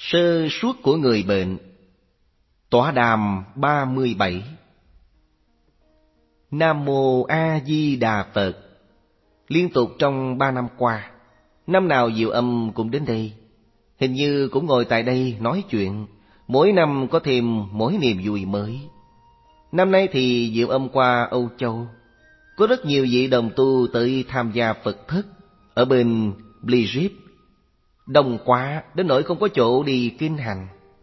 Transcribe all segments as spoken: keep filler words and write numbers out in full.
Sơ suất của người bệnh. Tọa đàm ba mươi bảy. Nam Mô A Di Đà Phật. Liên tục trong ba năm qua, năm nào Diệu Âm cũng đến đây. Hình như cũng ngồi tại đây nói chuyện. Mỗi năm có thêm mỗi niềm vui mới. Năm nay thì Diệu Âm qua Âu Châu. Có rất nhiều vị đồng tu tới tham gia Phật thất ở bên Blizip. Đông quá đến nỗi không có chỗ đi kinh hành.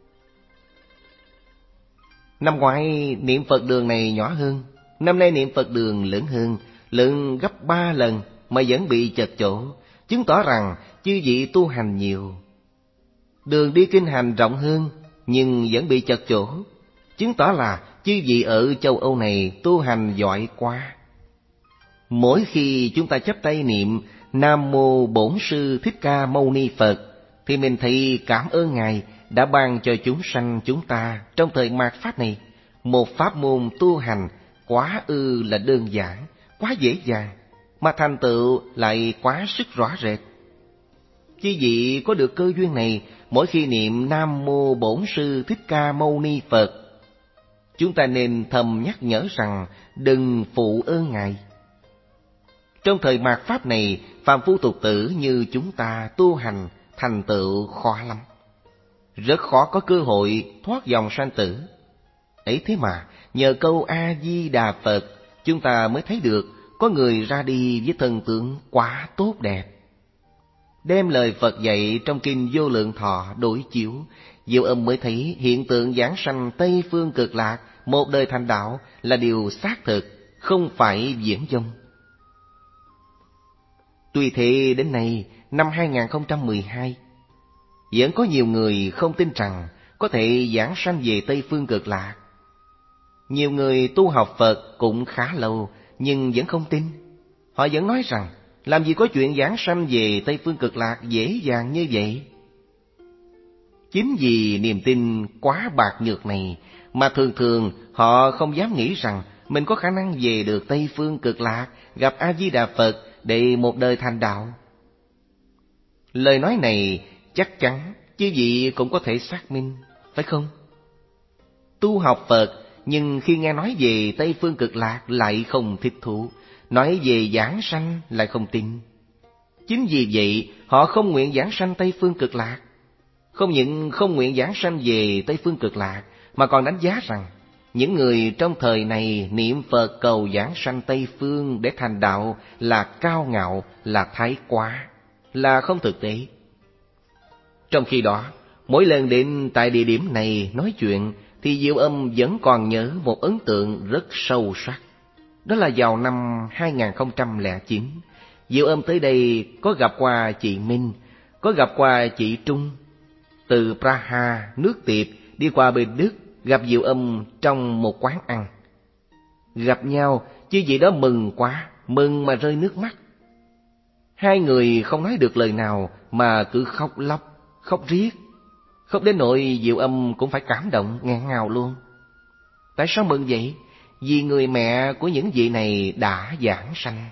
Năm ngoái niệm Phật đường này nhỏ hơn, năm nay niệm Phật đường lớn hơn, lớn gấp ba lần mà vẫn bị chật chỗ, chứng tỏ rằng chư vị tu hành nhiều. Đường đi kinh hành rộng hơn nhưng vẫn bị chật chỗ, chứng tỏ là chư vị ở châu Âu này tu hành giỏi quá. Mỗi khi chúng ta chắp tay niệm Nam Mô Bổn Sư Thích Ca Mâu Ni Phật thì mình thấy cảm ơn Ngài đã ban cho chúng sanh chúng ta trong thời mạt Pháp này một pháp môn tu hành quá ư là đơn giản, quá dễ dàng, mà thành tựu lại quá sức rõ rệt. Chư vị có được cơ duyên này, mỗi khi niệm Nam Mô Bổn Sư Thích Ca Mâu Ni Phật, chúng ta nên thầm nhắc nhở rằng đừng phụ ơn Ngài. Trong thời mạt Pháp này, phàm phu tục tử như chúng ta tu hành thành tựu khó lắm. Rất khó có cơ hội thoát dòng sanh tử. Ấy thế mà, nhờ câu A-di-đà Phật, chúng ta mới thấy được có người ra đi với thần tượng quá tốt đẹp. Đem lời Phật dạy trong kinh Vô Lượng Thọ đối chiếu, Diệu Âm mới thấy hiện tượng giảng sanh Tây Phương Cực Lạc, một đời thành đạo là điều xác thực, không phải viển vông. Tuy thế đến nay, năm hai không một hai, vẫn có nhiều người không tin rằng có thể giảng sanh về Tây Phương Cực Lạc. Nhiều người tu học Phật cũng khá lâu nhưng vẫn không tin. Họ vẫn nói rằng làm gì có chuyện giảng sanh về Tây Phương Cực Lạc dễ dàng như vậy. Chính vì niềm tin quá bạc nhược này mà thường thường họ không dám nghĩ rằng mình có khả năng về được Tây Phương Cực Lạc, gặp A-di-đà Phật để một đời thành đạo. Lời nói này chắc chắn chư vị cũng có thể xác minh, phải không? Tu học Phật nhưng khi nghe nói về Tây Phương Cực Lạc lại không thích thú, nói về giảng sanh lại không tin. Chính vì vậy họ không nguyện giảng sanh Tây Phương Cực Lạc. Không những không nguyện giảng sanh về Tây Phương Cực Lạc mà còn đánh giá rằng những người trong thời này niệm Phật cầu giảng sanh Tây Phương để thành đạo là cao ngạo, là thái quá, là không thực tế. Trong khi đó, mỗi lần đến tại địa điểm này nói chuyện thì Diệu Âm vẫn còn nhớ một ấn tượng rất sâu sắc. Đó là vào năm hai không không chín, Diệu Âm tới đây có gặp qua chị Minh, có gặp qua chị Trung. Từ Praha, nước Tiệp, đi qua bên Đức, gặp Diệu Âm trong một quán ăn. Gặp nhau, chứ gì đó mừng quá, mừng mà rơi nước mắt. Hai người không nói được lời nào mà cứ khóc lóc, khóc riết. Khóc đến nỗi Diệu Âm cũng phải cảm động nghẹn ngào luôn. Tại sao mừng vậy? Vì người mẹ của những vị này đã giảng sanh.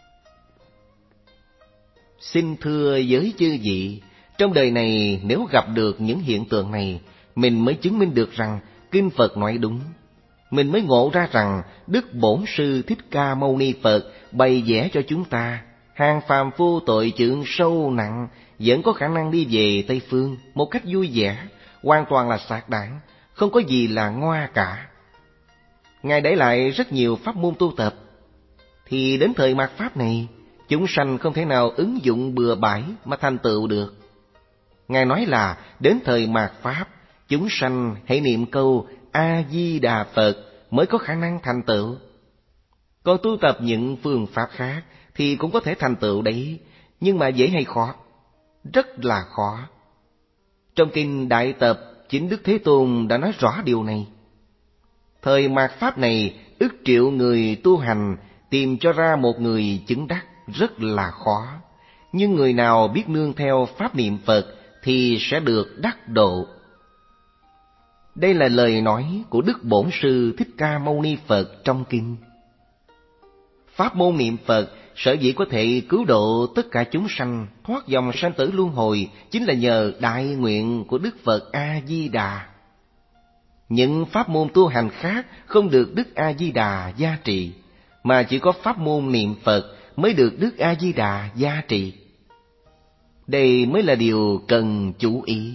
Xin thưa với chư vị, trong đời này nếu gặp được những hiện tượng này, mình mới chứng minh được rằng Kinh Phật nói đúng. Mình mới ngộ ra rằng Đức Bổn Sư Thích Ca Mâu Ni Phật bày vẽ cho chúng ta, hàng phàm phu tội chướng sâu nặng vẫn có khả năng đi về Tây Phương một cách vui vẻ, hoàn toàn là sạc đảng, không có gì là ngoa cả. Ngài để lại rất nhiều pháp môn tu tập, thì đến thời mạt Pháp này, chúng sanh không thể nào ứng dụng bừa bãi mà thành tựu được. Ngài nói là đến thời mạt Pháp, chúng sanh hãy niệm câu A-di-đà Phật mới có khả năng thành tựu. Còn tu tập những phương pháp khác thì cũng có thể thành tựu đấy, nhưng mà dễ hay khó? Rất là khó. Trong kinh Đại Tập, chính Đức Thế Tôn đã nói rõ điều này. Thời mạt Pháp này, ức triệu người tu hành tìm cho ra một người chứng đắc rất là khó. Nhưng người nào biết nương theo pháp niệm Phật thì sẽ được đắc độ. Đây là lời nói của Đức Bổn Sư Thích Ca Mâu Ni Phật trong kinh. Pháp môn niệm Phật sở dĩ có thể cứu độ tất cả chúng sanh thoát dòng sanh tử luân hồi chính là nhờ đại nguyện của Đức Phật A-di-đà. Những pháp môn tu hành khác không được Đức A-di-đà gia trì, mà chỉ có pháp môn niệm Phật mới được Đức A-di-đà gia trì. Đây mới là điều cần chú ý.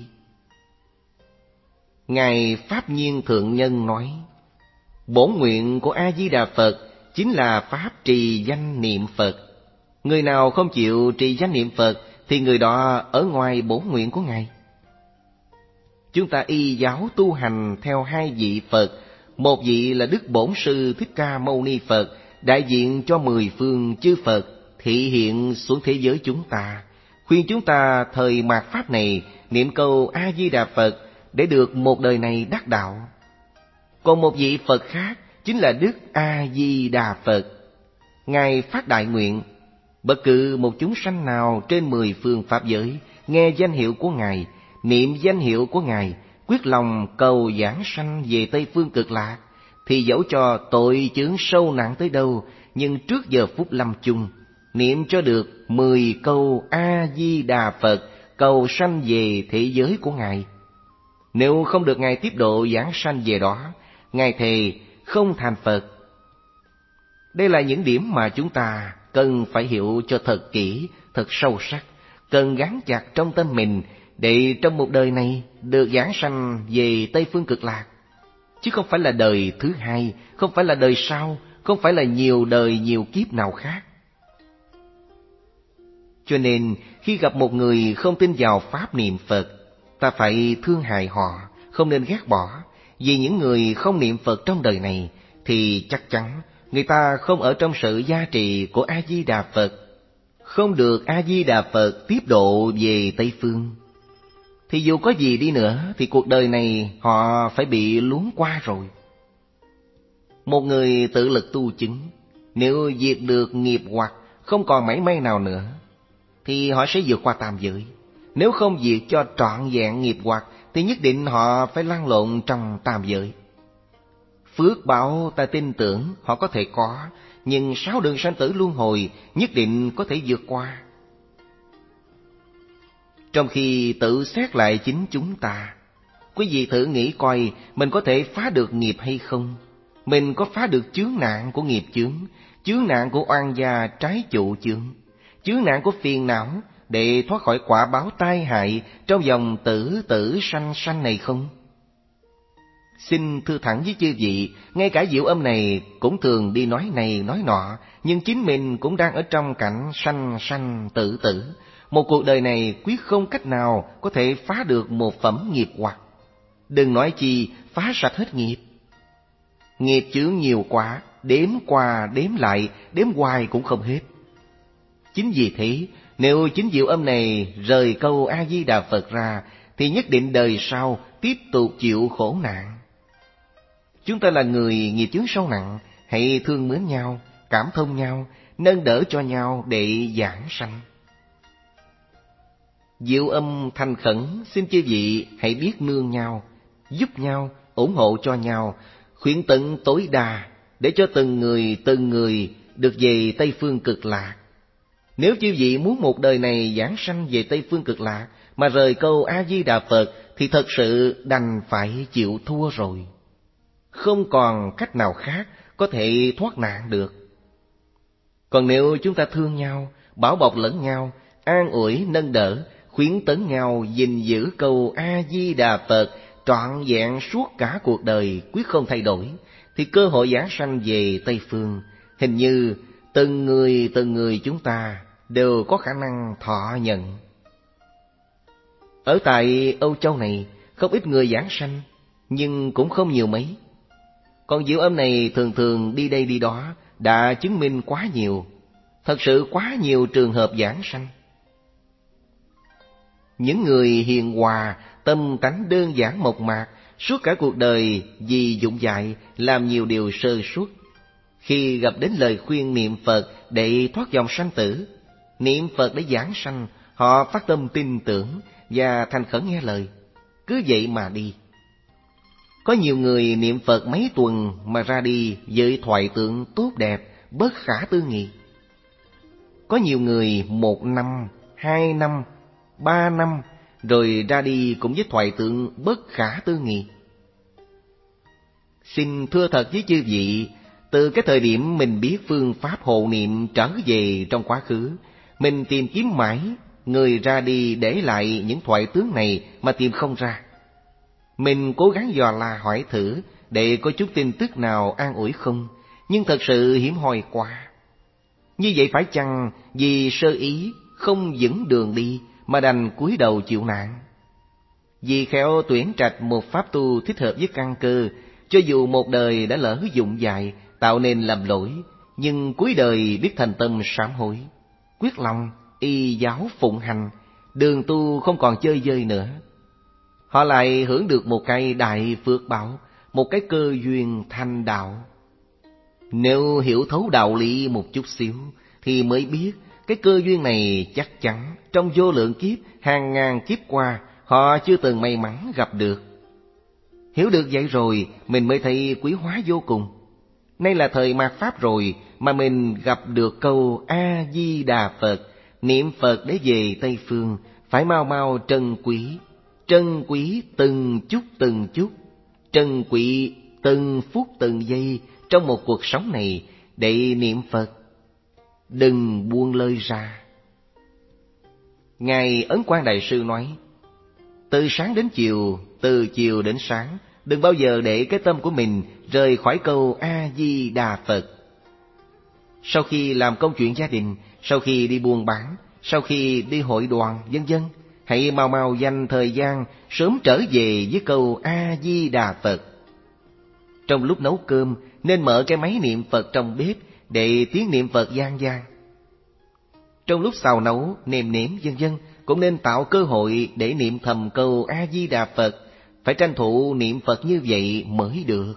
Ngài Pháp Nhiên Thượng Nhân nói, bổn nguyện của A-di-đà Phật chính là pháp trì danh niệm Phật. Người nào không chịu trì danh niệm Phật thì người đó ở ngoài bổn nguyện của Ngài. Chúng ta y giáo tu hành theo hai vị Phật. Một vị là Đức Bổn Sư Thích Ca Mâu Ni Phật, đại diện cho mười phương chư Phật, thị hiện xuống thế giới chúng ta, khuyên chúng ta thời mạt Pháp này niệm câu A-di-đà Phật để được một đời này đắc đạo. Còn một vị Phật khác chính là Đức A-di-đà Phật. Ngài phát đại nguyện, bất cứ một chúng sanh nào trên mười phương Pháp giới nghe danh hiệu của Ngài, niệm danh hiệu của Ngài, quyết lòng cầu giảng sanh về Tây Phương Cực Lạc, thì dẫu cho tội chướng sâu nặng tới đâu, nhưng trước giờ phút lâm chung, niệm cho được mười câu A-di-đà Phật, cầu sanh về thế giới của Ngài. Nếu không được Ngài tiếp độ giảng sanh về đó, Ngài thề không thành Phật. Đây là những điểm mà chúng ta cần phải hiểu cho thật kỹ, thật sâu sắc, cần gắn chặt trong tâm mình để trong một đời này được giảng sanh về Tây Phương Cực Lạc. Chứ không phải là đời thứ hai, không phải là đời sau, không phải là nhiều đời nhiều kiếp nào khác. Cho nên khi gặp một người không tin vào pháp niệm Phật, ta phải thương hại họ, không nên ghét bỏ. Vì những người không niệm Phật trong đời này thì chắc chắn người ta không ở trong sự gia trì của A-di-đà Phật, không được A-di-đà Phật tiếp độ về Tây Phương. Thì dù có gì đi nữa thì cuộc đời này họ phải bị luống qua rồi. Một người tự lực tu chứng, nếu diệt được nghiệp hoặc không còn mảy may nào nữa, thì họ sẽ vượt qua tam giới. Nếu không diệt cho trọn vẹn nghiệp hoặc thì nhất định họ phải lăn lộn trong tam giới. Phước báo ta tin tưởng họ có thể có, nhưng sáu đường sanh tử luân hồi nhất định có thể vượt qua. Trong khi tự xét lại chính chúng ta, quý vị thử nghĩ coi mình có thể phá được nghiệp hay không? Mình có phá được chướng nạn của nghiệp chướng, chướng nạn của oan gia trái chủ chướng, chướng nạn của phiền não để thoát khỏi quả báo tai hại trong vòng tử tử sanh sanh này không? Xin thưa thẳng với chư vị, ngay cả Diệu Âm này cũng thường đi nói này nói nọ, nhưng chính mình cũng đang ở trong cảnh sanh sanh tử tử. Một cuộc đời này quyết không cách nào có thể phá được một phẩm nghiệp hoặc. Đừng nói chi phá sạch hết nghiệp. Nghiệp chướng nhiều quá, đếm qua đếm lại, đếm hoài cũng không hết. Chính vì thế, nếu chính Diệu Âm này rời câu A-di-đà Phật ra, thì nhất định đời sau tiếp tục chịu khổ nạn. Chúng ta là người nghiệp chướng sâu nặng, hãy thương mến nhau, cảm thông nhau, nâng đỡ cho nhau để giảng sanh. Diệu Âm thành khẩn xin chư vị hãy biết nương nhau, giúp nhau, ủng hộ cho nhau, khuyến tận tối đa để cho từng người từng người được về Tây Phương Cực Lạc. Nếu chư vị muốn một đời này giảng sanh về Tây Phương Cực Lạc mà rời câu A-di-đà Phật thì thật sự đành phải chịu thua rồi. Không còn cách nào khác có thể thoát nạn được. Còn nếu chúng ta thương nhau, bảo bọc lẫn nhau, an ủi nâng đỡ, khuyến tấn nhau gìn giữ câu A-di-đà Phật trọn vẹn suốt cả cuộc đời quyết không thay đổi, thì cơ hội giảng sanh về Tây Phương hình như từng người từng người chúng ta đều có khả năng thọ nhận. Ở tại Âu Châu này không ít người giảng sanh, nhưng cũng không nhiều mấy. Còn Diệu Âm này thường thường đi đây đi đó đã chứng minh quá nhiều, thật sự quá nhiều trường hợp giảng sanh. Những người hiền hòa, tâm tánh đơn giản mộc mạc, suốt cả cuộc đời vì dụng dại làm nhiều điều sơ suất. Khi gặp đến lời khuyên niệm Phật để thoát dòng sanh tử, niệm Phật để giảng sanh, họ phát tâm tin tưởng và thành khẩn nghe lời, cứ vậy mà đi. Có nhiều người niệm Phật mấy tuần mà ra đi với thoại tượng tốt đẹp, bất khả tư nghị. Có nhiều người một năm, hai năm, ba năm rồi ra đi cũng với thoại tượng bất khả tư nghị. Xin thưa thật với chư vị, từ cái thời điểm mình biết phương pháp hộ niệm trở về trong quá khứ, mình tìm kiếm mãi, người ra đi để lại những thoại tướng này mà tìm không ra. Mình cố gắng dò la hỏi thử để có chút tin tức nào an ủi không, nhưng thật sự hiếm hoi quá. Như vậy phải chăng vì sơ ý không vững đường đi mà đành cúi đầu chịu nạn? Vì khéo tuyển trạch một pháp tu thích hợp với căn cơ, cho dù một đời đã lỡ dụng dại, tạo nên lầm lỗi, nhưng cuối đời biết thành tâm sám hối, quyết lòng y giáo phụng hành, đường tu không còn chơi vơi nữa. Họ lại hưởng được một cái đại phước báo, một cái cơ duyên thành đạo. Nếu hiểu thấu đạo lý một chút xíu thì mới biết cái cơ duyên này chắc chắn trong vô lượng kiếp, hàng ngàn kiếp qua họ chưa từng may mắn gặp được. Hiểu được vậy rồi mình mới thấy quý hóa vô cùng. Nay là thời mạt Pháp rồi mà mình gặp được câu A-di-đà Phật, niệm Phật để về Tây Phương, phải mau mau trân quý, trân quý từng chút từng chút, trân quý từng phút từng giây trong một cuộc sống này để niệm Phật. Đừng buông lơi ra. Ngài Ấn Quang Đại Sư nói, từ sáng đến chiều, từ chiều đến sáng, đừng bao giờ để cái tâm của mình rời khỏi câu A-di-đà Phật. Sau khi làm công chuyện gia đình, sau khi đi buôn bán, sau khi đi hội đoàn, vân vân, hãy mau mau dành thời gian sớm trở về với câu A-di-đà Phật. Trong lúc nấu cơm nên mở cái máy niệm Phật trong bếp để tiếng niệm Phật vang vang. Trong lúc xào nấu, nêm nếm vân vân cũng nên tạo cơ hội để niệm thầm câu A-di-đà Phật. Phải tranh thủ niệm Phật như vậy mới được.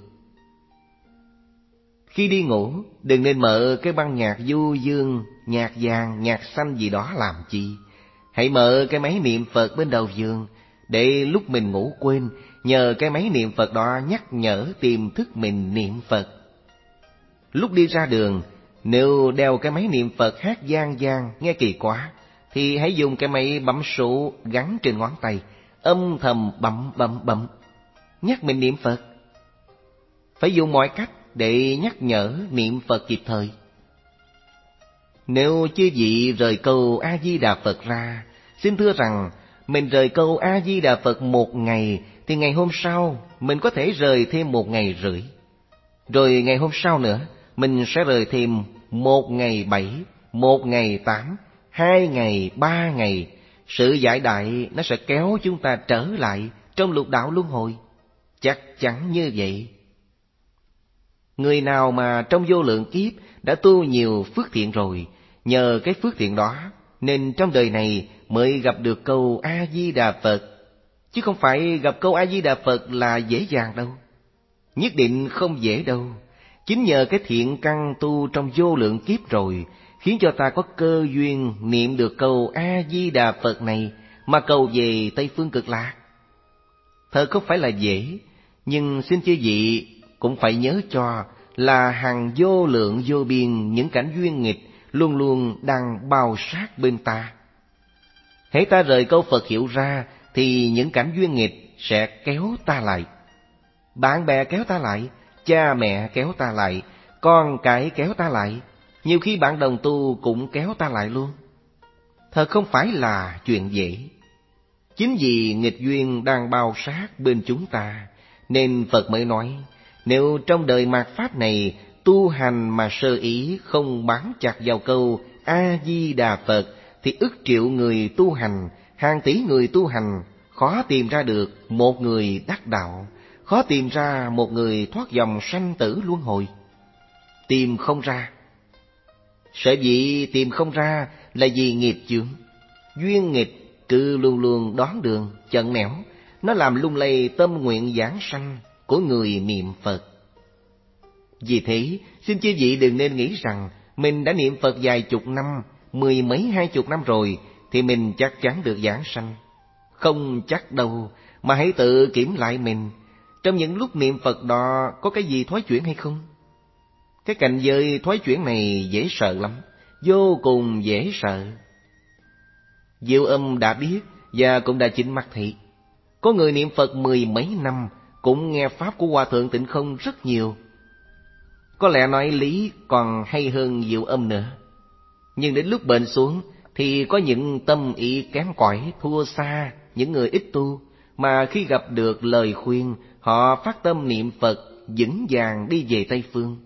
Khi đi ngủ, đừng nên mở cái băng nhạc du dương, nhạc vàng, nhạc xanh gì đó làm chi. Hãy mở cái máy niệm Phật bên đầu giường, để lúc mình ngủ quên, nhờ cái máy niệm Phật đó nhắc nhở tiềm thức mình niệm Phật. Lúc đi ra đường, nếu đeo cái máy niệm Phật hát vang vang nghe kỳ quá, thì hãy dùng cái máy bấm số gắn trên ngón tay, âm thầm bấm bấm bấm, nhắc mình niệm Phật. Phải dùng mọi cách để nhắc nhở niệm Phật kịp thời. Nếu chư vị rời câu A-di-đà Phật ra, xin thưa rằng mình rời câu A-di-đà Phật một ngày, thì ngày hôm sau mình có thể rời thêm một ngày rưỡi. Rồi ngày hôm sau nữa, mình sẽ rời thêm một ngày bảy, một ngày tám, hai ngày, ba ngày. Sự giải đại nó sẽ kéo chúng ta trở lại trong lục đạo luân hồi. Chắc chắn như vậy. Người nào mà trong vô lượng kiếp đã tu nhiều phước thiện rồi, nhờ cái phước thiện đó nên trong đời này mới gặp được câu A-di-đà Phật. Chứ không phải gặp câu A-di-đà Phật là dễ dàng đâu. Nhất định không dễ đâu. Chính nhờ cái thiện căn tu trong vô lượng kiếp rồi, khiến cho ta có cơ duyên niệm được câu A-di-đà Phật này mà cầu về Tây Phương Cực Lạc. Thật không phải là dễ, nhưng xin chư vị cũng phải nhớ cho là hằng vô lượng vô biên những cảnh duyên nghịch luôn luôn đang bao sát bên ta. Hễ ta rời câu Phật hiệu ra thì những cảnh duyên nghịch sẽ kéo ta lại. Bạn bè kéo ta lại, cha mẹ kéo ta lại, con cái kéo ta lại, nhiều khi bạn đồng tu cũng kéo ta lại luôn. Thật không phải là chuyện dễ. Chính vì nghịch duyên đang bao sát bên chúng ta, nên Phật mới nói, nếu trong đời mạt Pháp này tu hành mà sơ ý không bám chặt vào câu A-di-đà Phật, thì ức triệu người tu hành, hàng tỷ người tu hành, khó tìm ra được một người đắc đạo, khó tìm ra một người thoát dòng sanh tử luân hồi. Tìm không ra. Sở dĩ tìm không ra là vì nghiệp chướng. Duyên nghịch cứ luôn luôn đón đường, chận nẻo, nó làm lung lay tâm nguyện giảng sanh của người niệm Phật. Vì thế, xin chư vị đừng nên nghĩ rằng mình đã niệm Phật vài chục năm, mười mấy hai chục năm rồi thì mình chắc chắn được giảng sanh. Không chắc đâu, mà hãy tự kiểm lại mình. Trong những lúc niệm Phật đó có cái gì thoái chuyển hay không? Cái cảnh giới thoái chuyển này dễ sợ lắm, vô cùng dễ sợ. Diệu Âm đã biết và cũng đã chính mắt thị. Có người niệm Phật mười mấy năm cũng nghe pháp của Hòa Thượng Tịnh Không rất nhiều. Có lẽ nói lý còn hay hơn Diệu Âm nữa. Nhưng đến lúc bệnh xuống thì có những tâm ý kém cỏi thua xa những người ít tu, mà khi gặp được lời khuyên, họ phát tâm niệm Phật vững vàng đi về Tây Phương.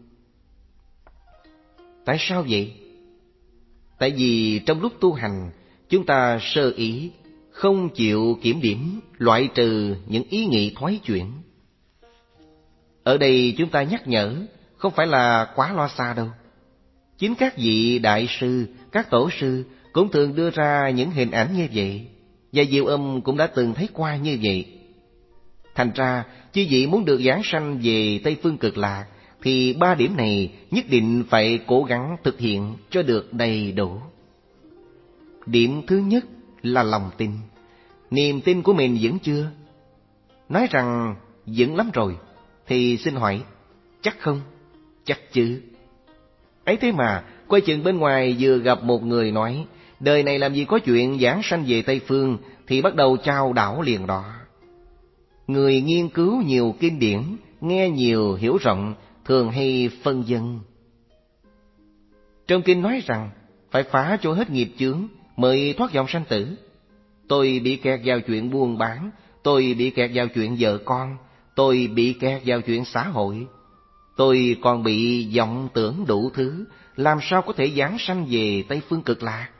Tại sao vậy? Tại vì trong lúc tu hành, chúng ta sơ ý, không chịu kiểm điểm, loại trừ những ý nghĩ thoái chuyển. Ở đây chúng ta nhắc nhở, không phải là quá lo xa đâu. Chính các vị đại sư, các tổ sư cũng thường đưa ra những hình ảnh như vậy, và Diệu Âm cũng đã từng thấy qua như vậy. Thành ra, chư vị muốn được giảng sanh về Tây Phương Cực Lạc, thì ba điểm này nhất định phải cố gắng thực hiện cho được đầy đủ. Điểm thứ nhất là lòng tin. Niềm tin của mình vững chưa? Nói rằng vững lắm rồi, thì xin hỏi, chắc không? Chắc chứ. Ấy thế mà, quay chừng bên ngoài vừa gặp một người nói, đời này làm gì có chuyện giảng sanh về Tây Phương, thì bắt đầu chao đảo liền đó. Người nghiên cứu nhiều kinh điển, nghe nhiều hiểu rộng, thường hay phân vân. Trong kinh nói rằng, phải phá cho hết nghiệp chướng mới thoát vòng sanh tử. Tôi bị kẹt vào chuyện buôn bán, tôi bị kẹt vào chuyện vợ con, tôi bị kẹt vào chuyện xã hội. Tôi còn bị vọng tưởng đủ thứ, làm sao có thể giảng sanh về Tây Phương Cực Lạc?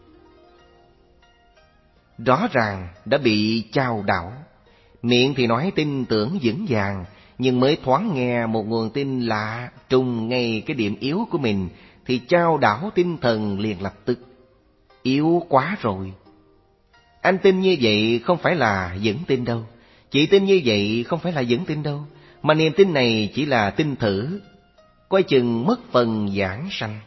Rõ ràng đã bị chao đảo. Miệng thì nói tin tưởng vững vàng, nhưng mới thoáng nghe một nguồn tin lạ trùng ngay cái điểm yếu của mình, thì chao đảo tinh thần liền lập tức. Yếu quá rồi. Anh tin như vậy không phải là vững tin đâu. Chị tin như vậy không phải là vững tin đâu. Mà niềm tin này chỉ là tin thử, coi chừng mất phần giảng sanh.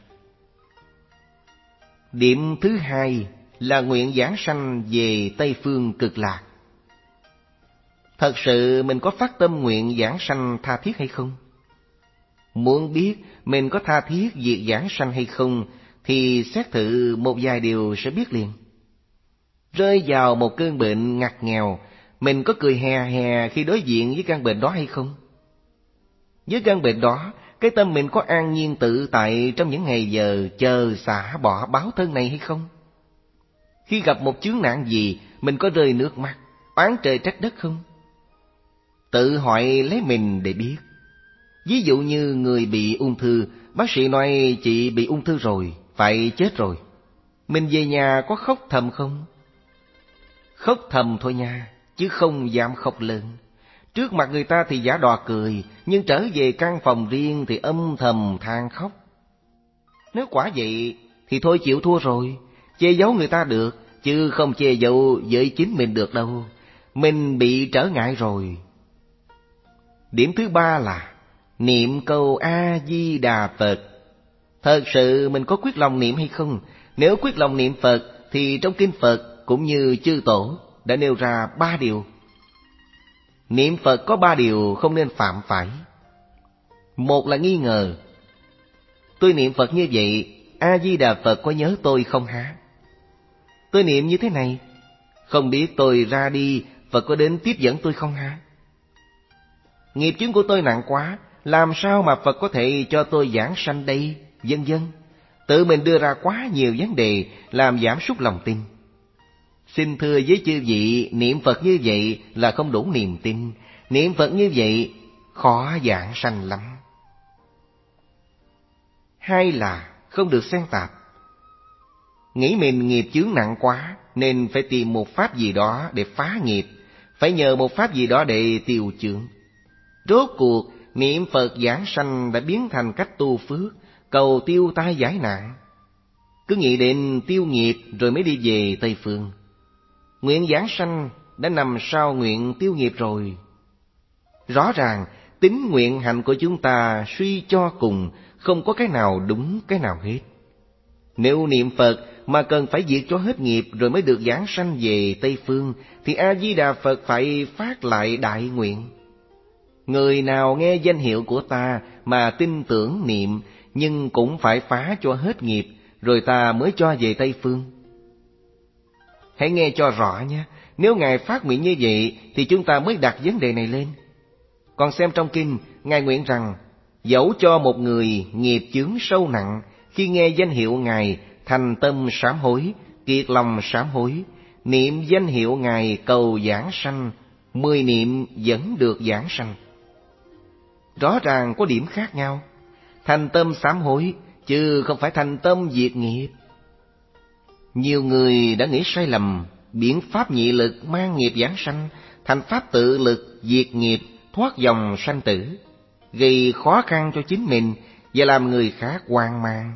Điểm thứ hai là nguyện giảng sanh về Tây Phương Cực Lạc. Thật sự mình có phát tâm nguyện giảng sanh tha thiết hay không? Muốn biết mình có tha thiết việc giảng sanh hay không, thì xét thử một vài điều sẽ biết liền. Rơi vào một cơn bệnh ngặt nghèo, mình có cười hè hè khi đối diện với căn bệnh đó hay không? Với căn bệnh đó, cái tâm mình có an nhiên tự tại trong những ngày giờ chờ xả bỏ báo thân này hay không? Khi gặp một chướng nạn gì, mình có rơi nước mắt, oán trời trách đất không? Tự hỏi lấy mình để biết. Ví dụ như người bị ung thư, bác sĩ nói chị bị ung thư rồi, phải chết rồi. Mình về nhà có khóc thầm không? Khóc thầm thôi nha, chứ không dám khóc lớn. Trước mặt người ta thì giả đò cười, nhưng trở về căn phòng riêng thì âm thầm than khóc. Nếu quả vậy thì thôi chịu thua rồi. Che giấu người ta được, chứ không che giấu với chính mình được đâu. Mình bị trở ngại rồi. Điểm thứ ba là niệm câu A-di-đà Phật. Thật sự mình có quyết lòng niệm hay không? Nếu quyết lòng niệm Phật thì trong kinh Phật cũng như chư tổ đã nêu ra ba điều. Niệm Phật có ba điều không nên phạm phải. Một là nghi ngờ. Tôi niệm Phật như vậy, A-di-đà Phật có nhớ tôi không hả? Tôi niệm như thế này, không biết tôi ra đi, Phật có đến tiếp dẫn tôi không hả? Nghiệp chướng của tôi nặng quá, làm sao mà Phật có thể cho tôi giảng sanh đây, vân vân. Tự mình đưa ra quá nhiều vấn đề làm giảm sút lòng tin. Xin thưa với chư vị, niệm Phật như vậy là không đủ niềm tin. Niệm Phật như vậy khó giảng sanh lắm. Hai là không được xen tạp. Nghĩ mình nghiệp chướng nặng quá nên phải tìm một pháp gì đó để phá nghiệp, phải nhờ một pháp gì đó để tiêu chướng. Rốt cuộc niệm Phật giảng sanh đã biến thành cách tu phước, cầu tiêu tai giải nạn. Cứ nghĩ đến tiêu nghiệp rồi mới đi về Tây Phương. Nguyện giảng sanh đã nằm sau nguyện tiêu nghiệp rồi. Rõ ràng tính nguyện hạnh của chúng ta suy cho cùng, không có cái nào đúng cái nào hết. Nếu niệm Phật mà cần phải diệt cho hết nghiệp rồi mới được giảng sanh về Tây Phương, thì A-di-đà Phật phải phát lại đại nguyện. Người nào nghe danh hiệu của ta mà tin tưởng niệm, nhưng cũng phải phá cho hết nghiệp, rồi ta mới cho về Tây Phương. Hãy nghe cho rõ nhé, nếu Ngài phát nguyện như vậy thì chúng ta mới đặt vấn đề này lên. Còn xem trong kinh, Ngài nguyện rằng, dẫu cho một người nghiệp chướng sâu nặng, khi nghe danh hiệu Ngài thành tâm sám hối, kiệt lòng sám hối, niệm danh hiệu Ngài cầu giảng sanh, mười niệm vẫn được giảng sanh. Rõ ràng có điểm khác nhau. Thành tâm sám hối, chứ không phải thành tâm diệt nghiệp. Nhiều người đã nghĩ sai lầm, biện pháp nhị lực mang nghiệp giảng sanh, thành pháp tự lực diệt nghiệp, thoát dòng sanh tử, gây khó khăn cho chính mình và làm người khác hoang mang.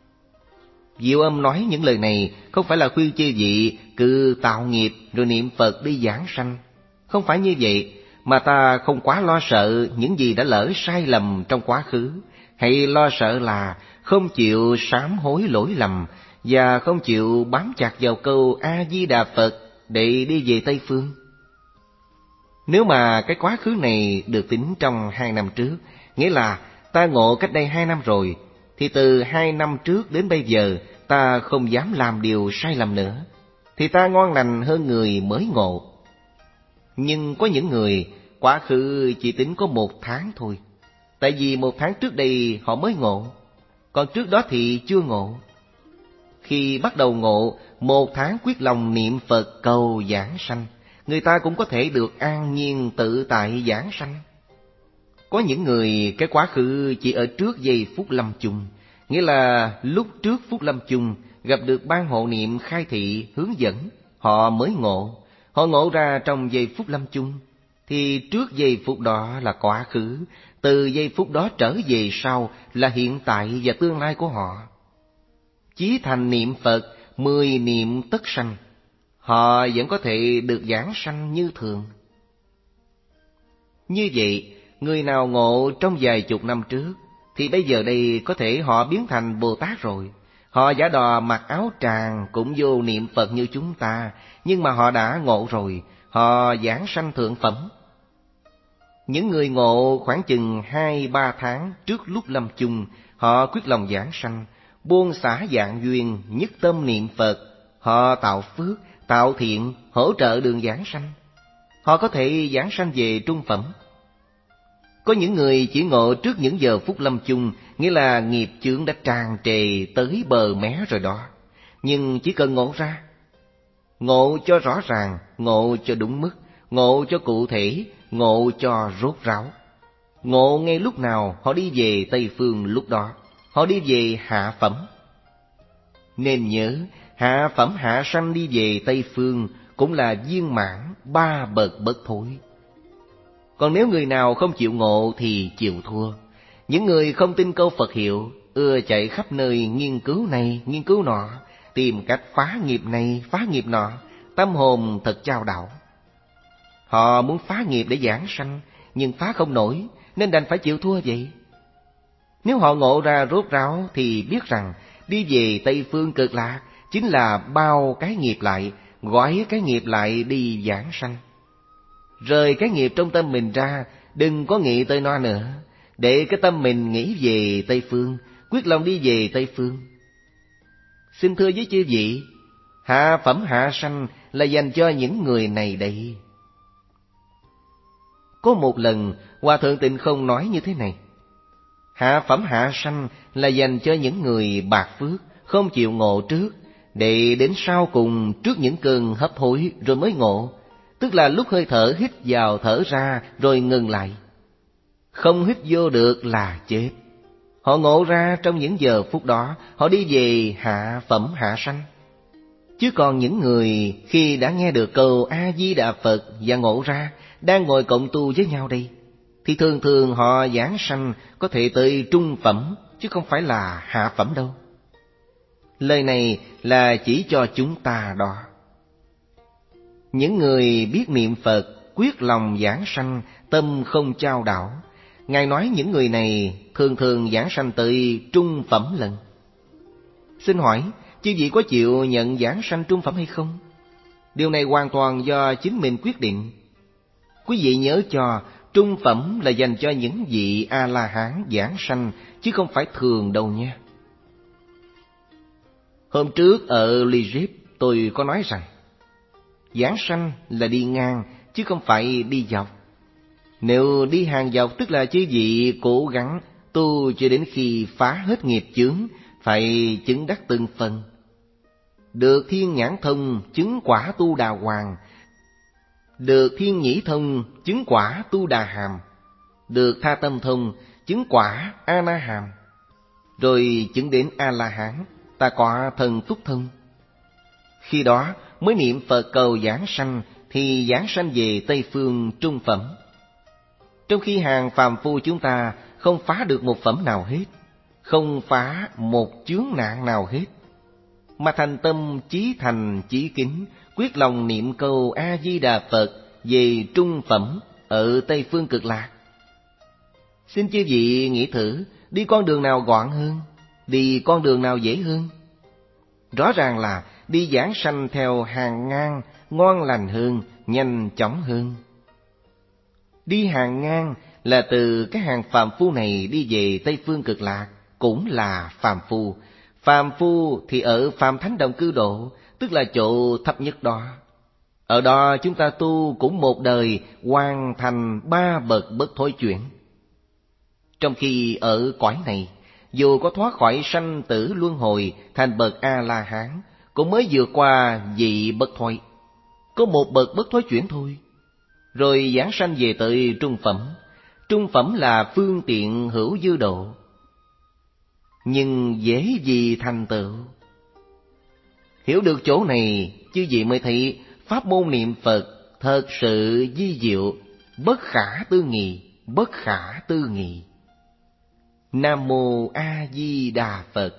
Diệu Âm nói những lời này không phải là khuyên chư vị cứ tạo nghiệp rồi niệm Phật đi giảng sanh. Không phải như vậy, mà ta không quá lo sợ những gì đã lỡ sai lầm trong quá khứ, hay lo sợ là không chịu sám hối lỗi lầm và không chịu bám chặt vào câu A-di-đà Phật để đi về Tây Phương. Nếu mà cái quá khứ này được tính trong hai năm trước, nghĩa là ta ngộ cách đây hai năm rồi, thì từ hai năm trước đến bây giờ ta không dám làm điều sai lầm nữa, thì ta ngon lành hơn người mới ngộ. Nhưng có những người quá khứ chỉ tính có một tháng thôi, tại vì một tháng trước đây họ mới ngộ, còn trước đó thì chưa ngộ. Khi bắt đầu ngộ, một tháng quyết lòng niệm Phật cầu giảng sanh, người ta cũng có thể được an nhiên tự tại giảng sanh. Có những người cái quá khứ chỉ ở trước giây phút lâm chung, nghĩa là lúc trước phút lâm chung gặp được ban hộ niệm khai thị hướng dẫn, họ mới ngộ. Họ ngộ ra trong giây phút lâm chung, thì trước giây phút đó là quá khứ, từ giây phút đó trở về sau là hiện tại và tương lai của họ. Chí thành niệm Phật, mười niệm tất sanh, họ vẫn có thể được giảng sanh như thường. Như vậy, người nào ngộ trong vài chục năm trước, thì bây giờ đây có thể họ biến thành Bồ Tát rồi. Họ giả đò mặc áo tràng cũng vô niệm Phật như chúng ta, nhưng mà họ đã ngộ rồi, họ giảng sanh thượng phẩm. Những người ngộ khoảng chừng hai ba tháng trước lúc lâm chung, họ quyết lòng giảng sanh, buông xả dạng duyên, nhất tâm niệm Phật, họ tạo phước, tạo thiện, hỗ trợ đường giảng sanh. Họ có thể giảng sanh về trung phẩm. Có những người chỉ ngộ trước những giờ phút lâm chung, nghĩa là nghiệp chướng đã tràn trề tới bờ mé rồi đó. Nhưng chỉ cần ngộ ra, ngộ cho rõ ràng, ngộ cho đúng mức, ngộ cho cụ thể, ngộ cho rốt ráo. Ngộ ngay lúc nào họ đi về Tây Phương lúc đó, họ đi về hạ phẩm. Nên nhớ, hạ phẩm hạ sanh đi về Tây Phương cũng là viên mãn ba bậc bất thối. Còn nếu người nào không chịu ngộ thì chịu thua. Những người không tin câu Phật hiệu, ưa chạy khắp nơi nghiên cứu này, nghiên cứu nọ, tìm cách phá nghiệp này, phá nghiệp nọ, tâm hồn thật chao đảo. Họ muốn phá nghiệp để giảng sanh, nhưng phá không nổi, nên đành phải chịu thua vậy. Nếu họ ngộ ra rốt ráo thì biết rằng đi về Tây Phương Cực Lạc chính là bao cái nghiệp lại, gói cái nghiệp lại đi giảng sanh. Rời cái nghiệp trong tâm mình ra, đừng có nghĩ tới nó nữa, để cái tâm mình nghĩ về Tây Phương, quyết lòng đi về Tây Phương. Xin thưa với chư vị, hạ phẩm hạ sanh là dành cho những người này đây. Có một lần, Hòa Thượng Tịnh Không nói như thế này: hạ phẩm hạ sanh là dành cho những người bạc phước, không chịu ngộ trước, để đến sau cùng trước những cơn hấp hối rồi mới ngộ. Tức là lúc hơi thở hít vào thở ra rồi ngừng lại. Không hít vô được là chết. Họ ngộ ra trong những giờ phút đó, họ đi về hạ phẩm hạ sanh. Chứ còn những người khi đã nghe được câu A-di-đà Phật và ngộ ra, đang ngồi cộng tu với nhau đây, thì thường thường họ giảng sanh có thể tới trung phẩm, chứ không phải là hạ phẩm đâu. Lời này là chỉ cho chúng ta đó. Những người biết niệm Phật, quyết lòng giảng sanh, tâm không chao đảo, Ngài nói những người này thường thường giảng sanh tới trung phẩm lần. Xin hỏi, chư vị có chịu nhận giảng sanh trung phẩm hay không? Điều này hoàn toàn do chính mình quyết định. Quý vị nhớ cho, Trung phẩm là dành cho những vị A-la-hán giảng sanh, chứ không phải thường đâu nha. Hôm trước ở Lyris tôi có nói rằng giảng sanh là đi ngang chứ không phải đi dọc. Nếu đi hàng dọc tức là chư vị cố gắng tu cho đến khi phá hết nghiệp chướng, phải chứng đắc từng phần. Được thiên nhãn thông chứng quả tu đà hoàng, được thiên nhĩ thông chứng quả tu đà hàm, được tha tâm thông chứng quả a na hàm, rồi chứng đến a la hán, ta quả thần túc thông. Khi đó mới niệm Phật cầu giảng sanh, thì giảng sanh về Tây Phương trung phẩm. Trong khi hàng phàm phu chúng ta không phá được một phẩm nào hết, không phá một chướng nạn nào hết, mà thành tâm chí thành chí kính, quyết lòng niệm câu A-di-đà Phật về trung phẩm ở Tây Phương Cực Lạc. Xin chư vị nghĩ thử, đi con đường nào gọn hơn, đi con đường nào dễ hơn? Rõ ràng là đi giảng sanh theo hàng ngang ngon lành hơn, nhanh chóng hơn. Đi hàng ngang là từ cái hàng phàm phu này đi về Tây Phương Cực Lạc, cũng là phàm phu. Phàm phu thì ở phàm thánh đồng cư độ, tức là chỗ thấp nhất đó. Ở đó chúng ta tu cũng một đời hoàn thành ba bậc bất thối chuyển. Trong khi ở cõi này, dù có thoát khỏi sanh tử luân hồi thành bậc A-la-hán, cũng mới vượt qua vị bất thoái, có một bậc bất thối chuyển thôi. Rồi giảng sanh về tới trung phẩm. Trung phẩm là phương tiện hữu dư độ, nhưng dễ gì thành tựu. Hiểu được chỗ này, chư vị mới thấy pháp môn niệm Phật thật sự vi diệu, bất khả tư nghị, bất khả tư nghị. Nam Mô A Di Đà Phật.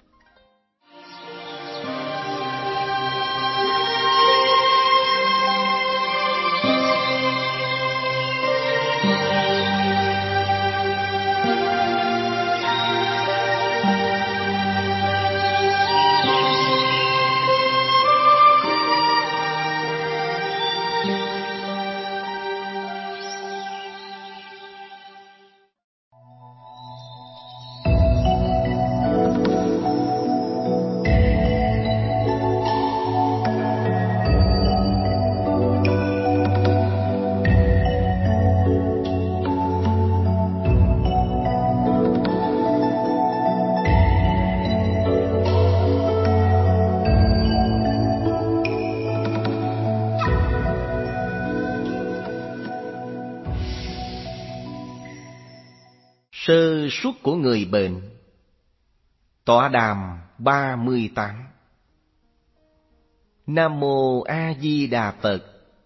Sơ suất của người bệnh. Tọa đàm ba mươi tám. Nam Mô A Di Đà Phật.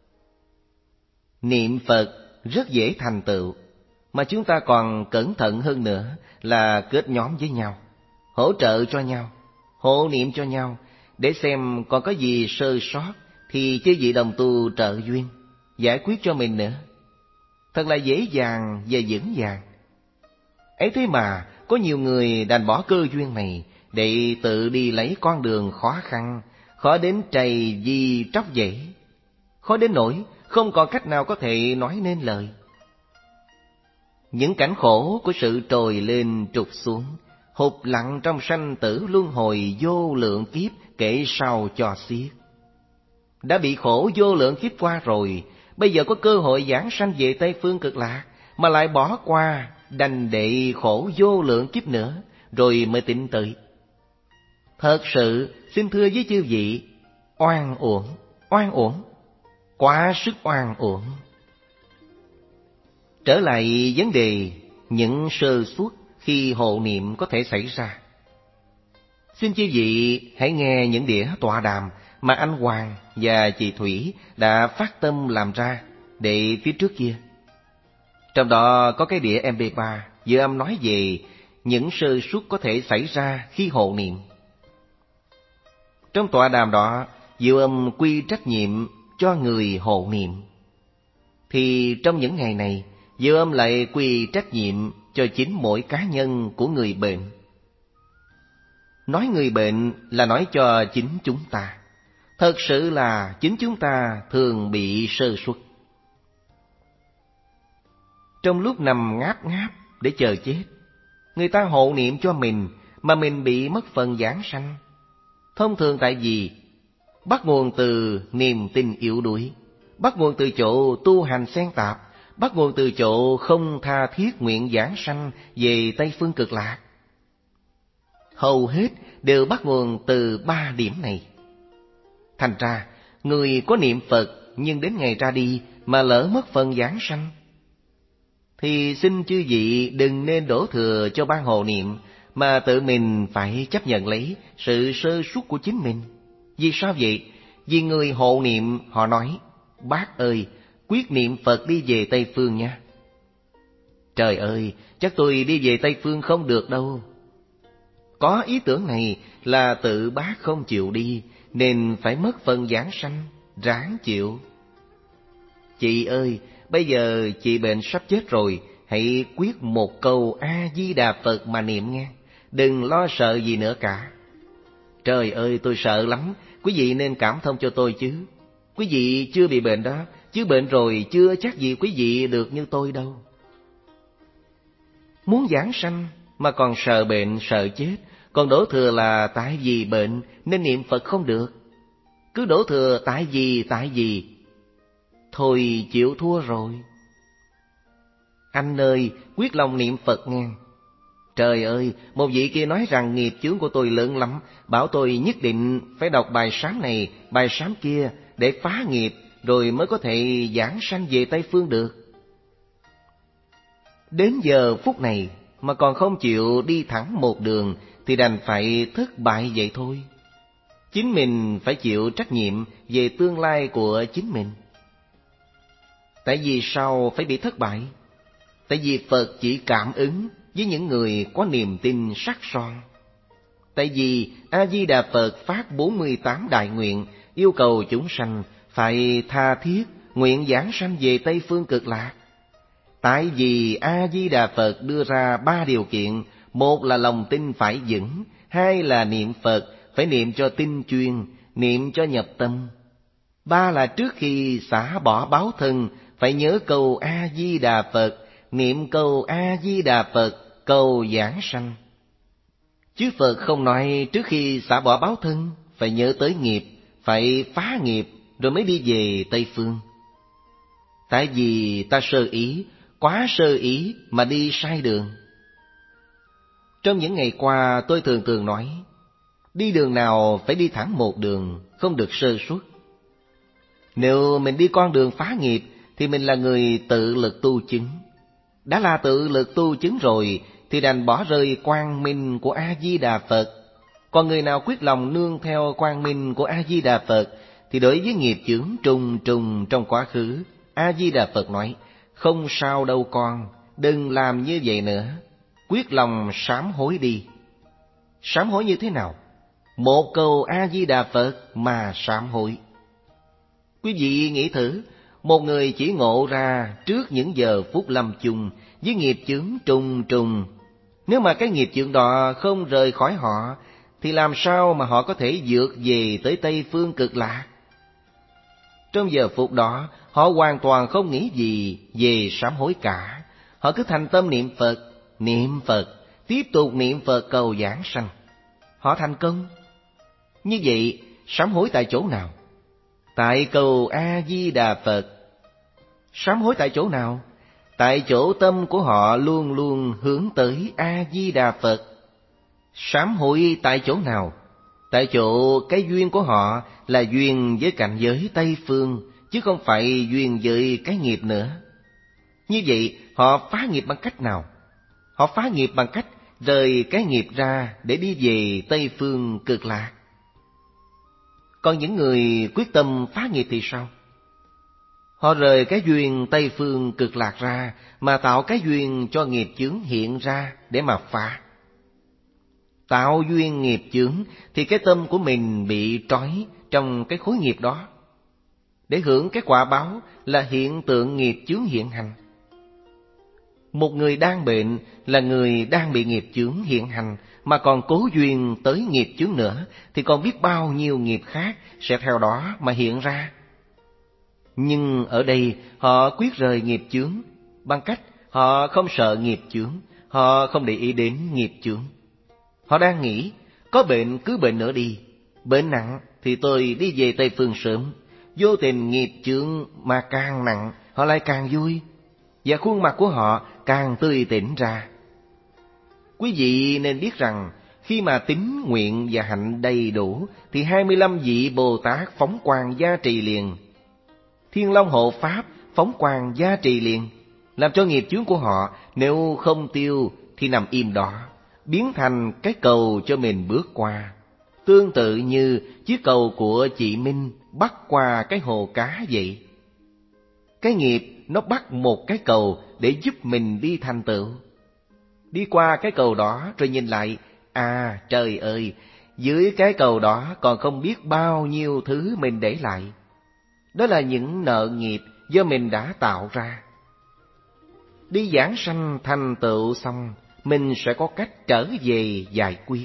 Niệm Phật rất dễ thành tựu, mà chúng ta còn cẩn thận hơn nữa là kết nhóm với nhau, hỗ trợ cho nhau, hộ niệm cho nhau, để xem còn có gì sơ sót thì chư vị đồng tu trợ duyên, giải quyết cho mình nữa. Thật là dễ dàng và vững vàng. Ấy thế mà có nhiều người đành bỏ cơ duyên này để tự đi lấy con đường khó khăn, khó đến trầy di tróc dễ, khó đến nỗi không còn cách nào có thể nói nên lời. Những cảnh khổ của sự trồi lên trục xuống, hụt lặng trong sanh tử luân hồi vô lượng kiếp kể sao cho xiết. Đã bị khổ vô lượng kiếp qua rồi, bây giờ có cơ hội giảng sanh về Tây Phương Cực Lạc, mà lại bỏ qua, đành để khổ vô lượng kiếp nữa, rồi mới tỉnh tự. Thật sự xin thưa với chư vị, oan uổng, oan uổng, quá sức oan uổng. Trở lại vấn đề những sơ suất khi hộ niệm có thể xảy ra. Xin chư vị hãy nghe những đĩa tọa đàm mà anh Hoàng và chị Thủy đã phát tâm làm ra để phía trước kia. Trong đó có cái đĩa em pê ba vừa âm nói về những sơ suất có thể xảy ra khi hộ niệm. Trong tọa đàm đó, Diệu Âm quy trách nhiệm cho người hộ niệm. Thì trong những ngày này, Diệu Âm lại quy trách nhiệm cho chính mỗi cá nhân của người bệnh. Nói người bệnh là nói cho chính chúng ta. Thật sự là chính chúng ta thường bị sơ suất. trong lúc nằm ngáp ngáp để chờ chết. Người ta hộ niệm cho mình mà mình bị mất phần giảng sanh. Thông thường tại vì bắt nguồn từ niềm tin yếu đuối, bắt nguồn từ chỗ tu hành xen tạp, bắt nguồn từ chỗ không tha thiết nguyện giảng sanh về Tây Phương Cực Lạc. Hầu hết đều bắt nguồn từ ba điểm này. Thành ra, người có niệm Phật nhưng đến ngày ra đi mà lỡ mất phần giảng sanh, thì xin chư vị đừng nên đổ thừa cho ban hộ niệm, mà tự mình phải chấp nhận lấy sự sơ suất của chính mình. Vì sao vậy? Vì người hộ niệm họ nói: bác ơi, quyết niệm Phật đi về Tây Phương nha. Trời ơi, chắc tôi đi về Tây Phương không được đâu. Có ý tưởng này là tự bác không chịu đi, nên phải mất phần giảng sanh, ráng chịu. Chị ơi, bây giờ chị bệnh sắp chết rồi, hãy quyết một câu A-di-đà Phật mà niệm nghe, đừng lo sợ gì nữa cả. Trời ơi, tôi sợ lắm, quý vị nên cảm thông cho tôi chứ. Quý vị chưa bị bệnh đó, chứ bệnh rồi chưa chắc gì quý vị được như tôi đâu. Muốn giảng sanh mà còn sợ bệnh, sợ chết, còn đổ thừa là tại vì bệnh nên niệm Phật không được. Cứ đổ thừa tại vì, tại vì, thôi chịu thua rồi. Anh ơi, quyết lòng niệm Phật nghe. Trời ơi, một vị kia nói rằng nghiệp chướng của tôi lớn lắm, bảo tôi nhất định phải đọc bài sám này, bài sám kia để phá nghiệp, rồi mới có thể giảng sanh về Tây Phương được. Đến giờ phút này mà còn không chịu đi thẳng một đường thì đành phải thất bại vậy thôi. Chính mình phải chịu trách nhiệm về tương lai của chính mình. Tại vì sao phải bị thất bại? Tại vì Phật chỉ cảm ứng với những người có niềm tin sắc son. Tại vì A-di-đà Phật phát bốn mươi tám đại nguyện, yêu cầu chúng sanh phải tha thiết nguyện giảng sanh về Tây Phương Cực Lạc. Tại vì A-di-đà Phật đưa ra ba điều kiện: một là lòng tin phải vững, hai là niệm Phật phải niệm cho tinh chuyên, niệm cho nhập tâm, ba là trước khi xả bỏ báo thân phải nhớ câu A-di-đà Phật, niệm câu A-di-đà Phật, câu giảng sanh. Chứ Phật không nói trước khi xả bỏ báo thân phải nhớ tới nghiệp, phải phá nghiệp rồi mới đi về Tây Phương. Tại vì ta sơ ý, quá sơ ý mà đi sai đường. Trong những ngày qua tôi thường thường nói, đi đường nào phải đi thẳng một đường, không được sơ suất. Nếu mình đi con đường phá nghiệp thì mình là người tự lực tu chứng. Đã là tự lực tu chứng rồi thì đành bỏ rơi quang minh của A-di-đà Phật. Còn người nào quyết lòng nương theo quang minh của A-di-đà Phật thì đối với nghiệp chướng trùng trùng trong quá khứ, A-di-đà Phật nói: không sao đâu con, đừng làm như vậy nữa, quyết lòng sám hối đi. Sám hối như thế nào? Một câu A-di-đà Phật mà sám hối. Quý vị nghĩ thử, một người chỉ ngộ ra trước những giờ phút lâm chung với nghiệp chướng trùng trùng, nếu mà cái nghiệp chướng đó không rời khỏi họ thì làm sao mà họ có thể vượt về tới Tây Phương Cực Lạc? Trong giờ phút đó, họ hoàn toàn không nghĩ gì về sám hối cả. Họ cứ thành tâm niệm Phật, niệm Phật, tiếp tục niệm Phật cầu giảng sanh. Họ thành công. Như vậy, sám hối tại chỗ nào? Tại cầu A-di-đà Phật. Sám hối tại chỗ nào? Tại chỗ tâm của họ luôn luôn hướng tới A-di-đà Phật. Sám hối tại chỗ nào? Tại chỗ cái duyên của họ là duyên với cảnh giới Tây Phương, chứ không phải duyên với cái nghiệp nữa. Như vậy, họ phá nghiệp bằng cách nào? Họ phá nghiệp bằng cách rời cái nghiệp ra để đi về Tây Phương Cực Lạc. Còn những người quyết tâm phá nghiệp thì sao? Họ rời cái duyên Tây Phương Cực Lạc ra mà tạo cái duyên cho nghiệp chướng hiện ra để mà phá. Tạo duyên nghiệp chướng thì cái tâm của mình bị trói trong cái khối nghiệp đó, để hưởng cái quả báo là hiện tượng nghiệp chướng hiện hành. Một người đang bệnh là người đang bị nghiệp chướng hiện hành, mà còn cố duyên tới nghiệp chướng nữa thì còn biết bao nhiêu nghiệp khác sẽ theo đó mà hiện ra. Nhưng ở đây họ quyết rời nghiệp chướng bằng cách Họ không sợ nghiệp chướng, họ không để ý đến nghiệp chướng. Họ đang nghĩ, có bệnh cứ bệnh nữa đi, bệnh nặng thì tôi đi về Tây Phương sớm. Vô tình nghiệp chướng mà càng nặng, họ lại càng vui, và khuôn mặt của họ càng tươi tỉnh ra. Quý vị nên biết rằng, khi mà tín nguyện và hạnh đầy đủ, thì hai mươi lăm vị Bồ Tát phóng quang gia trì liền. Thiên Long hộ Pháp phóng quang gia trì liền, làm cho nghiệp chướng của họ nếu không tiêu thì nằm im đó, biến thành cái cầu cho mình bước qua. Tương tự như chiếc cầu của chị Minh bắt qua cái hồ cá vậy. Cái nghiệp nó bắt một cái cầu để giúp mình đi thành tựu. Đi qua cái cầu đó rồi nhìn lại, à trời ơi, dưới cái cầu đó còn không biết bao nhiêu thứ mình để lại. Đó là những nợ nghiệp do mình đã tạo ra. Đi giảng sanh thành tựu xong, mình sẽ có cách trở về giải quyết.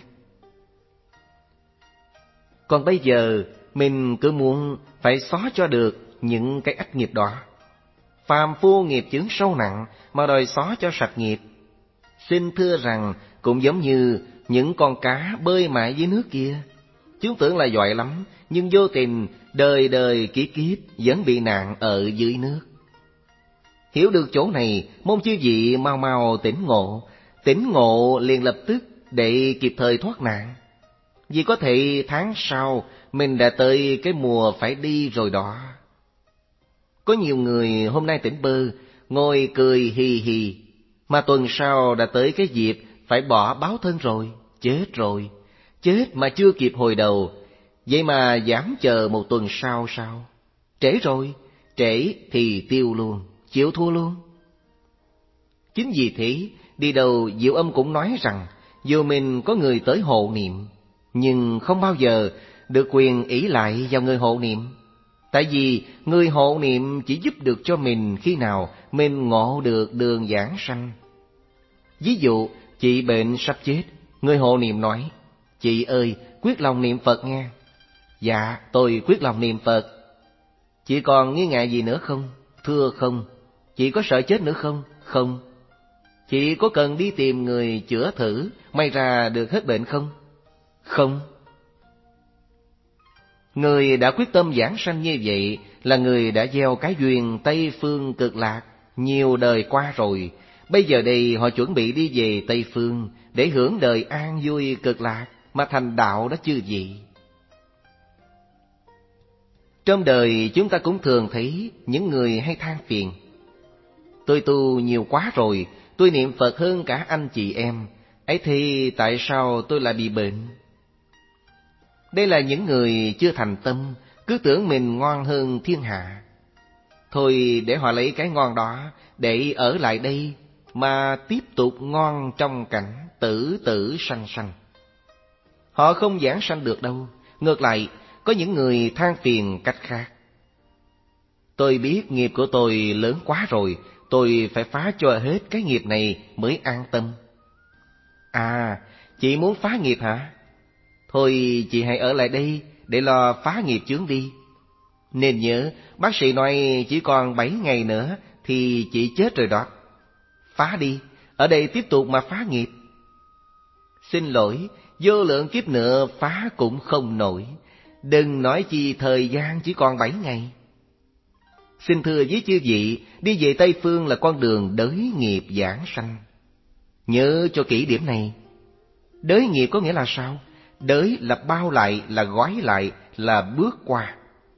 Còn bây giờ, mình cứ muốn phải xóa cho được những cái ách nghiệp đó. Phàm phu nghiệp chướng sâu nặng mà đòi xóa cho sạch nghiệp. Xin thưa rằng, cũng giống như những con cá bơi mãi dưới nước kia. Chúng tưởng là giỏi lắm, nhưng vô tình đời đời kiếp kiếp vẫn bị nạn ở dưới nước. Hiểu được chỗ này, mong chư vị mau mau tỉnh ngộ. Tỉnh ngộ liền lập tức để kịp thời thoát nạn. Vì có thể tháng sau mình đã tới cái mùa phải đi rồi đó. Có nhiều người hôm nay tỉnh bơ, ngồi cười hì hì, mà tuần sau đã tới cái dịp phải bỏ báo thân rồi. Chết rồi, chết mà chưa kịp hồi đầu, vậy mà dám chờ một tuần sau sao? Trễ rồi, trễ thì tiêu luôn, chịu thua luôn. Chính vì thế, đi đầu Diệu Âm cũng nói rằng, dù mình có người tới hộ niệm, nhưng không bao giờ được quyền ỷ lại vào người hộ niệm. Tại vì người hộ niệm chỉ giúp được cho mình khi nào mình ngộ được đường giảng sanh. Ví dụ, chị bệnh sắp chết, người hộ niệm nói, chị ơi, quyết lòng niệm Phật nghe. Dạ, tôi quyết lòng niệm Phật. Chị còn nghi ngại gì nữa không? Thưa không. Chị có sợ chết nữa không? Không. Chị có cần đi tìm người chữa thử, may ra được hết bệnh không? Không. Người đã quyết tâm giảng sanh như vậy là người đã gieo cái duyên Tây Phương Cực Lạc nhiều đời qua rồi. Bây giờ đây họ chuẩn bị đi về Tây Phương để hưởng đời an vui cực lạc mà thành đạo đó chư vị. Trong đời chúng ta cũng thường thấy những người hay than phiền. Tôi tu nhiều quá rồi, tôi niệm Phật hơn cả anh chị em, ấy thì tại sao tôi lại bị bệnh? Đây là những người chưa thành tâm, cứ tưởng mình ngon hơn thiên hạ. Thôi để họ lấy cái ngon đó để ở lại đây mà tiếp tục ngon trong cảnh tử tử sanh sanh. Họ không giảng sanh được đâu. Ngược lại, có những người than phiền cách khác. Tôi biết nghiệp của tôi lớn quá rồi, tôi phải phá cho hết cái nghiệp này mới an tâm. À, chị muốn phá nghiệp hả? Thôi chị hãy ở lại đây để lo phá nghiệp chướng đi. Nên nhớ, bác sĩ nói chỉ còn bảy ngày nữa thì chị chết rồi đó. Phá đi, ở đây tiếp tục mà phá nghiệp. Xin lỗi, vô lượng kiếp nữa phá cũng không nổi. Đừng nói chi thời gian chỉ còn bảy ngày. Xin thưa với chư vị, đi về Tây Phương là con đường đới nghiệp giảng sanh. Nhớ cho kỹ điểm này. Đới nghiệp có nghĩa là sao? Đới là bao lại, là gói lại, là bước qua.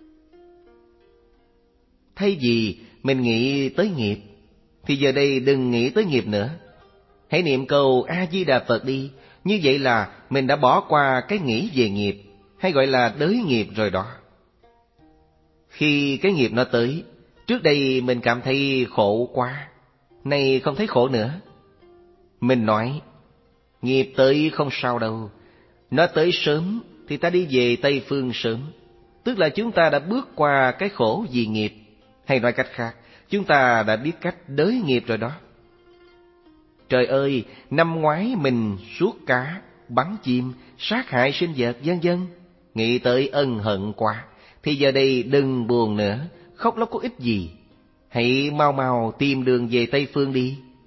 Thay vì mình nghĩ tới nghiệp, thì giờ đây đừng nghĩ tới nghiệp nữa. Hãy niệm cầu A-di-đà Phật đi. Như vậy là mình đã bỏ qua cái nghĩ về nghiệp, hay gọi là đới nghiệp rồi đó. Khi cái nghiệp nó tới, trước đây mình cảm thấy khổ quá, nay không thấy khổ nữa. Mình nói, nghiệp tới không sao đâu, nó tới sớm thì ta đi về Tây Phương sớm. Tức là chúng ta đã bước qua cái khổ vì nghiệp. Hay nói cách khác, chúng ta đã biết cách đới nghiệp rồi đó. Trời ơi, năm ngoái mình suốt cá, bắn chim, sát hại sinh vật vân vân, nghĩ tới ân hận quá. Thì giờ đây đừng buồn nữa, khóc lóc có ích gì. Hãy mau mau tìm đường về Tây Phương đi.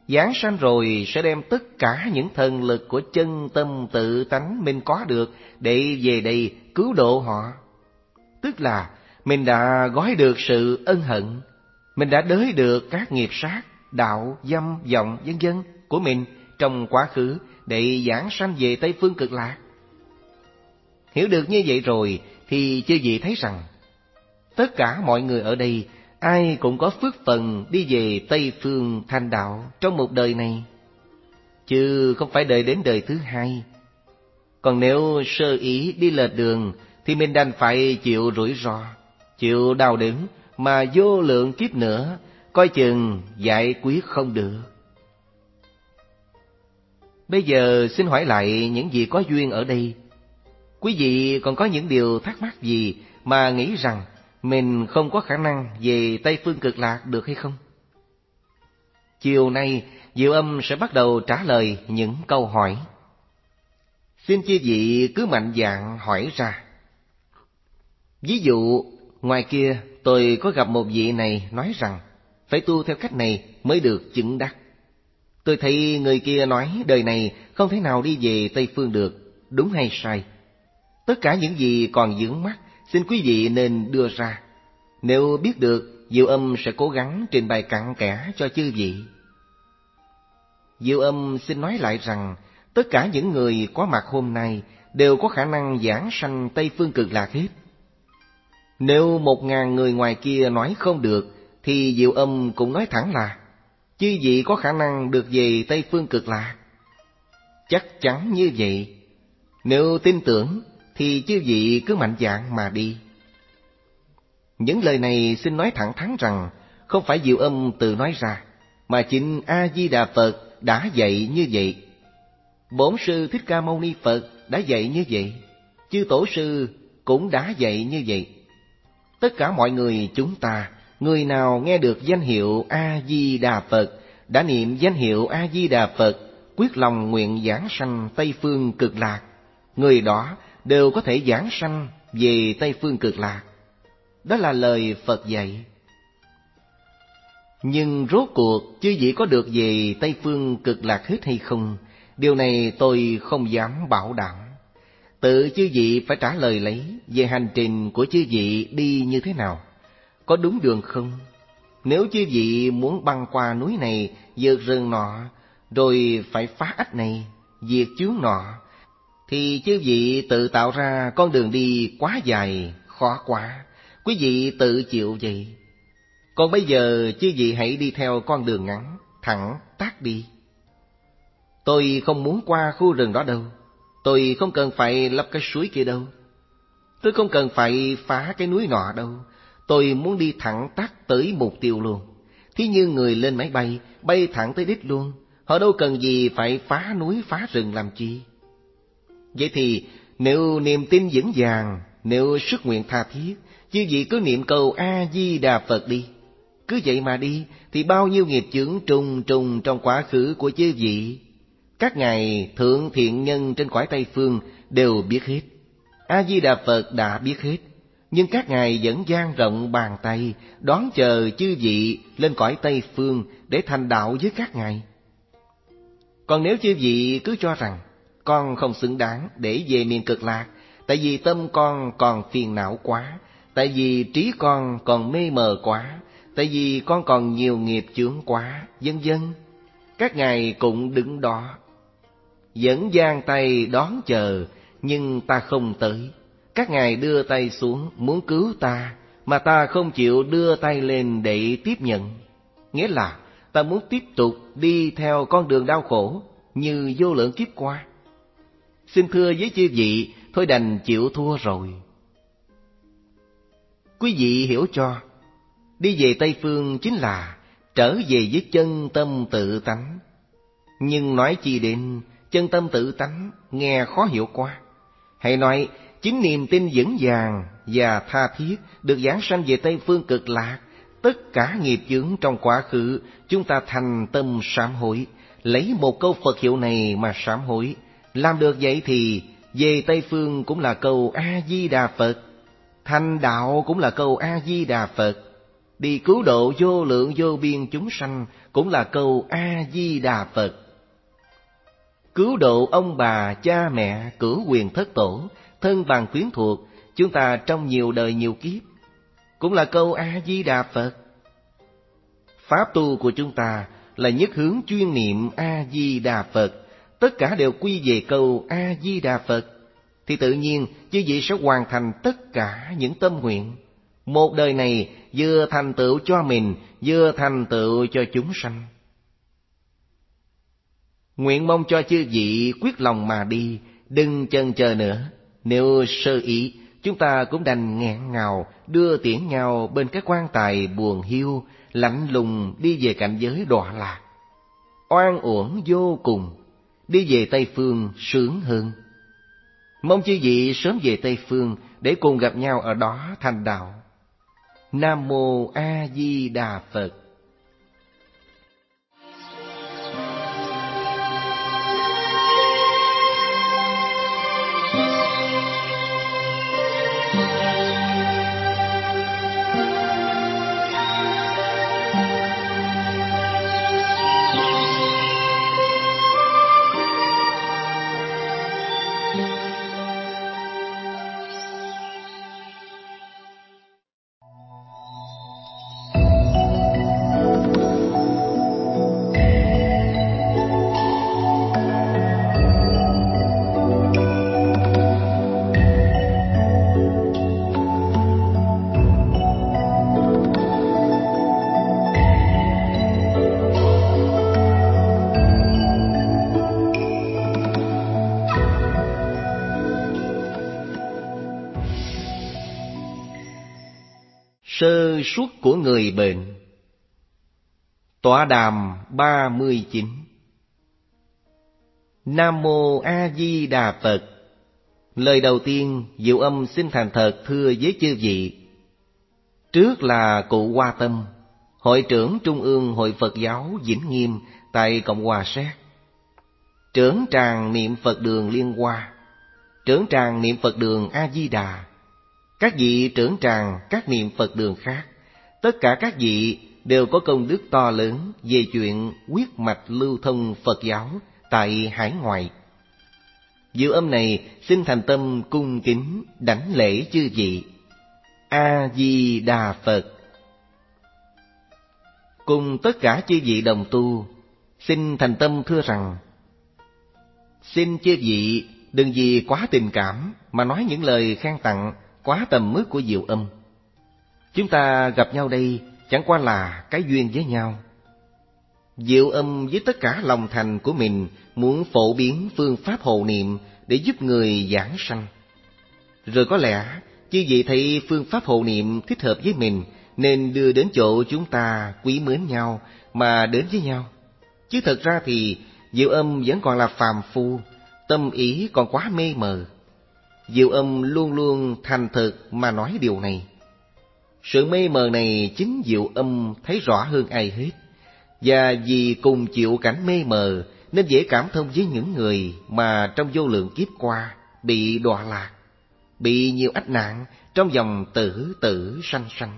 Giáng sanh rồi sẽ đem tất cả những thần lực của chân tâm tự tánh mình có được để về đây cứu độ họ. Tức là mình đã gói được sự ân hận, mình đã đới được các nghiệp sát, đạo, dâm, vọng, vân vân của mình trong quá khứ để giảng sanh về Tây Phương Cực Lạc. Hiểu được như vậy rồi thì chư vị thấy rằng tất cả mọi người ở đây ai cũng có phước phần đi về Tây Phương thành đạo trong một đời này, chứ không phải đợi đến đời thứ hai. Còn nếu sơ ý đi lệch đường thì mình đành phải chịu rủi ro, chịu đau đớn mà vô lượng kiếp nữa, coi chừng giải quyết không được. Bây giờ xin hỏi lại những vị có duyên ở đây, quý vị còn có những điều thắc mắc gì mà nghĩ rằng mình không có khả năng về Tây Phương Cực Lạc được hay không? Chiều nay Diệu Âm sẽ bắt đầu trả lời những câu hỏi. Xin chư vị cứ mạnh dạn hỏi ra. Ví dụ, ngoài kia tôi có gặp một vị này nói rằng phải tu theo cách này mới được chứng đắc. Tôi thấy người kia nói đời này không thể nào đi về Tây Phương được, đúng hay sai? Tất cả những gì còn vướng mắc, xin quý vị nên đưa ra. Nếu biết được, Diệu Âm sẽ cố gắng trình bày cặn kẽ cho chư vị. Diệu Âm xin nói lại rằng tất cả những người có mặt hôm nay đều có khả năng giảng sanh Tây Phương Cực Lạc hết. Nếu một ngàn người ngoài kia nói không được, thì Diệu Âm cũng nói thẳng là chư vị có khả năng được về Tây Phương Cực Lạc. Chắc chắn như vậy. Nếu tin tưởng thì chư vị cứ mạnh dạn mà đi. Những lời này xin nói thẳng thắn rằng không phải Diệu Âm tự nói ra, mà chính A-di-đà Phật đã dạy như vậy. Bổn sư Thích Ca Mâu Ni Phật đã dạy như vậy, chư tổ sư cũng đã dạy như vậy. Tất cả mọi người chúng ta, người nào nghe được danh hiệu A-di-đà Phật, đã niệm danh hiệu A-di-đà Phật, quyết lòng nguyện giảng sanh Tây Phương Cực Lạc, người đó đều có thể giảng sanh về Tây Phương Cực Lạc. Đó là lời Phật dạy. Nhưng rốt cuộc chư vị có được về Tây Phương Cực Lạc hết hay không, điều này tôi không dám bảo đảm. Tự chư vị phải trả lời lấy về hành trình của chư vị đi như thế nào, có đúng đường không? Nếu chư vị muốn băng qua núi này, vượt rừng nọ, rồi phải phá ách này, diệt chướng nọ, thì chư vị tự tạo ra con đường đi quá dài, khó quá, quý vị tự chịu vậy. Còn bây giờ chư vị hãy đi theo con đường ngắn, thẳng tát đi. Tôi không muốn qua khu rừng đó đâu, tôi không cần phải lấp cái suối kia đâu, tôi không cần phải phá cái núi nọ đâu. Tôi muốn đi thẳng tắt tới mục tiêu luôn. Thí như người lên máy bay, bay thẳng tới đích luôn. Họ đâu cần gì phải phá núi phá rừng làm chi. Vậy thì nếu niềm tin vững vàng, nếu sức nguyện tha thiết, chư vị cứ niệm câu A-di-đà Phật đi. Cứ vậy mà đi, thì bao nhiêu nghiệp chướng trùng trùng trong quá khứ của chư vị, các ngài thượng thiện nhân trên cõi Tây Phương đều biết hết. A-di-đà Phật đã biết hết, nhưng các ngài vẫn dang rộng bàn tay đón chờ chư vị lên cõi Tây Phương để thành đạo với các ngài. Còn nếu chư vị cứ cho rằng con không xứng đáng để về miền Cực Lạc, tại vì tâm con còn phiền não quá, tại vì trí con còn mê mờ quá, tại vì con còn nhiều nghiệp chướng quá, vân vân, các ngài cũng đứng đó vẫn giang tay đón chờ, nhưng ta không tới. Các ngài đưa tay xuống muốn cứu ta, mà ta không chịu đưa tay lên để tiếp nhận. Nghĩa là ta muốn tiếp tục đi theo con đường đau khổ như vô lượng kiếp qua. Xin thưa với chư vị, thôi đành chịu thua rồi. Quý vị hiểu cho, đi về Tây Phương chính là trở về với chân tâm tự tánh. Nhưng nói chi đến chân tâm tự tánh nghe khó hiểu quá. Hãy nói chính niềm tin vững vàng và tha thiết được giảng sanh về Tây Phương Cực Lạc. Tất cả nghiệp chướng trong quá khứ chúng ta thành tâm sám hối, lấy một câu Phật hiệu này mà sám hối. Làm được vậy thì về Tây Phương cũng là câu A-di-đà Phật, thành đạo cũng là câu A-di-đà Phật. đi cứu độ vô lượng vô biên chúng sanh cũng là câu A-di-đà Phật. Cứu độ ông bà, cha mẹ, cửu quyền thất tổ, thân bằng quyến thuộc, chúng ta trong nhiều đời nhiều kiếp, cũng là câu A-di-đà Phật. Pháp tu của chúng ta là nhất hướng chuyên niệm A-di-đà Phật, tất cả đều quy về câu A-di-đà Phật, thì tự nhiên chư vị sẽ hoàn thành tất cả những tâm nguyện. Một đời này vừa thành tựu cho mình, vừa thành tựu cho chúng sanh. Nguyện mong cho chư vị quyết lòng mà đi, đừng chần chờ nữa. Nếu sơ ý, chúng ta cũng đành nghẹn ngào đưa tiễn nhau bên cái quan tài buồn hiu, lạnh lùng đi về cảnh giới đọa lạc. Oan uổng vô cùng, đi về Tây Phương sướng hơn. Mong chư vị sớm về Tây Phương để cùng gặp nhau ở đó thành đạo. Nam Mô A Di Đà Phật. Sơ suất của người bệnh. Tọa đàm ba mươi chín. Nam Mô A Di Đà Phật. Lời đầu tiên, Diệu Âm xin thành thật thưa với chư vị. Trước là cụ Hoa Tâm, Hội trưởng Trung ương Hội Phật giáo Vĩnh Nghiêm tại Cộng hòa Séc, trưởng tràng niệm Phật đường Liên Hoa, trưởng tràng niệm Phật đường A Di Đà, các vị trưởng tràng các niệm Phật đường khác, tất cả các vị đều có công đức to lớn về chuyện huyết mạch lưu thông Phật giáo tại hải ngoại. Diệu Âm này xin thành tâm cung kính đảnh lễ chư vị. A Di Đà Phật. Cùng tất cả chư vị đồng tu, xin thành tâm thưa rằng, xin chư vị đừng vì quá tình cảm mà nói những lời khen tặng quá tầm mức của Diệu Âm. Chúng ta gặp nhau đây chẳng qua là cái duyên với nhau. Diệu Âm với tất cả lòng thành của mình muốn phổ biến phương pháp hộ niệm để giúp người giảng sanh. Rồi có lẽ chư vị thấy phương pháp hộ niệm thích hợp với mình nên đưa đến chỗ chúng ta quý mến nhau mà đến với nhau. Chứ thật ra thì Diệu Âm vẫn còn là phàm phu, tâm ý còn quá mê mờ. Diệu Âm luôn luôn thành thực mà nói điều này. Sự mê mờ này chính Diệu Âm thấy rõ hơn ai hết. Và vì cùng chịu cảnh mê mờ nên dễ cảm thông với những người mà trong vô lượng kiếp qua bị đọa lạc, bị nhiều ách nạn trong dòng tử tử sanh sanh.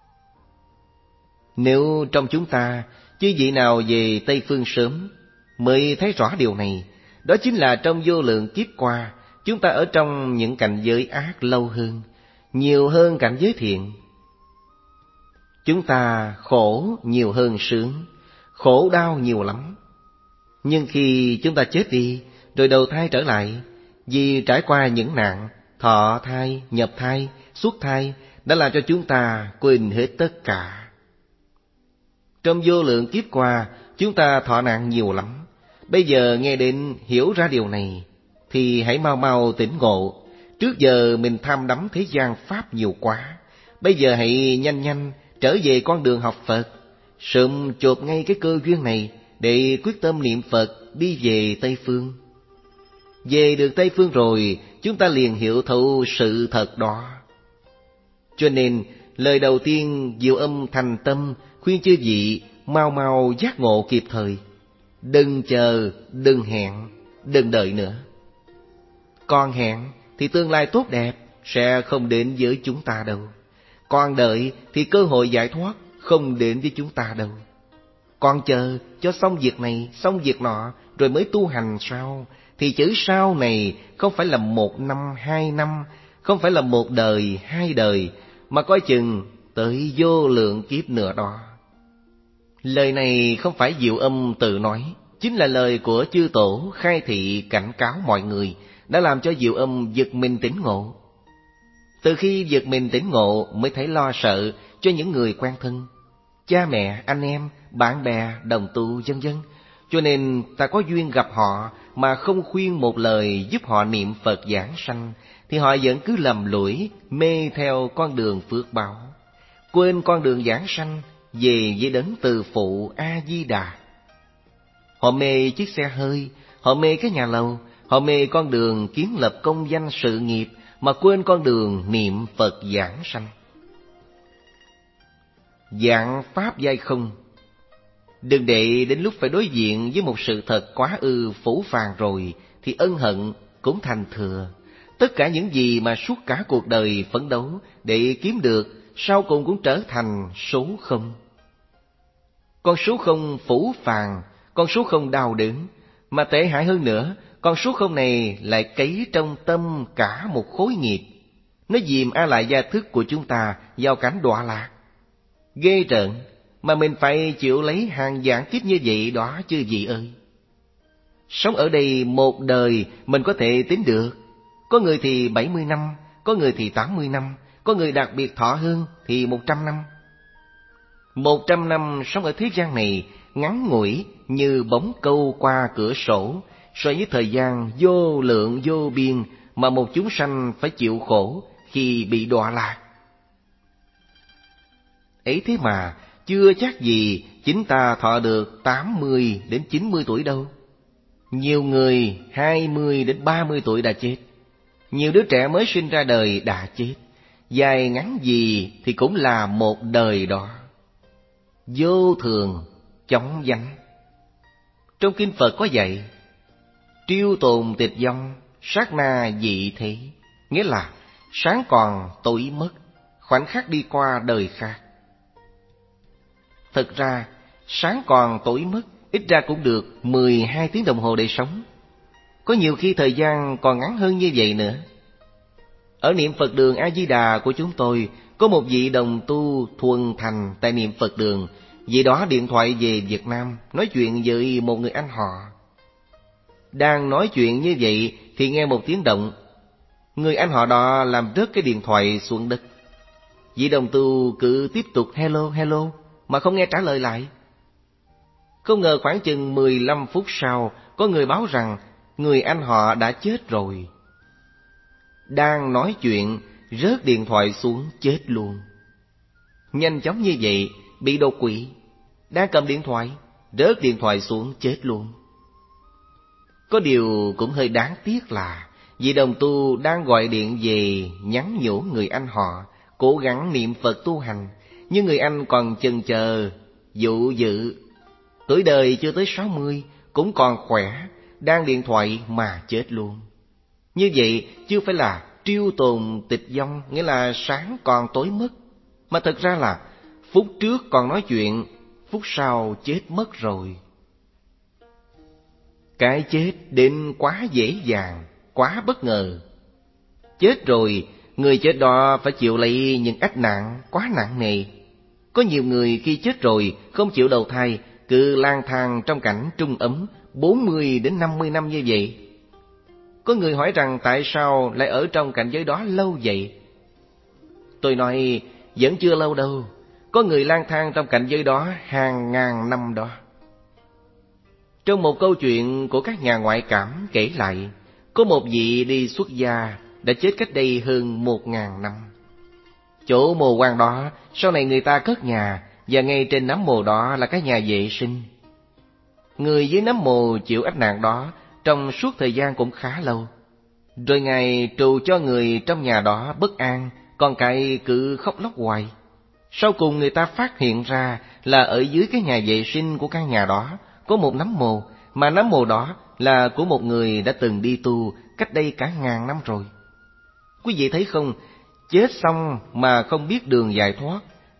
Nếu trong chúng ta chư vị nào về Tây Phương sớm mới thấy rõ điều này, đó chính là trong vô lượng kiếp qua chúng ta ở trong những cảnh giới ác lâu hơn, nhiều hơn cảnh giới thiện. Chúng ta khổ nhiều hơn sướng, khổ đau nhiều lắm. Nhưng khi chúng ta chết đi, rồi đầu thai trở lại, vì trải qua những nạn, thọ thai, nhập thai, xuất thai, đã làm cho chúng ta quên hết tất cả. Trong vô lượng kiếp qua, chúng ta thọ nạn nhiều lắm. Bây giờ nghe đến hiểu ra điều này, thì hãy mau mau tỉnh ngộ. Trước giờ mình tham đắm thế gian pháp nhiều quá, bây giờ hãy nhanh nhanh trở về con đường học Phật, sớm chộp ngay cái cơ duyên này để quyết tâm niệm Phật đi về Tây Phương. Về được Tây Phương rồi, chúng ta liền hiểu thấu sự thật đó. Cho nên lời đầu tiên Diệu Âm thành tâm khuyên chư vị mau mau giác ngộ kịp thời. Đừng chờ, đừng hẹn, đừng đợi nữa. Còn hẹn thì tương lai tốt đẹp sẽ không đến với chúng ta đâu. Còn đợi thì cơ hội giải thoát không đến với chúng ta đâu. Còn chờ cho xong việc này, xong việc nọ, rồi mới tu hành sao? Thì chữ sao này không phải là một năm, hai năm, không phải là một đời, hai đời, mà coi chừng tới vô lượng kiếp nữa đó. Lời này không phải Diệu Âm tự nói, chính là lời của chư tổ khai thị cảnh cáo mọi người, đã làm cho Diệu Âm giật mình tỉnh ngộ. Từ khi giật mình tỉnh ngộ mới thấy lo sợ cho những người quen thân, cha mẹ, anh em, bạn bè, đồng tu vân vân. Cho nên ta có duyên gặp họ mà không khuyên một lời giúp họ niệm Phật giảng sanh, thì họ vẫn cứ lầm lũi mê theo con đường phước báo, quên con đường giảng sanh, về với đấng từ phụ A Di Đà. Họ mê chiếc xe hơi, họ mê cái nhà lầu, họ mê con đường kiến lập công danh sự nghiệp, mà quên con đường niệm Phật giảng sanh. Dạng pháp giai không. Đừng để đến lúc phải đối diện với một sự thật quá ư phũ phàng rồi thì ân hận cũng thành thừa. Tất cả những gì mà suốt cả cuộc đời phấn đấu để kiếm được, sau cùng cũng trở thành số không. Con số không phũ phàng, con số không đau đớn, mà tệ hại hơn nữa, con số không này lại cấy trong tâm cả một khối nghiệp. Nó dìm a lại gia thức của chúng ta vào cảnh đọa lạc. Ghê rợn, mà mình phải chịu lấy hàng vạn kiếp như vậy đó chứ gì ơi. Sống ở đây một đời mình có thể tính được. Có người thì bảy mươi năm, có người thì tám mươi năm, có người đặc biệt thọ hơn thì một trăm năm. Một trăm năm sống ở thế gian này ngắn ngủi như bóng câu qua cửa sổ, so với thời gian vô lượng vô biên mà một chúng sanh phải chịu khổ khi bị đọa lạc. Ấy thế mà chưa chắc gì chính ta thọ được tám mươi đến chín mươi tuổi đâu. Nhiều người hai mươi đến ba mươi tuổi đã chết. Nhiều đứa trẻ mới sinh ra đời đã chết. Dài ngắn gì thì cũng là một đời đó. Vô thường, chóng vánh. Trong kinh Phật có dạy, triêu tồn tịch vong, sát na dị thế. Nghĩa là sáng còn tối mất, khoảnh khắc đi qua đời khác. Thực ra, sáng còn tối mất, ít ra cũng được mười hai tiếng đồng hồ để sống. Có nhiều khi thời gian còn ngắn hơn như vậy nữa. Ở niệm Phật đường A-di-đà của chúng tôi, có một vị đồng tu thuần thành tại niệm Phật đường. Vị đó điện thoại về Việt Nam, nói chuyện với một người anh họ. Đang nói chuyện như vậy thì nghe một tiếng động. Người anh họ đó làm rớt cái điện thoại xuống đất. Vị đồng tu cứ tiếp tục hello hello mà không nghe trả lời lại. Không ngờ khoảng chừng mười lăm phút sau, có người báo rằng người anh họ đã chết rồi. Đang nói chuyện, rớt điện thoại xuống chết luôn. Nhanh chóng như vậy, bị đột quỵ. Đang cầm điện thoại, rớt điện thoại xuống chết luôn. Có điều cũng hơi đáng tiếc là vị đồng tu đang gọi điện về nhắn nhủ người anh họ cố gắng niệm Phật tu hành, nhưng người anh còn chần chờ, dụ dự. Tuổi đời chưa tới sáu mươi, cũng còn khỏe, đang điện thoại mà chết luôn. Như vậy chưa phải là triêu tồn tịch vong, nghĩa là sáng còn tối mất, mà thật ra là phút trước còn nói chuyện, phút sau chết mất rồi. Cái chết đến quá dễ dàng, quá bất ngờ. Chết rồi, người chết đó phải chịu lấy những ách nạn quá nặng nề. Có nhiều người khi chết rồi không chịu đầu thai, cứ lang thang trong cảnh trung ấm bốn mươi đến năm mươi năm như vậy. Có người hỏi rằng tại sao lại ở trong cảnh giới đó lâu vậy? Tôi nói vẫn chưa lâu đâu. Có người lang thang trong cảnh giới đó hàng ngàn năm đó. Trong một câu chuyện của các nhà ngoại cảm kể lại, có một vị đi xuất gia đã chết cách đây hơn một ngàn năm. Chỗ mồ quan đó sau này người ta cất nhà, và ngay trên nấm mồ đó là cái nhà vệ sinh. Người dưới nấm mồ chịu ách nạn đó trong suốt thời gian cũng khá lâu. Rồi Ngài trù cho người trong nhà đó bất an, con cái cứ khóc lóc hoài. Sau cùng người ta phát hiện ra là ở dưới cái nhà vệ sinh của căn nhà đó có một nấm mồ, mà nấm mồ đó là của một người đã từng đi tu cách đây cả ngàn năm rồi. Quý vị thấy không, chết xong mà không biết đường giải thoát,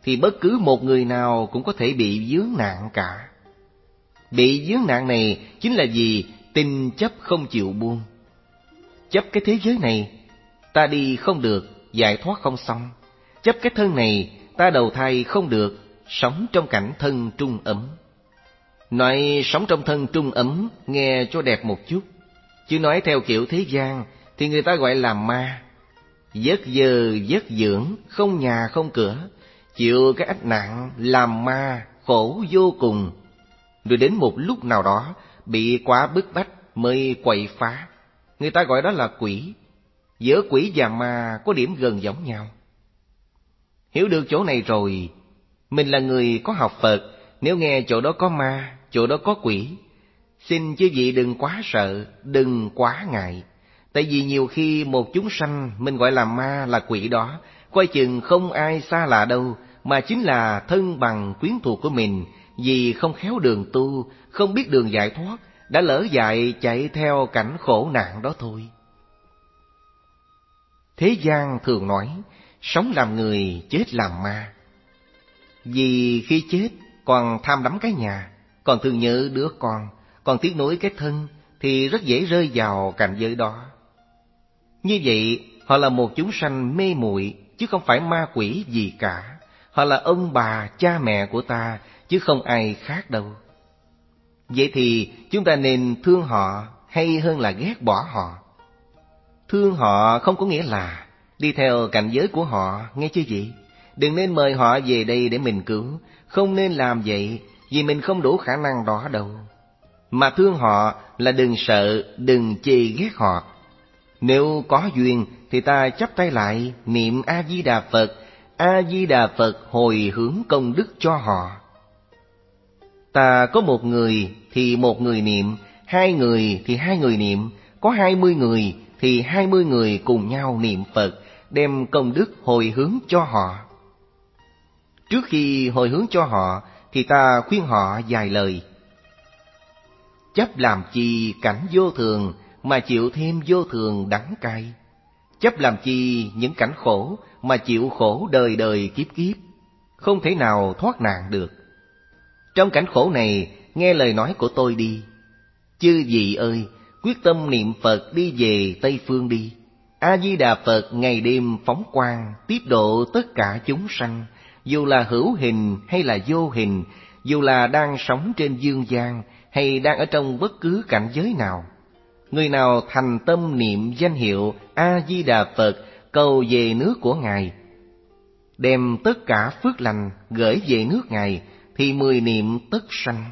thì bất cứ một người nào cũng có thể bị vướng nạn cả. Bị vướng nạn này chính là vì tình chấp không chịu buông. Chấp cái thế giới này, ta đi không được, giải thoát không xong. Chấp cái thân này, ta đầu thai không được, sống trong cảnh thân trung ấm. Nói sống trong thân trung ấm nghe cho đẹp một chút, chứ nói theo kiểu thế gian thì người ta gọi là ma. Vất vơ vất vưởng, không nhà không cửa, chịu cái ách nạn làm ma, khổ vô cùng. Rồi đến một lúc nào đó bị quá bức bách mới quậy phá. Người ta gọi đó là quỷ. Giữa quỷ và ma có điểm gần giống nhau. Hiểu được chỗ này rồi, mình là người có học Phật, nếu nghe chỗ đó có ma, chỗ đó có quỷ, xin chư vị đừng quá sợ, đừng quá ngại. Tại vì nhiều khi một chúng sanh mình gọi là ma là quỷ đó, coi chừng không ai xa lạ đâu, mà chính là thân bằng quyến thuộc của mình, vì không khéo đường tu, không biết đường giải thoát, đã lỡ dại chạy theo cảnh khổ nạn đó thôi. Thế gian thường nói, sống làm người, chết làm ma. Vì khi chết còn tham đắm cái nhà, còn thương nhớ đứa con, còn tiếc nuối cái thân, thì rất dễ rơi vào cảnh giới đó. Như vậy, họ là một chúng sanh mê muội, chứ không phải ma quỷ gì cả. Họ là ông bà, cha mẹ của ta, chứ không ai khác đâu. Vậy thì chúng ta nên thương họ hay hơn là ghét bỏ họ? Thương họ không có nghĩa là đi theo cảnh giới của họ, nghe chưa gì? Đừng nên mời họ về đây để mình cứu, không nên làm vậy, vì mình không đủ khả năng đó đâu. Mà thương họ là đừng sợ, đừng chê ghét họ. Nếu có duyên thì ta chắp tay lại niệm A-di-đà Phật, A-di-đà Phật hồi hướng công đức cho họ. Ta có một người thì một người niệm, hai người thì hai người niệm, có hai mươi người thì hai mươi người cùng nhau niệm Phật, đem công đức hồi hướng cho họ. Trước khi hồi hướng cho họ thì ta khuyên họ vài lời. Chấp làm chi cảnh vô thường mà chịu thêm vô thường đắng cay? Chấp làm chi những cảnh khổ mà chịu khổ đời đời kiếp kiếp? Không thể nào thoát nạn được. Trong cảnh khổ này, nghe lời nói của tôi đi. Chư vị ơi, quyết tâm niệm Phật đi về Tây Phương đi. A-di-đà Phật ngày đêm phóng quang, tiếp độ tất cả chúng sanh, dù là hữu hình hay là vô hình, dù là đang sống trên dương gian hay đang ở trong bất cứ cảnh giới nào. Người nào thành tâm niệm danh hiệu A-di-đà Phật cầu về nước của Ngài, đem tất cả phước lành gửi về nước Ngài, thì mười niệm tất sanh.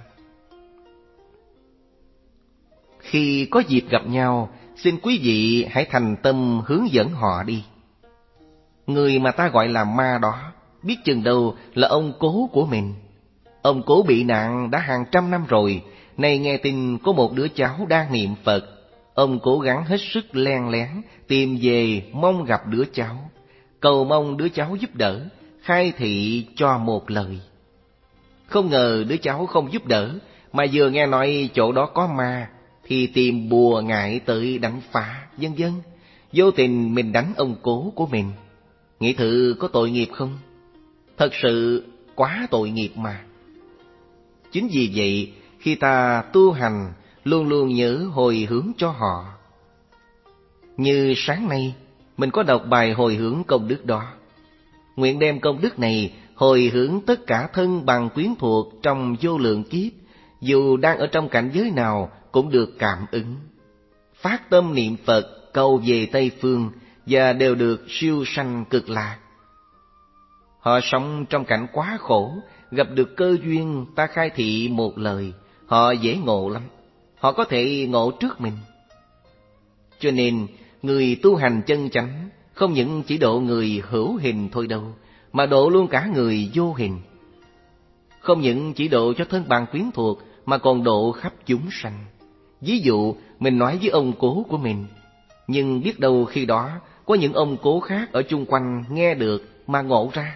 Khi có dịp gặp nhau, xin quý vị hãy thành tâm hướng dẫn họ đi. Người mà ta gọi là ma đó, biết chừng đâu là ông cố của mình. Ông cố bị nạn đã hàng trăm năm rồi, nay nghe tin có một đứa cháu đang niệm Phật. Ông cố gắng hết sức len lén tìm về, mong gặp đứa cháu, cầu mong đứa cháu giúp đỡ, khai thị cho một lời. Không ngờ đứa cháu không giúp đỡ, mà vừa nghe nói chỗ đó có ma thì tìm bùa ngải tới đánh phá, vân vân. Vô tình mình đánh ông cố của mình. Nghĩ thử có tội nghiệp không? Thật sự quá tội nghiệp mà. Chính vì vậy, khi ta tu hành, luôn luôn nhớ hồi hướng cho họ. Như sáng nay, mình có đọc bài hồi hướng công đức đó. Nguyện đem công đức này hồi hướng tất cả thân bằng quyến thuộc trong vô lượng kiếp, dù đang ở trong cảnh giới nào cũng được cảm ứng. Phát tâm niệm Phật cầu về Tây Phương và đều được siêu sanh cực lạc. Họ sống trong cảnh quá khổ, gặp được cơ duyên ta khai thị một lời, họ dễ ngộ lắm. Họ có thể ngộ trước mình. Cho nên, người tu hành chân chánh không những chỉ độ người hữu hình thôi đâu, mà độ luôn cả người vô hình. Không những chỉ độ cho thân bằng quyến thuộc, mà còn độ khắp chúng sanh. Ví dụ, mình nói với ông cố của mình, nhưng biết đâu khi đó có những ông cố khác ở chung quanh nghe được mà ngộ ra.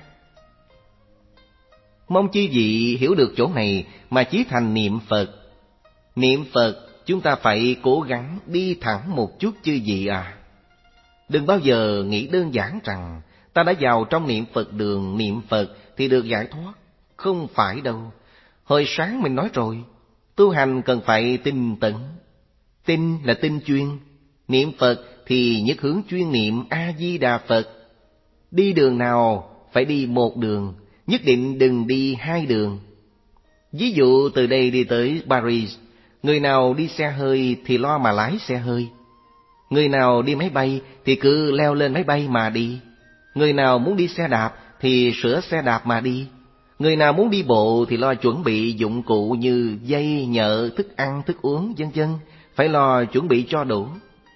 Mong chi vị hiểu được chỗ này mà chí thành niệm Phật. Niệm Phật chúng ta phải cố gắng đi thẳng một chút chư vị à. Đừng bao giờ nghĩ đơn giản rằng ta đã vào trong niệm Phật đường niệm Phật thì được giải thoát. Không phải đâu. Hồi sáng mình nói rồi, tu hành cần phải tinh tấn. Tinh là tinh chuyên. Niệm Phật thì nhất hướng chuyên niệm A-di-đà Phật. Đi đường nào phải đi một đường, nhất định đừng đi hai đường. Ví dụ từ đây đi tới Paris, người nào đi xe hơi thì lo mà lái xe hơi. Người nào đi máy bay thì cứ leo lên máy bay mà đi. Người nào muốn đi xe đạp thì sửa xe đạp mà đi. Người nào muốn đi bộ thì lo chuẩn bị dụng cụ như dây, nhợ, thức ăn, thức uống, vân vân, phải lo chuẩn bị cho đủ.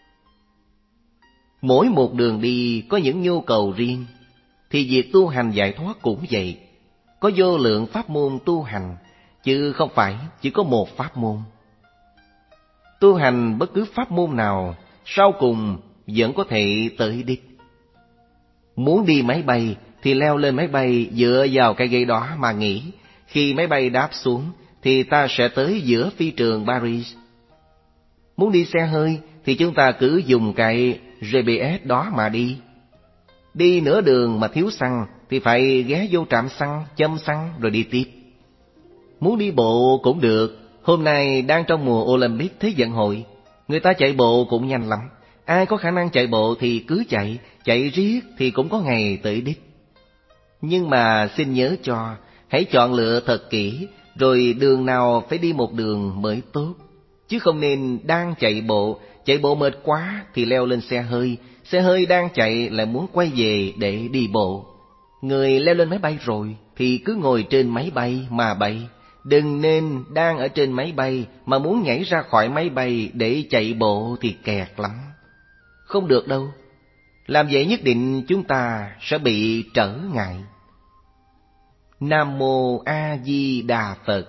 Mỗi một đường đi có những nhu cầu riêng, thì việc tu hành giải thoát cũng vậy. Có vô lượng pháp môn tu hành, chứ không phải chỉ có một pháp môn. Tu hành bất cứ pháp môn nào, sau cùng vẫn có thể tới đích. Muốn đi máy bay thì leo lên máy bay dựa vào cái ghế đó mà nghỉ. Khi máy bay đáp xuống thì ta sẽ tới giữa phi trường Paris. Muốn đi xe hơi thì chúng ta cứ dùng cái giê pê ét đó mà đi. Đi nửa đường mà thiếu xăng thì phải ghé vô trạm xăng, châm xăng rồi đi tiếp. Muốn đi bộ cũng được. Hôm nay đang trong mùa Olympic Thế vận hội, người ta chạy bộ cũng nhanh lắm. Ai có khả năng chạy bộ thì cứ chạy, chạy riết thì cũng có ngày tới đích. Nhưng mà xin nhớ cho, hãy chọn lựa thật kỹ, rồi đường nào phải đi một đường mới tốt. Chứ không nên đang chạy bộ, chạy bộ mệt quá thì leo lên xe hơi, xe hơi đang chạy lại muốn quay về để đi bộ. Người leo lên máy bay rồi thì cứ ngồi trên máy bay mà bay. Đừng nên đang ở trên máy bay mà muốn nhảy ra khỏi máy bay để chạy bộ thì kẹt lắm. Không được đâu. Làm vậy nhất định chúng ta sẽ bị trở ngại. Nam Mô A Di Đà Phật.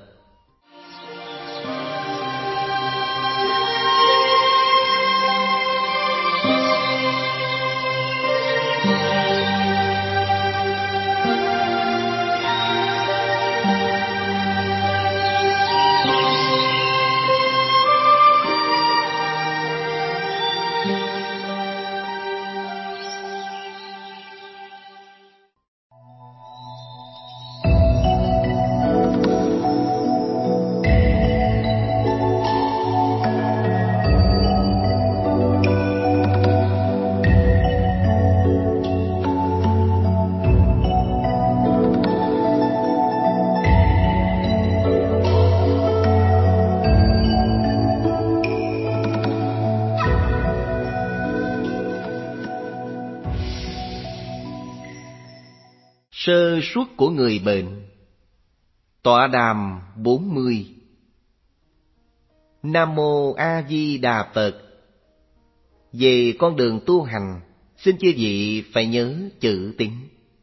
Sơ suất của người bệnh. Tọa đàm bốn mươi. Nam Mô A Di Đà Phật. Về con đường tu hành, xin chư vị phải nhớ chữ tín.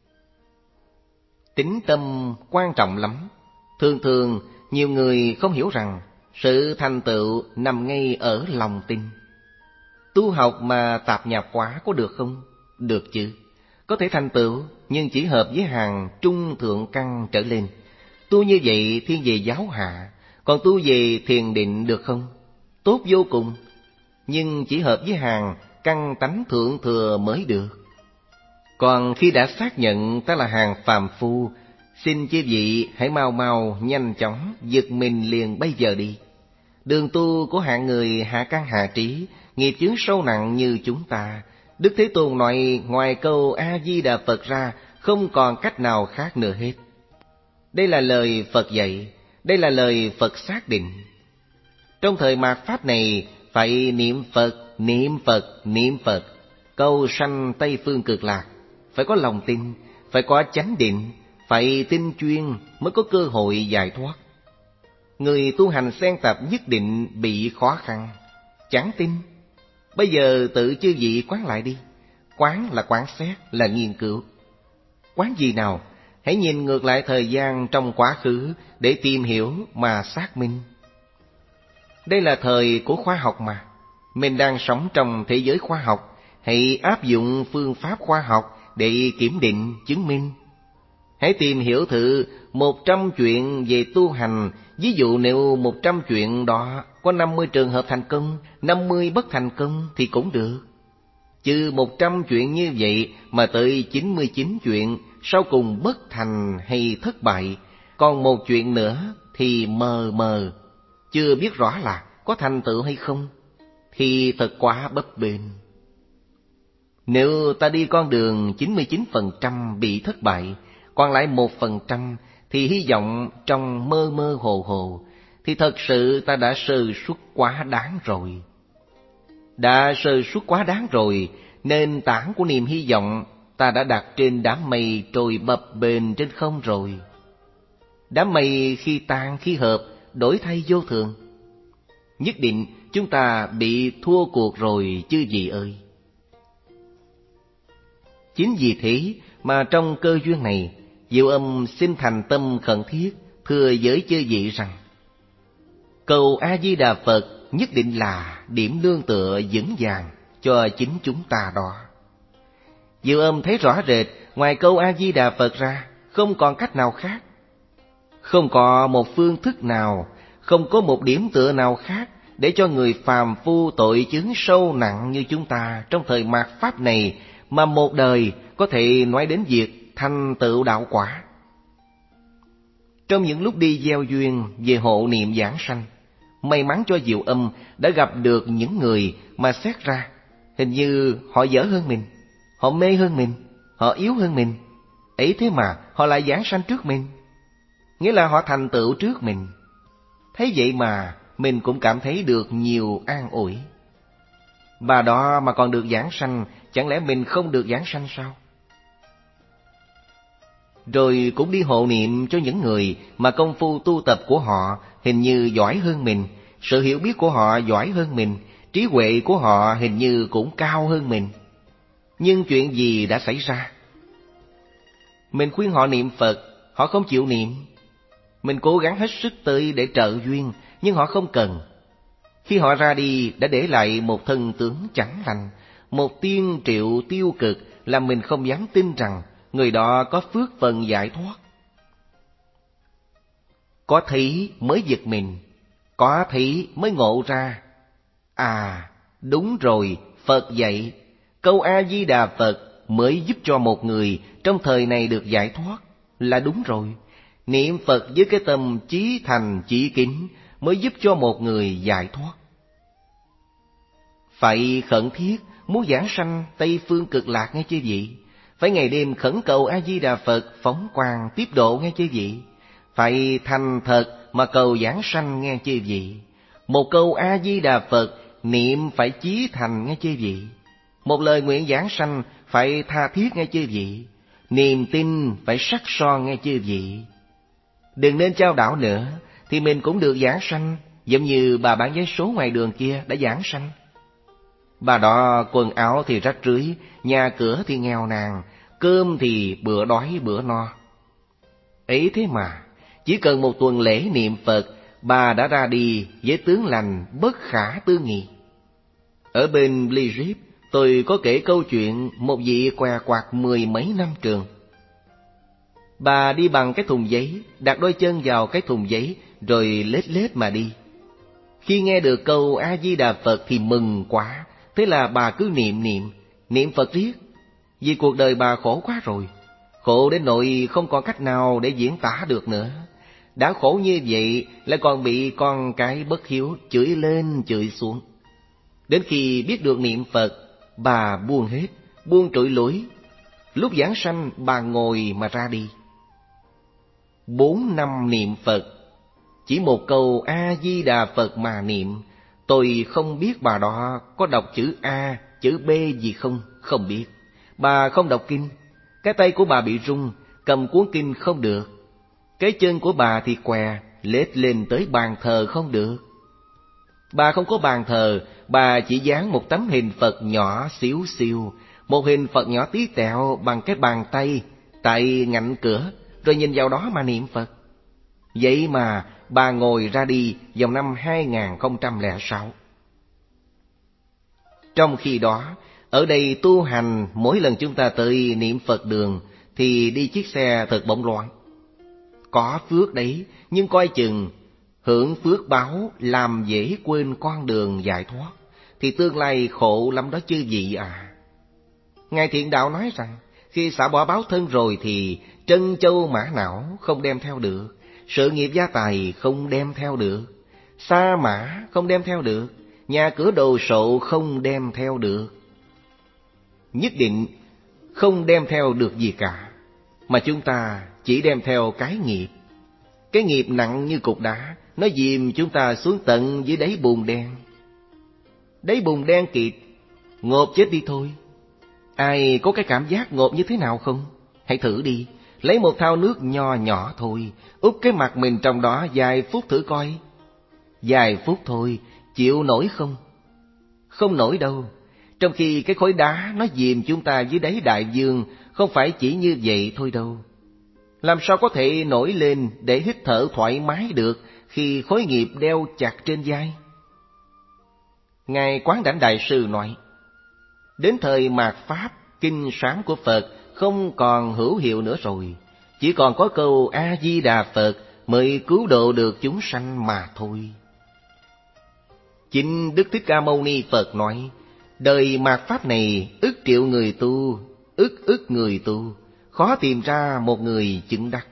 Tín tâm quan trọng lắm. Thường thường nhiều người không hiểu rằng sự thành tựu nằm ngay ở lòng tin. Tu học mà tạp nhạp quá có được không? Được chứ. Có thể thành tựu, nhưng chỉ hợp với hàng trung thượng căn trở lên. Tu như vậy thiên về giáo hạ, còn tu về thiền định được không? Tốt vô cùng, nhưng chỉ hợp với hàng căn tánh thượng thừa mới được. Còn khi đã xác nhận ta là hàng phàm phu, xin chư vị hãy mau mau nhanh chóng giật mình liền bây giờ đi. Đường tu của hạng người hạ căn hạ trí, nghiệp chướng sâu nặng như chúng ta, Đức Thế Tôn nói ngoài câu A-di-đà Phật ra không còn cách nào khác nữa hết. Đây là lời Phật dạy, đây là lời Phật xác định. Trong thời mạt Pháp này phải niệm Phật, niệm Phật, niệm Phật, cầu sanh Tây Phương Cực Lạc. Phải có lòng tin, phải có chánh định, phải tinh chuyên mới có cơ hội giải thoát. Người tu hành xen tạp nhất định bị khó khăn. Chẳng tin, bây giờ tự chư vị quán lại đi. Quán là quán xét, là nghiên cứu. Quán gì nào? Hãy nhìn ngược lại thời gian trong quá khứ để tìm hiểu mà xác minh. Đây là thời của khoa học mà. Mình đang sống trong thế giới khoa học. Hãy áp dụng phương pháp khoa học để kiểm định, chứng minh. Hãy tìm hiểu thử một trăm chuyện về tu hành. Ví dụ nếu một trăm chuyện đó có năm mươi trường hợp thành công, năm mươi bất thành công thì cũng được. Chứ một trăm chuyện như vậy mà tới chín mươi chín chuyện sau cùng bất thành hay thất bại. Còn một chuyện nữa thì mờ mờ, chưa biết rõ là có thành tựu hay không, thì thật quá bấp bênh. Nếu ta đi con đường chín mươi chín phần trăm bị thất bại, còn lại một phần trăm thì hy vọng trong mơ mơ hồ hồ, thì thật sự ta đã sơ suất quá đáng rồi. Đã sơ suất quá đáng rồi, nền tảng của niềm hy vọng ta đã đặt trên đám mây trôi bập bềnh trên không rồi. Đám mây khi tan khi hợp, đổi thay vô thường. Nhất định chúng ta bị thua cuộc rồi chư vị ơi. Chính vì thế mà trong cơ duyên này, Diệu Âm xin thành tâm khẩn thiết thưa với chư vị rằng, cầu A-di-đà Phật nhất định là điểm nương tựa vững vàng cho chính chúng ta đó. Diệu Âm thấy rõ rệt, ngoài câu A-di-đà Phật ra, không còn cách nào khác. Không có một phương thức nào, không có một điểm tựa nào khác để cho người phàm phu tội chướng sâu nặng như chúng ta trong thời mạt Pháp này mà một đời có thể nói đến việc thành tựu đạo quả. Trong những lúc đi gieo duyên về hộ niệm giảng sanh, may mắn cho Diệu Âm đã gặp được những người mà xét ra hình như họ dở hơn mình, họ mê hơn mình, họ yếu hơn mình. Ấy thế mà họ lại giảng sanh trước mình, nghĩa là họ thành tựu trước mình. Thế vậy mà mình cũng cảm thấy được nhiều an ủi. Bà đó mà còn được giảng sanh, chẳng lẽ mình không được giảng sanh sao? Rồi cũng đi hộ niệm cho những người mà công phu tu tập của họ hình như giỏi hơn mình, sự hiểu biết của họ giỏi hơn mình, trí huệ của họ hình như cũng cao hơn mình. Nhưng chuyện gì đã xảy ra? Mình khuyên họ niệm Phật, họ không chịu niệm. Mình cố gắng hết sức tới để trợ duyên, nhưng họ không cần. Khi họ ra đi đã để lại một thân tướng chẳng lành, một tiên triệu tiêu cực, làm mình không dám tin rằng người đó có phước phần giải thoát. Có thấy mới giật mình, có thấy mới ngộ ra. À, đúng rồi, Phật dạy, câu A-di-đà Phật mới giúp cho một người trong thời này được giải thoát, là đúng rồi. Niệm Phật với cái tâm chí thành chí kính mới giúp cho một người giải thoát. Phải khẩn thiết muốn giảng sanh Tây Phương Cực Lạc nghe chư vị. Phải ngày đêm khẩn cầu A-di-đà Phật phóng quang tiếp độ nghe chư vị. Phải thành thật mà cầu giảng sanh nghe chư vị. Một câu A-di-đà Phật niệm phải chí thành nghe chư vị. Một lời nguyện giảng sanh phải tha thiết nghe chư vị. Niềm tin phải sắc son nghe chư vị. Đừng nên chao đảo nữa, thì mình cũng được giảng sanh, giống như bà bán vé số ngoài đường kia đã giảng sanh. Bà đó quần áo thì rách rưới, nhà cửa thì nghèo nàn, cơm thì bữa đói bữa no. Ấy thế mà, chỉ cần một tuần lễ niệm Phật, bà đã ra đi với tướng lành bất khả tư nghị. Ở bên Blirip, tôi có kể câu chuyện một vị què quạt mười mấy năm trường. Bà đi bằng cái thùng giấy, đặt đôi chân vào cái thùng giấy, rồi lết lết mà đi. Khi nghe được câu A-di-đà Phật thì mừng quá, thế là bà cứ niệm niệm, niệm Phật riết. Vì cuộc đời bà khổ quá rồi, khổ đến nỗi không còn cách nào để diễn tả được nữa. Đã khổ như vậy lại còn bị con cái bất hiếu chửi lên chửi xuống. Đến khi biết được niệm Phật, bà buông hết, buông trụi lũi. Lúc giảng sanh bà ngồi mà ra đi. Bốn năm niệm Phật, chỉ một câu A-di-đà Phật mà niệm. Tôi không biết bà đó có đọc chữ A, chữ B gì không, không biết. Bà không đọc kinh, cái tay của bà bị run, cầm cuốn kinh không được. Cái chân của bà thì què, lết lên tới bàn thờ không được. Bà không có bàn thờ, bà chỉ dán một tấm hình Phật nhỏ xíu xiu, một hình Phật nhỏ tí tẹo bằng cái bàn tay tại ngạnh cửa, rồi nhìn vào đó mà niệm Phật. Vậy mà bà ngồi ra đi vào năm hai nghìn không trăm lẻ sáu. Trong khi đó, ở đây tu hành mỗi lần chúng ta tới niệm Phật đường thì đi chiếc xe thật bỗng loạn. Có phước đấy, nhưng coi chừng hưởng phước báo làm dễ quên con đường giải thoát, thì tương lai khổ lắm đó chư vị à. Ngài Thiện Đạo nói rằng, Khi xả bỏ báo thân rồi thì trân châu mã não không đem theo được, sự nghiệp gia tài không đem theo được, sa mã không đem theo được, nhà cửa đồ sộ không đem theo được. Nhất định không đem theo được gì cả, mà chúng ta chỉ đem theo cái nghiệp. Cái nghiệp nặng như cục đá, nó dìm chúng ta xuống tận dưới đáy bùn đen. Đáy bùn đen kịt, ngộp chết đi thôi. Ai có cái cảm giác ngộp như thế nào không? Hãy thử đi, lấy một thau nước nho nhỏ thôi, úp cái mặt mình trong đó vài phút thử coi. Vài phút thôi, chịu nổi không? Không nổi đâu. Trong khi cái khối đá nó dìm chúng ta dưới đáy đại dương, không phải chỉ như vậy thôi đâu. Làm sao có thể nổi lên để hít thở thoải mái được khi khối nghiệp đeo chặt trên vai? Ngài Quán Đảnh Đại Sư nói, đến thời mạt Pháp, kinh sáng của Phật không còn hữu hiệu nữa rồi. Chỉ còn có câu A-di-đà Phật mới cứu độ được chúng sanh mà thôi. Chính Đức Thích Ca Mâu Ni Phật nói, đời mạt Pháp này ức triệu người tu, ức ức người tu, khó tìm ra một người chứng đắc.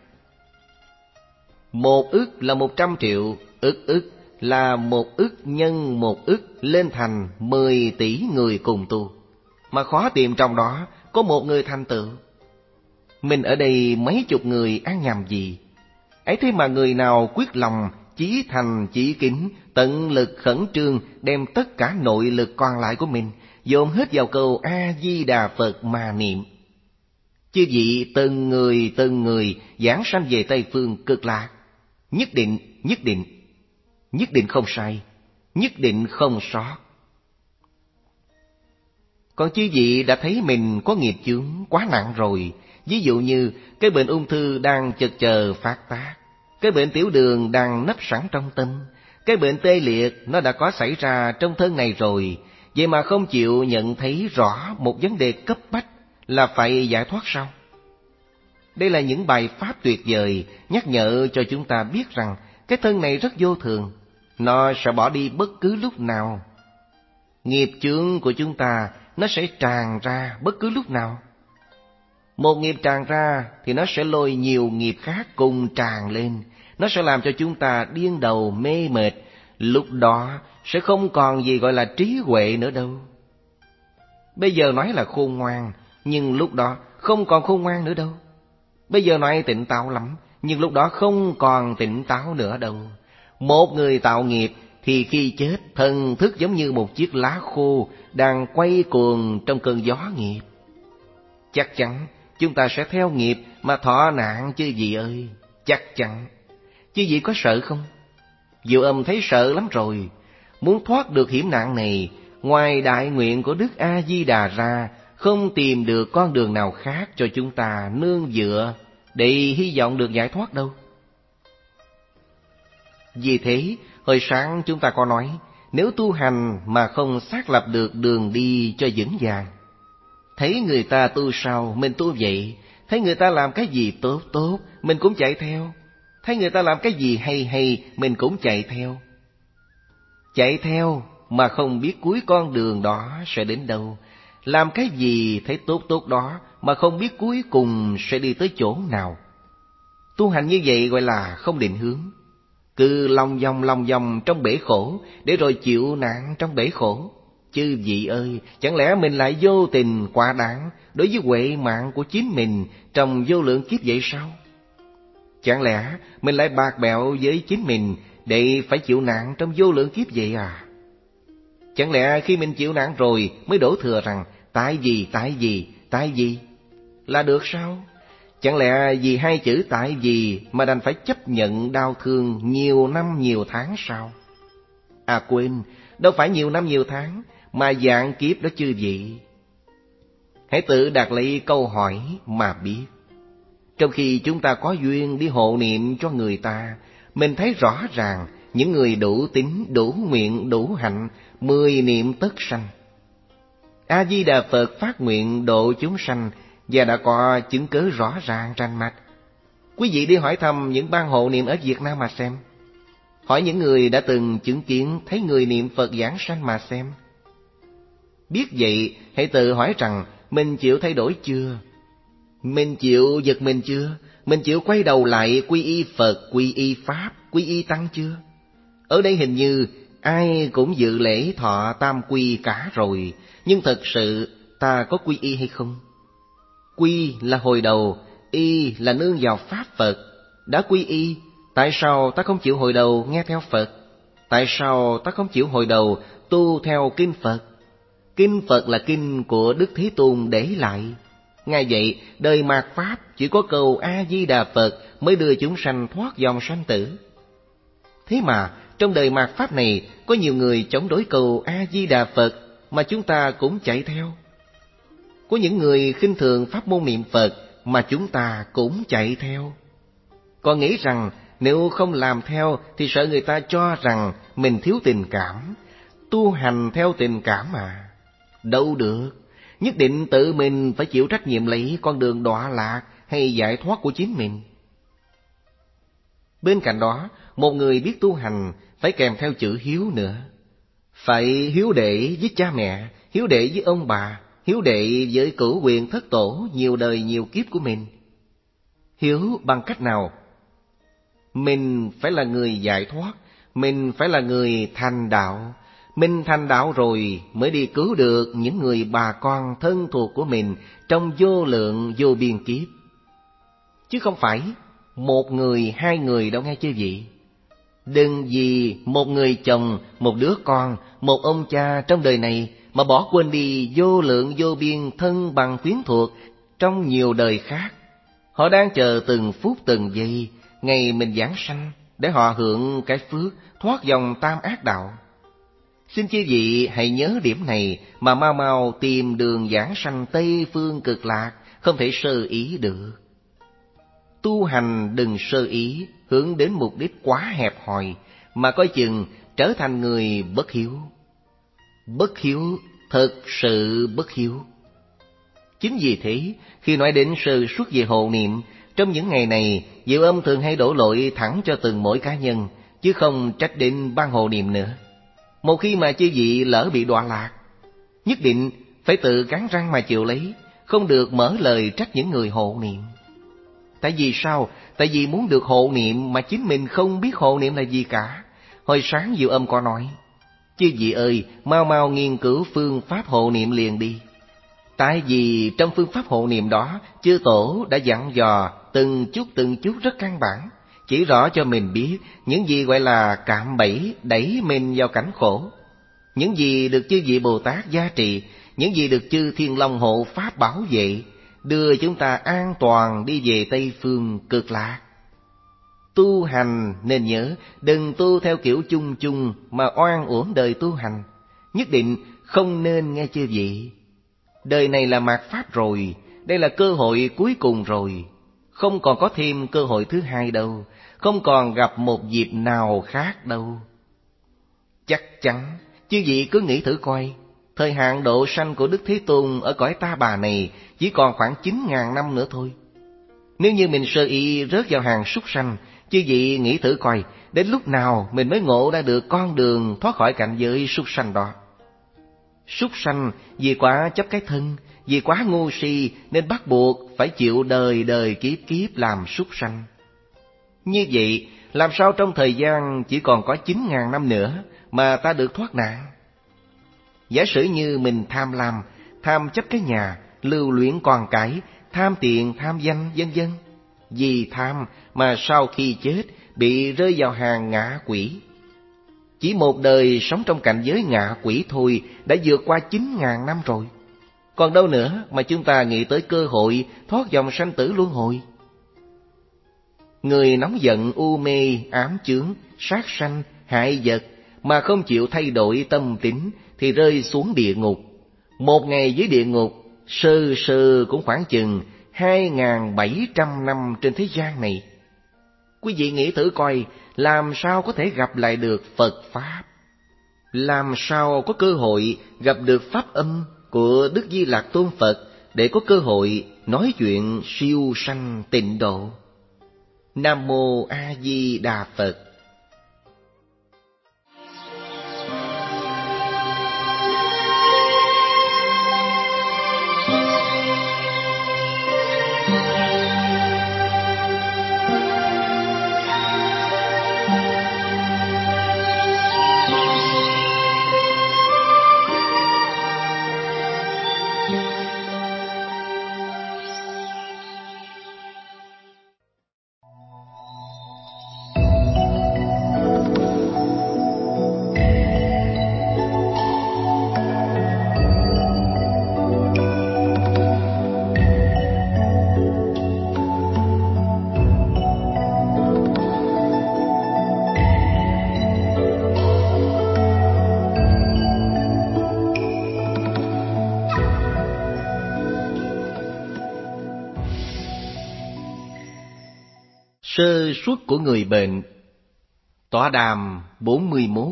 Một ức là một trăm triệu, ức ức là một ức nhân một ức lên thành mười tỷ người cùng tu, mà khó tìm trong đó có một người thành tựu. Mình ở đây mấy chục người ăn nhầm gì? Ấy thế mà người nào quyết lòng, chí thành chí kính, tận lực khẩn trương, đem tất cả nội lực còn lại của mình dồn hết vào câu A-di-đà Phật mà niệm. Chư vị từng người từng người giảng sanh về Tây Phương Cực Lạc, nhất định, nhất định, nhất định không sai, nhất định không sót. Còn chư vị đã thấy mình có nghiệp chướng quá nặng rồi, ví dụ như cái bệnh ung thư đang chực chờ phát tác, cái bệnh tiểu đường đang nấp sẵn trong tâm, cái bệnh tê liệt nó đã có xảy ra trong thân này rồi, vậy mà không chịu nhận thấy rõ một vấn đề cấp bách là phải giải thoát sao? Đây là những bài pháp tuyệt vời nhắc nhở cho chúng ta biết rằng cái thân này rất vô thường, nó sẽ bỏ đi bất cứ lúc nào. Nghiệp chướng của chúng ta nó sẽ tràn ra bất cứ lúc nào. Một nghiệp tràn ra thì nó sẽ lôi nhiều nghiệp khác cùng tràn lên, nó sẽ làm cho chúng ta điên đầu mê mệt, lúc đó sẽ không còn gì gọi là trí huệ nữa đâu. Bây giờ nói là khôn ngoan, nhưng lúc đó không còn khôn ngoan nữa đâu. Bây giờ nói tỉnh táo lắm, nhưng lúc đó không còn tỉnh táo nữa đâu. Một người tạo nghiệp thì khi chết, thần thức giống như một chiếc lá khô đang quay cuồng trong cơn gió nghiệp. Chắc chắn chúng ta sẽ theo nghiệp mà thọ nạn chứ gì ơi, chắc chắn. Chứ gì có sợ không? Diệu Âm thấy sợ lắm rồi. Muốn thoát được hiểm nạn này, ngoài đại nguyện của Đức A-di-đà ra, không tìm được con đường nào khác cho chúng ta nương dựa để hy vọng được giải thoát đâu. Vì thế, hồi sáng chúng ta có nói, nếu tu hành mà không xác lập được đường đi cho vững vàng, thấy người ta tu sao, mình tu vậy. Thấy người ta làm cái gì tốt tốt, mình cũng chạy theo. Thấy người ta làm cái gì hay hay, mình cũng chạy theo. Chạy theo mà không biết cuối con đường đó sẽ đến đâu. Làm cái gì thấy tốt tốt đó mà không biết cuối cùng sẽ đi tới chỗ nào. Tu hành như vậy gọi là không định hướng. Cứ lòng vòng lòng vòng trong bể khổ, để rồi chịu nạn trong bể khổ. Chư vị ơi, chẳng lẽ mình lại vô tình quá đáng đối với huệ mạng của chính mình trong vô lượng kiếp vậy sao? Chẳng lẽ mình lại bạc bẽo với chính mình để phải chịu nạn trong vô lượng kiếp vậy à? Chẳng lẽ khi mình chịu nạn rồi mới đổ thừa rằng tại vì, tại vì, tại vì là được sao? Chẳng lẽ vì hai chữ tại vì mà đành phải chấp nhận đau thương nhiều năm nhiều tháng sao? À quên, đâu phải nhiều năm nhiều tháng, mà vạn kiếp đó chư vị. Hãy tự đặt lấy câu hỏi mà biết. Trong khi chúng ta có duyên đi hộ niệm cho người ta, mình thấy rõ ràng những người đủ tín, đủ nguyện, đủ hạnh, mười niệm tất sanh. A-di-đà Phật phát nguyện độ chúng sanh và đã có chứng cớ rõ ràng rành mạch. Quý vị đi hỏi thăm những ban hộ niệm ở Việt Nam mà xem. Hỏi những người đã từng chứng kiến thấy người niệm Phật giảng sanh mà xem. Biết vậy, hãy tự hỏi rằng mình chịu thay đổi chưa? Mình chịu giật mình chưa? Mình chịu quay đầu lại quy y Phật, quy y Pháp, quy y Tăng chưa? Ở đây hình như ai cũng dự lễ thọ tam quy cả rồi, nhưng thật sự ta có quy y hay không? Quy là hồi đầu, y là nương vào Pháp Phật. Đã quy y, tại sao ta không chịu hồi đầu nghe theo Phật? Tại sao ta không chịu hồi đầu tu theo kinh Phật? Kinh Phật là kinh của Đức Thế Tôn để lại. Ngài vậy, đời mạt Pháp chỉ có câu A-di-đà Phật mới đưa chúng sanh thoát dòng sanh tử. Thế mà trong đời mạt Pháp này có nhiều người chống đối câu A-di-đà Phật mà chúng ta cũng chạy theo. Có những người khinh thường pháp môn niệm Phật mà chúng ta cũng chạy theo. Còn nghĩ rằng nếu không làm theo thì sợ người ta cho rằng mình thiếu tình cảm, tu hành theo tình cảm mà. Đâu được, nhất định tự mình phải chịu trách nhiệm lấy con đường đọa lạc hay giải thoát của chính mình. Bên cạnh đó, một người biết tu hành phải kèm theo chữ hiếu nữa. Phải hiếu đệ với cha mẹ, hiếu đệ với ông bà, hiếu đệ với cửu quyền thất tổ nhiều đời nhiều kiếp của mình. Hiếu bằng cách nào? Mình phải là người giải thoát, mình phải là người thành đạo. Mình thành đạo rồi mới đi cứu được những người bà con thân thuộc của mình trong vô lượng vô biên kiếp. Chứ không phải một người, hai người đâu nghe chứ gì. Đừng vì một người chồng, một đứa con, một ông cha trong đời này mà bỏ quên đi vô lượng vô biên thân bằng quyến thuộc trong nhiều đời khác. Họ đang chờ từng phút từng giây ngày mình giáng sanh để họ hưởng cái phước thoát dòng tam ác đạo. Xin chư vị hãy nhớ điểm này mà mau mau tìm đường giảng sanh Tây Phương Cực Lạc, không thể sơ ý được. Tu hành đừng sơ ý, hướng đến mục đích quá hẹp hòi, mà coi chừng trở thành người bất hiếu. Bất hiếu, thật sự bất hiếu. Chính vì thế, khi nói đến sơ suất về hộ niệm, trong những ngày này, Diệu Âm thường hay đổ lỗi thẳng cho từng mỗi cá nhân, chứ không trách đến ban hộ niệm nữa. Một khi mà chư vị lỡ bị đọa lạc, nhất định phải tự cắn răng mà chịu lấy, không được mở lời trách những người hộ niệm. Tại vì sao? Tại vì muốn được hộ niệm mà chính mình không biết hộ niệm là gì cả. Hồi sáng Diệu Âm có nói, chư vị ơi, mau mau nghiên cứu phương pháp hộ niệm liền đi. Tại vì trong phương pháp hộ niệm đó, chư Tổ đã dặn dò từng chút từng chút rất căn bản, chỉ rõ cho mình biết những gì gọi là cạm bẫy đẩy mình vào cảnh khổ, những gì được chư vị Bồ Tát gia trì, những gì được chư Thiên Long hộ Pháp bảo vệ, đưa chúng ta an toàn đi về Tây Phương Cực Lạc. Tu hành nên nhớ, đừng tu theo kiểu chung chung mà oan uổng đời tu hành. Nhất định không nên nghe chư vị. Đời này là mạt Pháp rồi, đây là cơ hội cuối cùng rồi. Không còn có thêm cơ hội thứ hai đâu, không còn gặp một dịp nào khác đâu. Chắc chắn, chư vị cứ nghĩ thử coi, thời hạn độ sanh của Đức Thế Tôn ở cõi Ta Bà này chỉ còn khoảng chín ngàn năm nữa thôi. Nếu như mình sơ ý rớt vào hàng súc sanh, chư vị nghĩ thử coi, đến lúc nào mình mới ngộ ra được con đường thoát khỏi cảnh giới súc sanh đó. Súc sanh vì quá chấp cái thân, vì quá ngu si nên bắt buộc phải chịu đời đời kiếp kiếp làm súc sanh. Như vậy, làm sao trong thời gian chỉ còn có chín ngàn năm nữa mà ta được thoát nạn? Giả sử như mình tham lam, tham chấp cái nhà, lưu luyến con cái, tham tiền, tham danh, vân vân. Vì tham mà sau khi chết bị rơi vào hàng ngạ quỷ. Chỉ một đời sống trong cảnh giới ngạ quỷ thôi đã vượt qua chín ngàn năm rồi. Còn đâu nữa mà chúng ta nghĩ tới cơ hội thoát dòng sanh tử luân hồi. Người nóng giận, u mê, ám chướng, sát sanh, hại vật mà không chịu thay đổi tâm tính thì rơi xuống địa ngục. Một ngày dưới địa ngục, sơ sơ cũng khoảng chừng hai nghìn bảy trăm năm trên thế gian này. Quý vị nghĩ thử coi, làm sao có thể gặp lại được Phật Pháp? Làm sao có cơ hội gặp được Pháp âm của Đức Di Lặc Tôn Phật để có cơ hội nói chuyện siêu sanh tịnh độ? Nam Mô A Di Đà Phật. Sơ suất của người bệnh. Tọa đàm bốn mươi mốt.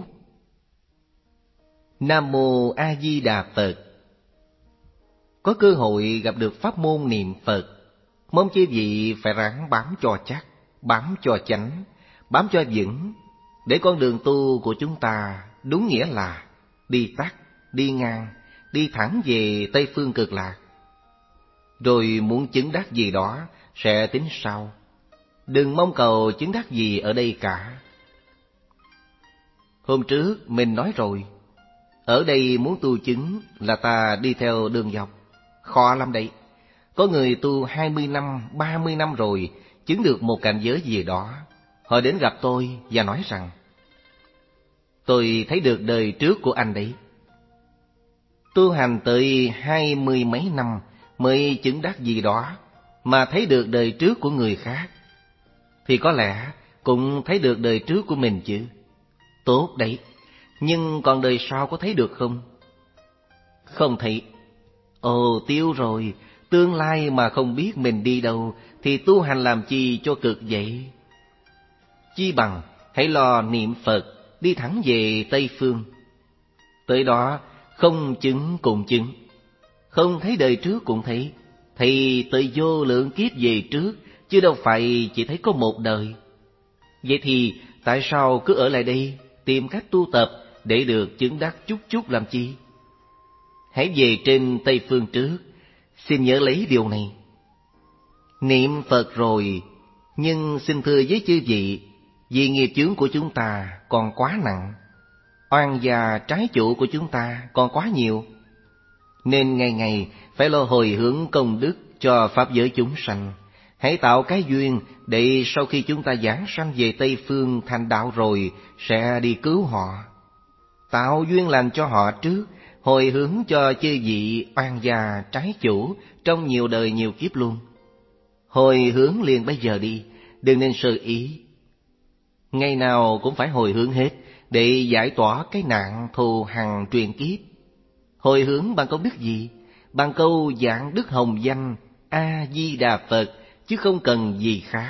Nam Mô A Di Đà Phật. Có cơ hội gặp được pháp môn niệm Phật, mong chư vị phải ráng bám cho chắc, bám cho chánh, bám cho vững, để con đường tu của chúng ta đúng nghĩa là đi tắt, đi ngang, đi thẳng về Tây Phương Cực Lạc. Rồi muốn chứng đắc gì đó sẽ tính sau. Đừng mong cầu chứng đắc gì ở đây cả. Hôm trước mình nói rồi, ở đây muốn tu chứng là ta đi theo đường dọc, khó lắm đấy. Có người tu hai mươi năm, ba mươi năm rồi, chứng được một cảnh giới gì đó. Họ đến gặp tôi và nói rằng, tôi thấy được đời trước của anh đấy. Tu hành tới hai mươi mấy năm mới chứng đắc gì đó, mà thấy được đời trước của người khác, thì có lẽ cũng thấy được đời trước của mình chứ. Tốt đấy, nhưng còn đời sau có thấy được không? Không thấy. Ồ, tiêu rồi, tương lai mà không biết mình đi đâu thì tu hành làm chi cho cực vậy? Chi bằng hãy lo niệm Phật, đi thẳng về Tây Phương. Tới đó không chứng cũng chứng, không thấy đời trước cũng thấy, thì tới vô lượng kiếp về trước, chứ đâu phải chỉ thấy có một đời. Vậy thì tại sao cứ ở lại đây tìm cách tu tập để được chứng đắc chút chút làm chi? Hãy về trên Tây Phương trước. Xin nhớ lấy điều này. Niệm Phật rồi, nhưng xin thưa với chư vị, vì nghiệp chướng của chúng ta còn quá nặng, oan gia trái chủ của chúng ta còn quá nhiều, nên ngày ngày phải lo hồi hướng công đức cho pháp giới chúng sanh. Hãy tạo cái duyên để sau khi chúng ta giảng sanh về Tây Phương thành đạo rồi sẽ đi cứu họ. Tạo duyên lành cho họ trước, hồi hướng cho chư vị oan gia trái chủ trong nhiều đời nhiều kiếp luôn. Hồi hướng liền bây giờ đi, đừng nên sơ ý. Ngày nào cũng phải hồi hướng hết để giải tỏa cái nạn thù hằn truyền kiếp. Hồi hướng bằng công đức gì? Bằng câu giảng đức hồng danh A Di Đà Phật, chứ không cần gì khác.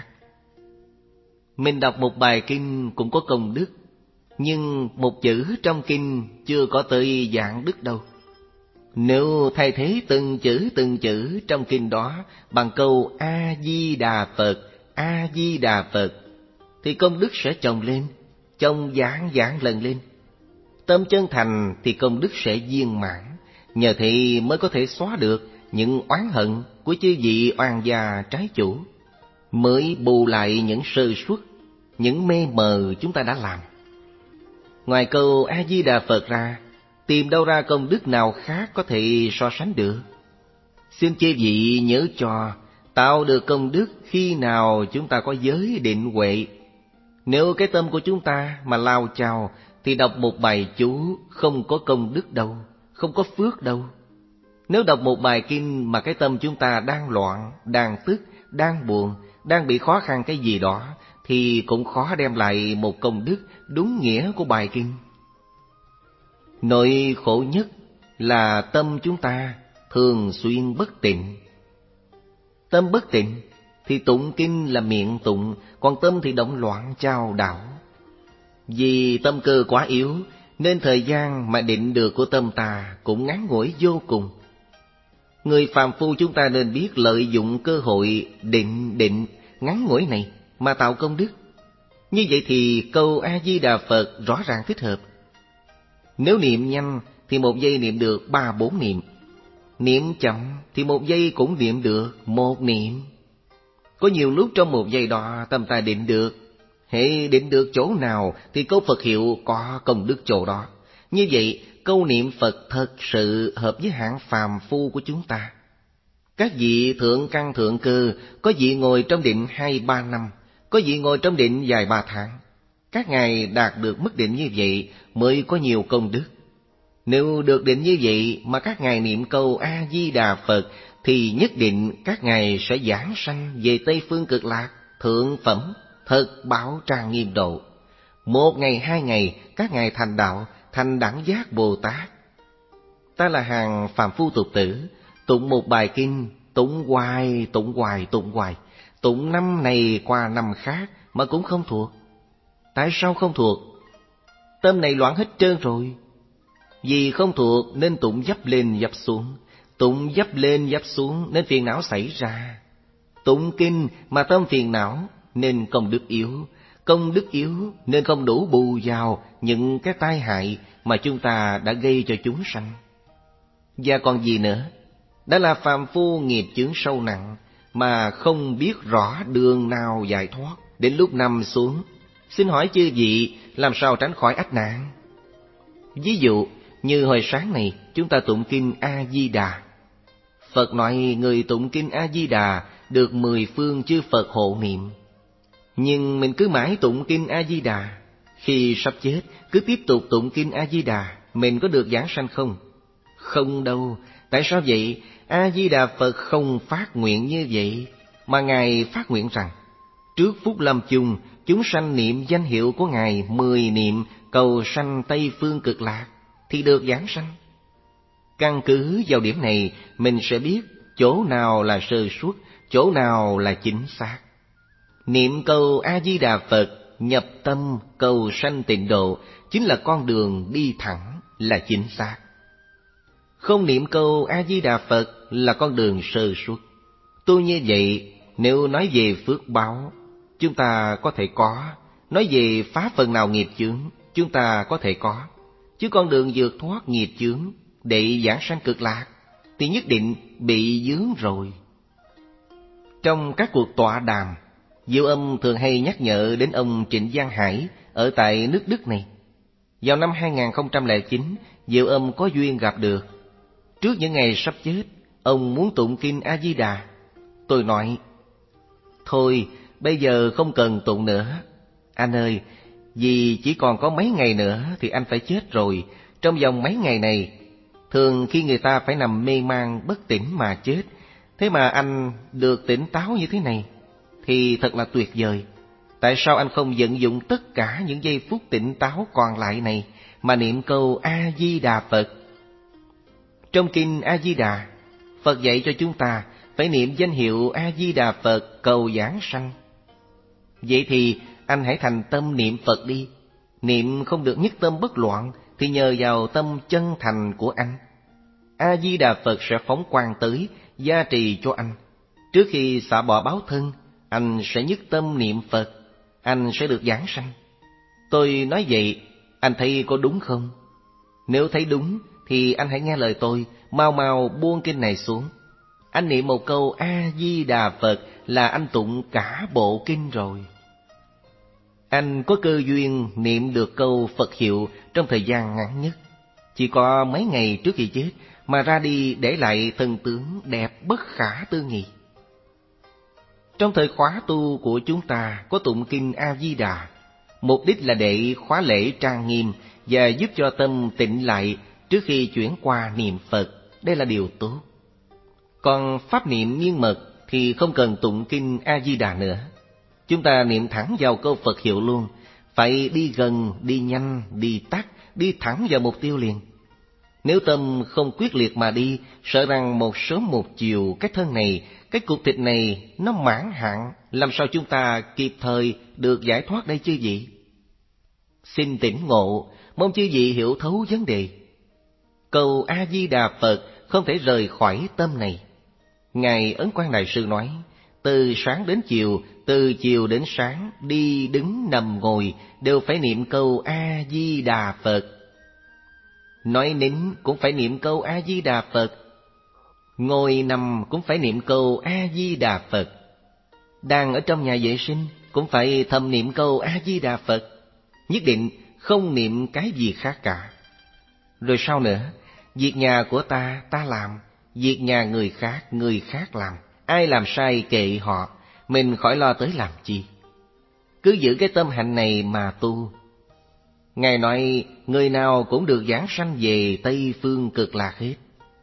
Mình đọc một bài kinh cũng có công đức, nhưng một chữ trong kinh chưa có tới dạng đức đâu. Nếu thay thế từng chữ từng chữ trong kinh đó bằng câu A Di Đà Phật, A Di Đà Phật, thì công đức sẽ chồng lên, chồng giảng giảng lần lên. Tâm chân thành thì công đức sẽ viên mãn, nhờ thì mới có thể xóa được những oán hận của chư vị oan gia trái chủ, mới bù lại những sơ suất, những mê mờ chúng ta đã làm. Ngoài câu A Di Đà Phật ra, tìm đâu ra công đức nào khác có thể so sánh được. Xin chư vị nhớ cho, tạo được công đức khi nào chúng ta có giới định huệ. Nếu cái tâm của chúng ta mà lao chao thì đọc một bài chú không có công đức đâu, không có phước đâu. Nếu đọc một bài kinh mà cái tâm chúng ta đang loạn, đang tức, đang buồn, đang bị khó khăn cái gì đó, thì cũng khó đem lại một công đức đúng nghĩa của bài kinh. Nỗi khổ nhất là tâm chúng ta thường xuyên bất tịnh. Tâm bất tịnh thì tụng kinh là miệng tụng, còn tâm thì động loạn chao đảo. Vì tâm cơ quá yếu, nên thời gian mà định được của tâm ta cũng ngắn ngủi vô cùng. Người phàm phu chúng ta nên biết lợi dụng cơ hội định định ngắn ngủi này mà tạo công đức. Như vậy thì câu A Di Đà Phật rõ ràng thích hợp. Nếu niệm nhanh thì một giây niệm được ba bốn niệm, niệm chậm thì một giây cũng niệm được một niệm. Có nhiều lúc trong một giây đó tâm ta định được, hễ định được chỗ nào thì câu Phật hiệu có công đức chỗ đó. Như vậy câu niệm Phật thật sự hợp với hạng phàm phu của chúng ta. Các vị thượng căn thượng cơ, có vị ngồi trong định hai ba năm, có vị ngồi trong định vài ba tháng. Các ngài đạt được mức định như vậy mới có nhiều công đức. Nếu được định như vậy mà các ngài niệm câu A Di Đà Phật, thì nhất định các ngài sẽ giảng sanh về Tây Phương Cực Lạc, thượng phẩm, thật bảo tràng nghiêm độ. Một ngày hai ngày các ngài thành đạo, thành đẳng giác Bồ Tát. Ta là hàng phàm phu tục tử, tụng một bài kinh, tụng hoài, tụng hoài, tụng hoài, Tụng năm này qua năm khác mà cũng không thuộc. Tại sao không thuộc? Tâm này loạn hết trơn rồi. Vì không thuộc nên tụng dấp lên dấp xuống, tụng dấp lên dấp xuống nên phiền não xảy ra. Tụng kinh mà tâm phiền não nên công đức yếu, công đức yếu nên không đủ bù vào những cái tai hại mà chúng ta đã gây cho chúng sanh. Và còn gì nữa? Đã là phàm phu nghiệp chướng sâu nặng mà không biết rõ đường nào giải thoát. Đến lúc nằm xuống, xin hỏi chư vị làm sao tránh khỏi ách nạn? Ví dụ như hồi sáng này chúng ta tụng kinh A-di-đà. Phật nói người tụng kinh A-di-đà được mười phương chư Phật hộ niệm. Nhưng mình cứ mãi tụng kinh A-di-đà, khi sắp chết cứ tiếp tục tụng kinh A-di-đà, mình có được giảng sanh không? Không đâu. Tại sao vậy? A-di-đà Phật không phát nguyện như vậy, mà Ngài phát nguyện rằng trước phút lâm chung, chúng sanh niệm danh hiệu của Ngài mười niệm cầu sanh Tây Phương Cực Lạc thì được giảng sanh. Căn cứ vào điểm này, mình sẽ biết chỗ nào là sơ suất, chỗ nào là chính xác. Niệm câu A-di-đà Phật, nhập tâm cầu sanh tịnh độ chính là con đường đi thẳng, là chính xác. Không niệm câu A-di-đà Phật là con đường sơ suất. Tu như vậy, nếu nói về phước báo, chúng ta có thể có. Nói về phá phần nào nghiệp chướng, chúng ta có thể có. Chứ con đường vượt thoát nghiệp chướng để giảng sanh cực lạc thì nhất định bị vướng rồi. Trong các cuộc tọa đàm, Diệu Âm thường hay nhắc nhở đến ông Trịnh Giang Hải ở tại nước Đức này. Vào năm hai nghìn không trăm lẻ chín, Diệu Âm có duyên gặp được. Trước những ngày sắp chết, ông muốn tụng kinh A-di-đà. Tôi nói, thôi bây giờ không cần tụng nữa. Anh ơi, vì chỉ còn có mấy ngày nữa thì anh phải chết rồi. Trong vòng mấy ngày này, thường khi người ta phải nằm mê man bất tỉnh mà chết, thế mà anh được tỉnh táo như thế này thì thật là tuyệt vời. Tại sao anh không vận dụng tất cả những giây phút tỉnh táo còn lại này mà niệm câu A-di-đà Phật? Trong kinh A-di-đà, Phật dạy cho chúng ta phải niệm danh hiệu A-di-đà Phật cầu giảng sanh. Vậy thì anh hãy thành tâm niệm Phật đi. Niệm không được nhất tâm bất loạn thì nhờ vào tâm chân thành của anh, A-di-đà Phật sẽ phóng quang tới, gia trì cho anh. Trước khi xả bỏ báo thân, anh sẽ nhất tâm niệm Phật, anh sẽ được giảng sanh. Tôi nói vậy, anh thấy có đúng không? Nếu thấy đúng thì anh hãy nghe lời tôi, mau mau buông kinh này xuống. Anh niệm một câu A-di-đà Phật là anh tụng cả bộ kinh rồi. Anh có cơ duyên niệm được câu Phật hiệu trong thời gian ngắn nhất, chỉ có mấy ngày trước khi chết, mà ra đi để lại thần tướng đẹp bất khả tư nghị. Trong thời khóa tu của chúng ta có tụng kinh A-di-đà, mục đích là để khóa lễ trang nghiêm và giúp cho tâm tịnh lại trước khi chuyển qua niệm Phật. Đây là điều tốt. Còn pháp niệm miên mật thì không cần tụng kinh A-di-đà nữa. Chúng ta niệm thẳng vào câu Phật hiệu luôn, phải đi gần, đi nhanh, đi tắt, đi thẳng vào mục tiêu liền. Nếu tâm không quyết liệt mà đi, sợ rằng một sớm một chiều cái thân này, cái cục thịt này nó mãn hạn, làm sao chúng ta kịp thời được giải thoát đây chư vị? Xin tỉnh ngộ, mong chư vị hiểu thấu vấn đề. Câu A-di-đà Phật không thể rời khỏi tâm này. Ngài Ấn Quang Đại Sư nói, từ sáng đến chiều, từ chiều đến sáng, đi đứng nằm ngồi đều phải niệm câu A-di-đà Phật. Nói nín cũng phải niệm câu A-di-đà Phật. Ngồi nằm cũng phải niệm câu A-di-đà Phật. Đang ở trong nhà vệ sinh cũng phải thầm niệm câu A-di-đà Phật. Nhất định không niệm cái gì khác cả. Rồi sao nữa? Việc nhà của ta, ta làm. Việc nhà người khác, người khác làm. Ai làm sai kệ họ, mình khỏi lo tới làm chi. Cứ giữ cái tâm hạnh này mà tu. Ngài nói người nào cũng được giảng sanh về Tây Phương Cực Lạc hết.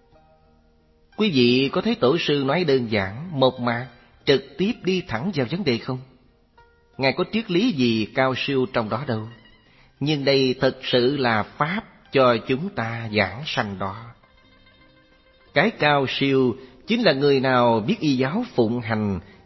Quý vị có thấy tổ sư nói đơn giản, mộc mạc, trực tiếp đi thẳng vào vấn đề không? Ngài có triết lý gì cao siêu trong đó đâu. Nhưng đây thật sự là pháp cho chúng ta giảng sanh đó. Cái cao siêu chính là người nào biết y giáo phụng hành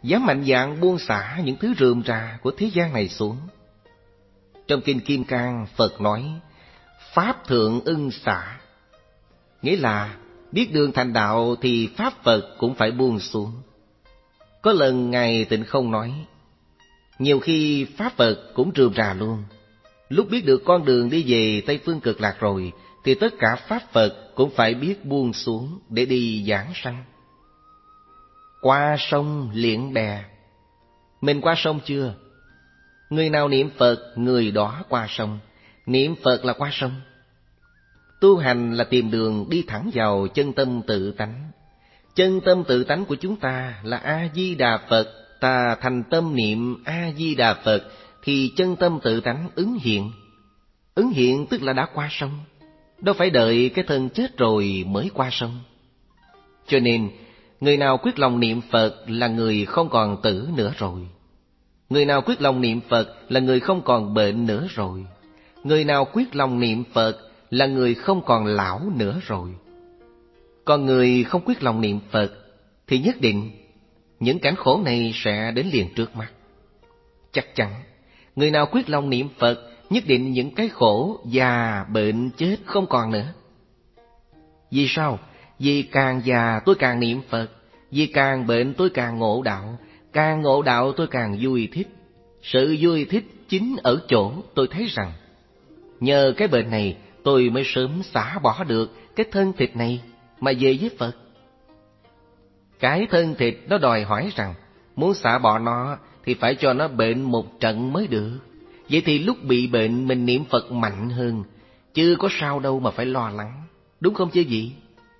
dám mạnh dạn buông xả những thứ rườm rà của thế gian này xuống. Trong Kinh Kim Cang, Phật nói, Pháp thượng ưng xả, nghĩa là biết đường thành đạo thì Pháp Phật cũng phải buông xuống. Có lần Ngài Tịnh Không nói, nhiều khi Pháp Phật cũng rườm rà luôn. Lúc biết được con đường đi về Tây Phương Cực Lạc rồi, thì tất cả Pháp Phật cũng phải biết buông xuống để đi giảng sanh. Qua sông liễn bè. Mình qua sông chưa? Người nào niệm Phật, người đó qua sông. Niệm Phật là qua sông. Tu hành là tìm đường đi thẳng vào chân tâm tự tánh. Chân tâm tự tánh của chúng ta là A-di-đà Phật. Ta thành tâm niệm A-di-đà Phật thì chân tâm tự tánh ứng hiện. Ứng hiện tức là đã qua sông. Đâu phải đợi cái thân chết rồi mới qua sông. Cho nên, người nào quyết lòng niệm Phật là người không còn tử nữa rồi. Người nào quyết lòng niệm Phật là người không còn bệnh nữa rồi. Người nào quyết lòng niệm Phật là người không còn lão nữa rồi. Còn người không quyết lòng niệm Phật thì nhất định những cảnh khổ này sẽ đến liền trước mắt. Chắc chắn, người nào quyết lòng niệm Phật nhất định những cái khổ già, bệnh, chết không còn nữa. Vì sao? Vì càng già tôi càng niệm Phật, vì càng bệnh tôi càng ngộ đạo, càng ngộ đạo tôi càng vui thích. Sự vui thích chính ở chỗ tôi thấy rằng nhờ cái bệnh này tôi mới sớm xả bỏ được cái thân thịt này mà về với Phật. Cái thân thịt nó đòi hỏi rằng muốn xả bỏ nó thì phải cho nó bệnh một trận mới được. Vậy thì lúc bị bệnh mình niệm Phật mạnh hơn, chứ có sao đâu mà phải lo lắng, đúng không chứ gì?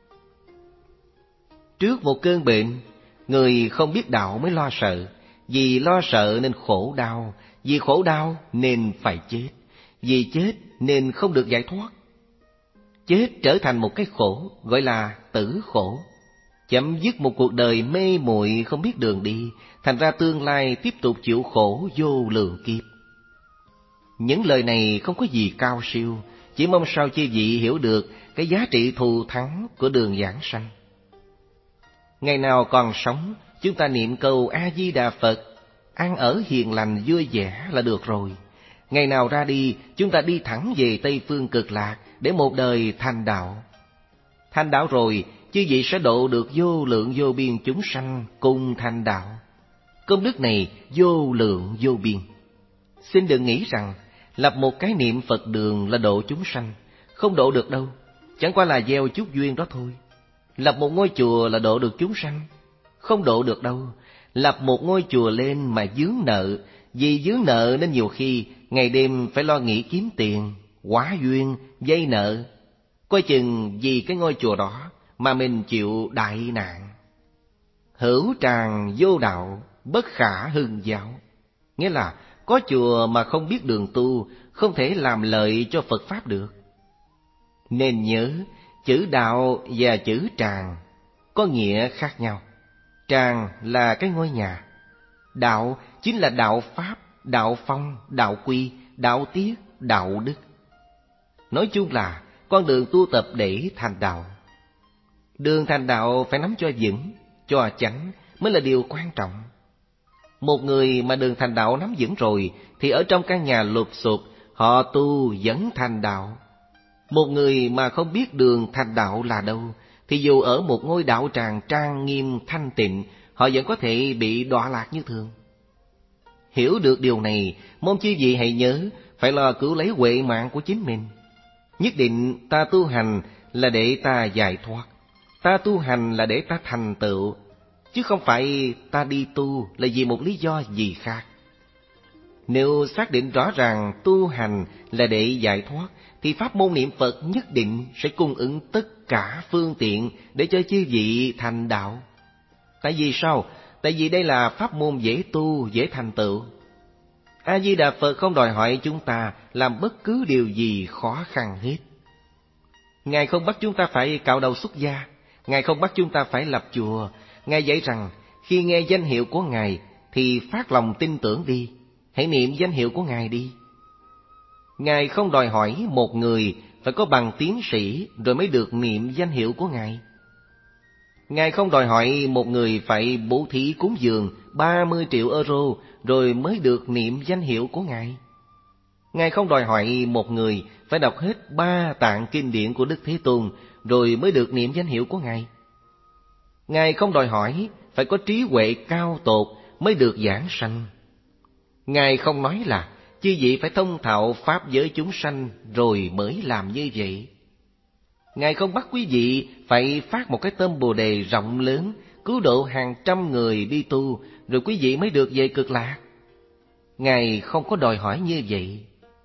Trước một cơn bệnh, người không biết đạo mới lo sợ. Vì lo sợ nên khổ đau, vì khổ đau nên phải chết, vì chết nên không được giải thoát. Chết trở thành một cái khổ, gọi là tử khổ. Chấm dứt một cuộc đời mê muội không biết đường đi, thành ra tương lai tiếp tục chịu khổ vô lượng kiếp. Những lời này không có gì cao siêu, chỉ mong sao chư vị hiểu được cái giá trị thù thắng của đường giảng sanh. Ngày nào còn sống, chúng ta niệm câu A-di-đà Phật, ăn ở hiền lành vui vẻ là được rồi. Ngày nào ra đi, chúng ta đi thẳng về Tây Phương Cực Lạc để một đời thành đạo. Thành đạo rồi, chư vị sẽ độ được vô lượng vô biên chúng sanh cùng thành đạo. Công đức này vô lượng vô biên. Xin đừng nghĩ rằng lập một cái niệm Phật đường là độ chúng sanh. Không độ được đâu, chẳng qua là gieo chút duyên đó thôi. Lập một ngôi chùa là độ được chúng sanh. Không độ được đâu. Lập một ngôi chùa lên mà dướng nợ. Vì dướng nợ nên nhiều khi ngày đêm phải lo nghĩ kiếm tiền, hóa duyên, vay nợ. Coi chừng vì cái ngôi chùa đó mà mình chịu đại nạn. Hữu tràng vô đạo, bất khả hưng giáo. Nghĩa là có chùa mà không biết đường tu, không thể làm lợi cho Phật Pháp được. Nên nhớ, chữ đạo và chữ tràng có nghĩa khác nhau. Tràng là cái ngôi nhà. Đạo chính là đạo Pháp, đạo Phong, đạo Quy, đạo Tiết, đạo Đức. Nói chung là con đường tu tập để thành đạo. Đường thành đạo phải nắm cho vững, cho chánh mới là điều quan trọng. Một người mà đường thành đạo nắm vững rồi thì ở trong căn nhà lụp xụp họ tu vẫn thành đạo. Một người mà không biết đường thành đạo là đâu thì dù ở một ngôi đạo tràng trang nghiêm thanh tịnh, họ vẫn có thể bị đọa lạc như thường. Hiểu được điều này, mong chư vị hãy nhớ phải lo cứu lấy huệ mạng của chính mình. Nhất định ta tu hành là để ta giải thoát, ta tu hành là để ta thành tựu, chứ không phải ta đi tu là vì một lý do gì khác. Nếu xác định rõ ràng tu hành là để giải thoát, thì pháp môn niệm Phật nhất định sẽ cung ứng tất cả phương tiện để cho chư vị thành đạo. Tại vì sao? Tại vì đây là pháp môn dễ tu, dễ thành tựu. A-di-đà Phật không đòi hỏi chúng ta làm bất cứ điều gì khó khăn hết. Ngài không bắt chúng ta phải cạo đầu xuất gia, Ngài không bắt chúng ta phải lập chùa. Ngài dạy rằng khi nghe danh hiệu của Ngài thì phát lòng tin tưởng đi, hãy niệm danh hiệu của Ngài đi. Ngài không đòi hỏi một người phải có bằng tiến sĩ rồi mới được niệm danh hiệu của Ngài. Ngài không đòi hỏi một người phải bố thí cúng dường ba mươi triệu euro rồi mới được niệm danh hiệu của Ngài. Ngài không đòi hỏi một người phải đọc hết ba tạng kinh điển của Đức Thế Tôn rồi mới được niệm danh hiệu của Ngài. Ngài không đòi hỏi phải có trí huệ cao tột mới được giảng sanh. Ngài không nói là chư vị phải thông thạo pháp giới chúng sanh rồi mới làm như vậy. Ngài không bắt quý vị phải phát một cái tâm Bồ Đề rộng lớn, cứu độ hàng trăm người đi tu, rồi quý vị mới được về Cực Lạc. Ngài không có đòi hỏi như vậy.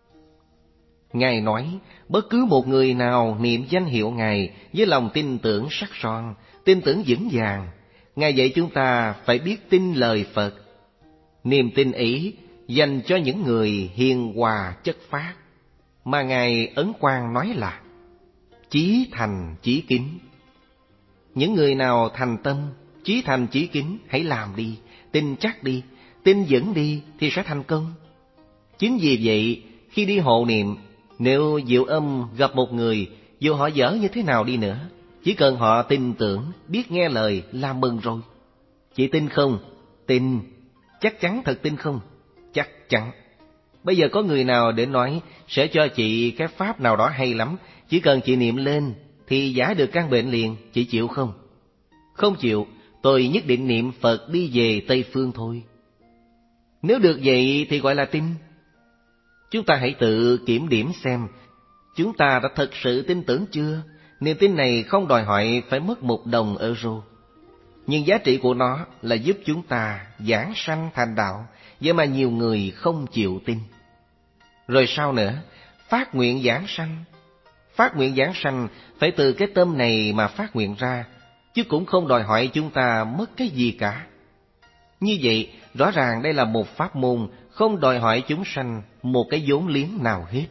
Ngài nói, bất cứ một người nào niệm danh hiệu Ngài với lòng tin tưởng sắc son, tin tưởng vững vàng, Ngài dạy chúng ta phải biết tin lời Phật. Niềm tin ấy dành cho những người hiền hòa chất phác, mà Ngài Ấn Quang nói là chí thành chí kính. Những người nào thành tâm, chí thành chí kính, hãy làm đi, tin chắc đi, tin vững đi thì sẽ thành công. Chính vì vậy, khi đi hộ niệm, nếu Diệu Âm gặp một người, dù họ dở như thế nào đi nữa, chỉ cần họ tin tưởng, biết nghe lời là mừng rồi. Chị tin không? Tin. Chắc chắn thật tin không? Chắc chắn. Bây giờ có người nào để nói sẽ cho chị cái pháp nào đó hay lắm, chỉ cần chị niệm lên thì giải được căn bệnh liền, chị chịu không? Không chịu, tôi nhất định niệm Phật đi về Tây Phương thôi. Nếu được vậy thì gọi là tin. Chúng ta hãy tự kiểm điểm xem, chúng ta đã thật sự tin tưởng chưa? Niềm tin này không đòi hỏi phải mất một đồng euro, nhưng giá trị của nó là giúp chúng ta giảng sanh thành đạo, vậy mà nhiều người không chịu tin. Rồi sao nữa? Phát nguyện giảng sanh. Phát nguyện giảng sanh phải từ cái tâm này mà phát nguyện ra, chứ cũng không đòi hỏi chúng ta mất cái gì cả. Như vậy, rõ ràng đây là một pháp môn không đòi hỏi chúng sanh một cái vốn liếng nào hết.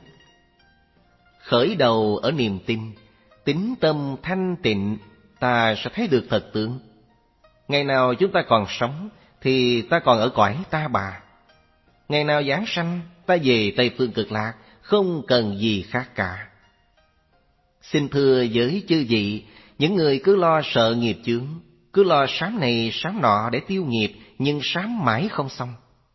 Khởi đầu ở niềm tin, tín tâm thanh tịnh, ta sẽ thấy được thật tướng. Ngày nào chúng ta còn sống thì ta còn ở cõi ta bà. Ngày nào giảng sanh, ta về Tây Phương Cực Lạc, không cần gì khác cả. Xin thưa với chư vị, những người cứ lo sợ nghiệp chướng, cứ lo sám này sám nọ để tiêu nghiệp, nhưng sám mãi không xong.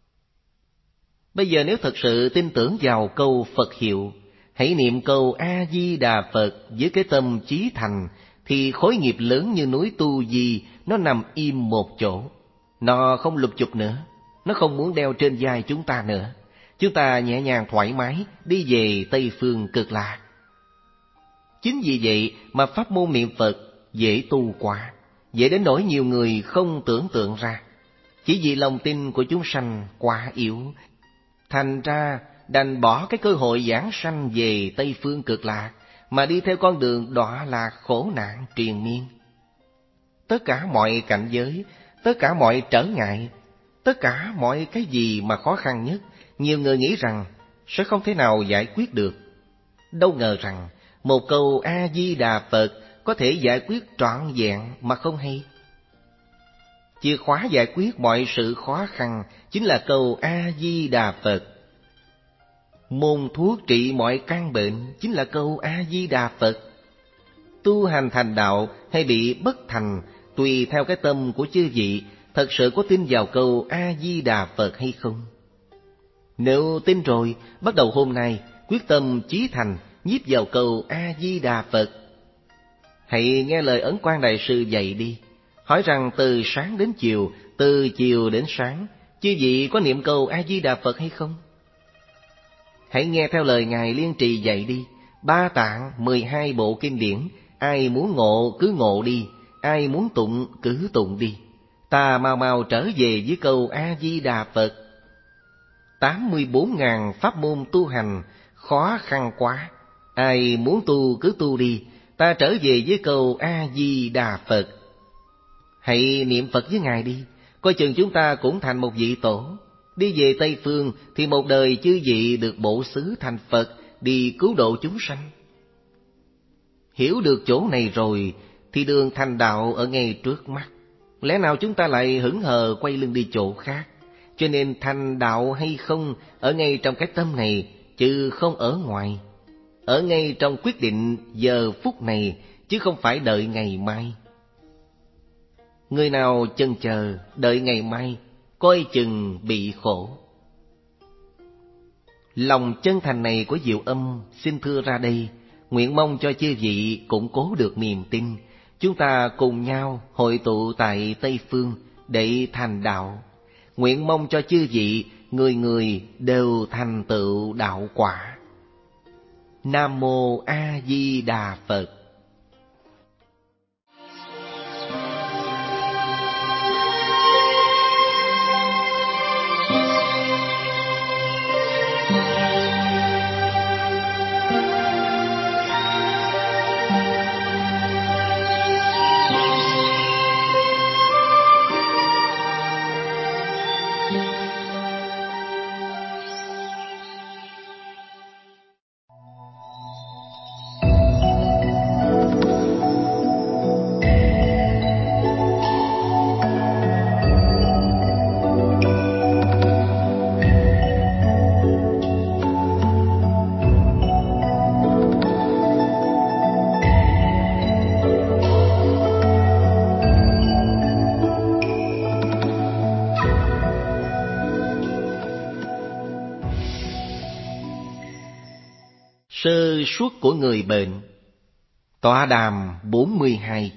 Bây giờ nếu thật sự tin tưởng vào câu Phật hiệu, hãy niệm câu A-di-đà Phật với cái tâm chí thành, thì khối nghiệp lớn như núi Tu Di nó nằm im một chỗ. Nó không lục chụp nữa, nó không muốn đeo trên vai chúng ta nữa. Chúng ta nhẹ nhàng thoải mái đi về Tây Phương Cực Lạc. Chính vì vậy mà pháp môn niệm Phật dễ tu quá, dễ đến nỗi nhiều người không tưởng tượng ra. Chỉ vì lòng tin của chúng sanh quá yếu, thành ra đành bỏ cái cơ hội giảng sanh về Tây Phương Cực Lạc mà đi theo con đường đọa lạc khổ nạn triền miên. Tất cả mọi cảnh giới, tất cả mọi trở ngại, tất cả mọi cái gì mà khó khăn nhất, nhiều người nghĩ rằng sẽ không thể nào giải quyết được. Đâu ngờ rằng một câu A-di-đà Phật có thể giải quyết trọn vẹn mà không hay. Chìa khóa giải quyết mọi sự khó khăn chính là câu A-di-đà Phật. Môn thuốc trị mọi căn bệnh chính là câu A-di-đà Phật. Tu hành thành đạo hay bị bất thành tùy theo cái tâm của chư vị thật sự có tin vào câu A-di-đà Phật hay không. Nếu tin rồi, bắt đầu hôm nay quyết tâm chí thành nhiếp vào câu A-di-đà Phật. Hãy nghe lời Ấn Quang Đại Sư dạy đi. Hỏi rằng từ sáng đến chiều, từ chiều đến sáng, chư vị có niệm câu A-di-đà Phật hay không? Hãy nghe theo lời Ngài Liên Trì dạy đi. Ba tạng, mười hai bộ kinh điển, ai muốn ngộ cứ ngộ đi, ai muốn tụng cứ tụng đi. Ta mau mau trở về với câu A-di-đà Phật. Tám mươi bốn ngàn pháp môn tu hành, khó khăn quá. Ai muốn tu cứ tu đi, ta trở về với câu A-di-đà Phật. Hãy niệm Phật với Ngài đi, coi chừng chúng ta cũng thành một vị tổ. Đi về Tây Phương thì một đời chư vị được bổ xứ thành Phật, đi cứu độ chúng sanh. Hiểu được chỗ này rồi thì đường thành đạo ở ngay trước mắt. Lẽ nào chúng ta lại hững hờ quay lưng đi chỗ khác? Cho nên thành đạo hay không ở ngay trong cái tâm này, chứ không ở ngoài. Ở ngay trong quyết định giờ phút này, chứ không phải đợi ngày mai. Người nào chần chờ đợi ngày mai coi chừng bị khổ. Lòng chân thành này của Diệu Âm xin thưa ra đây, nguyện mong cho chư vị củng cố được niềm tin. Chúng ta cùng nhau hội tụ tại Tây Phương để thành đạo. Nguyện mong cho chư vị người người đều thành tựu đạo quả. Nam Mô A Di Đà Phật. Sơ suất của người bệnh. Tọa đàm bốn mươi hai.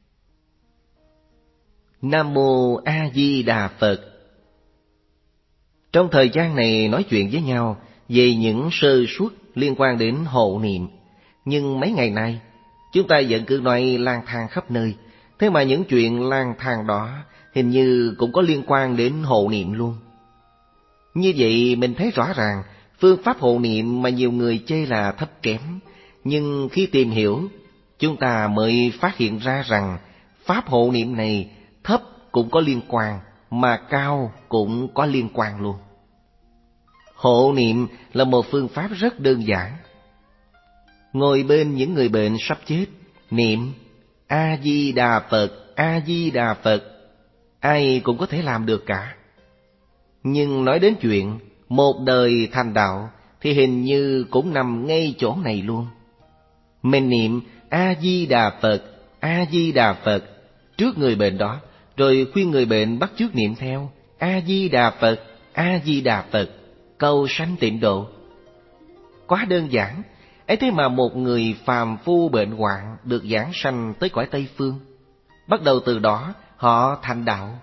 Nam Mô A Di Đà Phật. Trong thời gian này nói chuyện với nhau về những sơ suất liên quan đến hộ niệm. Nhưng mấy ngày nay chúng ta vẫn cứ nói lang thang khắp nơi. Thế mà những chuyện lang thang đó hình như cũng có liên quan đến hộ niệm luôn. Như vậy mình thấy rõ ràng phương pháp hộ niệm mà nhiều người chê là thấp kém, nhưng khi tìm hiểu, chúng ta mới phát hiện ra rằng pháp hộ niệm này thấp cũng có liên quan, mà cao cũng có liên quan luôn. Hộ niệm là một phương pháp rất đơn giản. Ngồi bên những người bệnh sắp chết, niệm A-di-đà Phật, A-di-đà Phật, ai cũng có thể làm được cả. Nhưng nói đến chuyện một đời thành đạo thì hình như cũng nằm ngay chỗ này luôn. Mình niệm A-di-đà Phật, A-di-đà Phật trước người bệnh đó, rồi khuyên người bệnh bắt chước niệm theo A-di-đà Phật, A-di-đà Phật, cầu sanh tịnh độ. Quá đơn giản, ấy thế mà một người phàm phu bệnh hoạn được giảng sanh tới cõi Tây Phương. Bắt đầu từ đó họ thành đạo.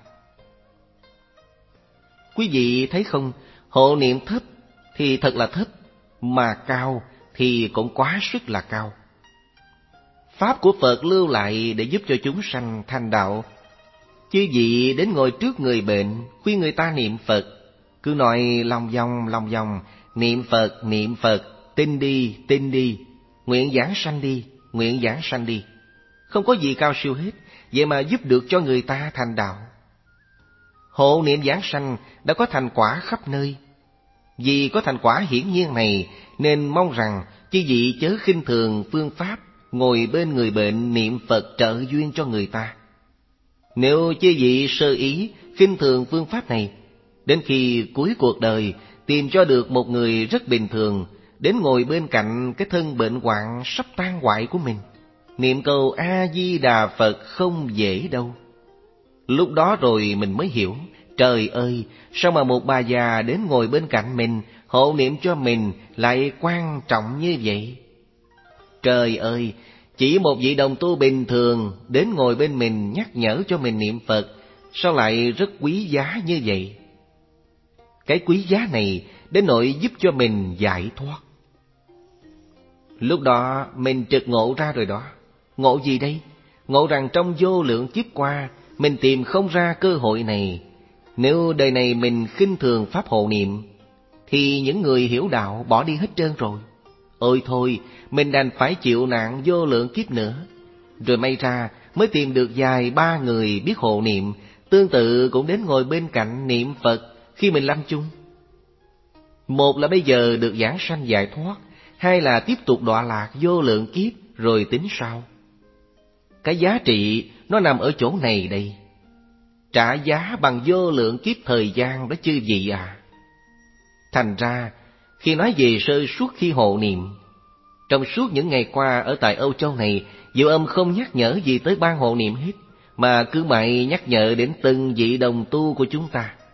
Quý vị thấy không, hộ niệm thấp thì thật là thấp, mà cao thì cũng quá sức là cao. Pháp của Phật lưu lại để giúp cho chúng sanh thành đạo. Chư vị đến ngồi trước người bệnh, khuyên người ta niệm Phật, cứ nói lòng vòng lòng vòng, niệm Phật, niệm Phật, tin đi, tin đi, nguyện giảng sanh đi, nguyện giảng sanh đi. Không có gì cao siêu hết, vậy mà giúp được cho người ta thành đạo. Hộ niệm giảng sanh đã có thành quả khắp nơi. Vì có thành quả hiển nhiên này, nên mong rằng chư vị chớ khinh thường phương pháp ngồi bên người bệnh niệm Phật trợ duyên cho người ta. Nếu chư vị sơ ý khinh thường phương pháp này, đến khi cuối cuộc đời tìm cho được một người rất bình thường đến ngồi bên cạnh cái thân bệnh hoạn sắp tan hoại của mình, niệm câu A-di-đà Phật không dễ đâu. Lúc đó rồi mình mới hiểu, trời ơi, sao mà một bà già đến ngồi bên cạnh mình hộ niệm cho mình lại quan trọng như vậy? Trời ơi, chỉ một vị đồng tu bình thường đến ngồi bên mình nhắc nhở cho mình niệm Phật, sao lại rất quý giá như vậy? Cái quý giá này đến nỗi giúp cho mình giải thoát. Lúc đó mình trực ngộ ra rồi đó. Ngộ gì đây? Ngộ rằng trong vô lượng kiếp qua mình tìm không ra cơ hội này. Nếu đời này mình khinh thường pháp hộ niệm thì những người hiểu đạo bỏ đi hết trơn rồi. Ôi thôi, mình đành phải chịu nạn vô lượng kiếp nữa. Rồi may ra mới tìm được vài ba người biết hộ niệm, tương tự cũng đến ngồi bên cạnh niệm Phật khi mình lâm chung. Một là bây giờ được giảng sanh giải thoát, hai là tiếp tục đọa lạc vô lượng kiếp rồi tính sau. Cái giá trị nó nằm ở chỗ này đây. Trả giá bằng vô lượng kiếp thời gian đó chư vị à. Thành ra, khi nói về sơ suất khi hộ niệm, trong suốt những ngày qua ở tại Âu Châu này, Diệu Âm không nhắc nhở gì tới ban hộ niệm hết, mà cứ mãi nhắc nhở đến từng vị đồng tu của chúng ta.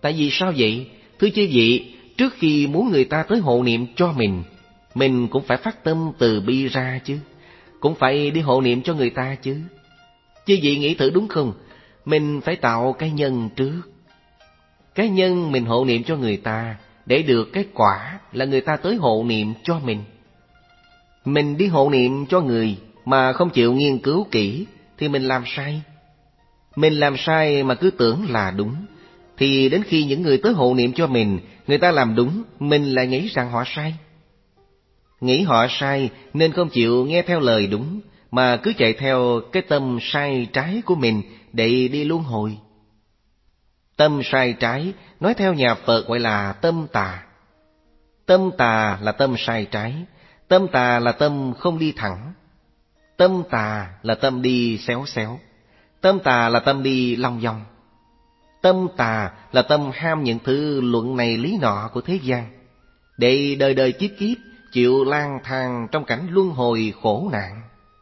Tại vì sao vậy? Thưa chư vị, trước khi muốn người ta tới hộ niệm cho mình, mình cũng phải phát tâm từ bi ra chứ, cũng phải đi hộ niệm cho người ta chứ. Chư vị nghĩ thử đúng không? Mình phải tạo cái nhân trước. Cái nhân mình hộ niệm cho người ta, để được cái quả là người ta tới hộ niệm cho mình. Mình đi hộ niệm cho người mà không chịu nghiên cứu kỹ thì mình làm sai. Mình làm sai mà cứ tưởng là đúng, thì đến khi những người tới hộ niệm cho mình, người ta làm đúng, mình lại nghĩ rằng họ sai. Nghĩ họ sai nên không chịu nghe theo lời đúng, mà cứ chạy theo cái tâm sai trái của mình để đi luân hồi. Tâm sai trái, nói theo nhà Phật gọi là tâm tà. Tâm tà là tâm sai trái, tâm tà là tâm không đi thẳng, tâm tà là tâm đi xéo xéo, tâm tà là tâm đi long vòng, tâm tà là tâm ham những thứ luận này lý nọ của thế gian, để đời đời kiếp kiếp chịu lang thang trong cảnh luân hồi khổ nạn.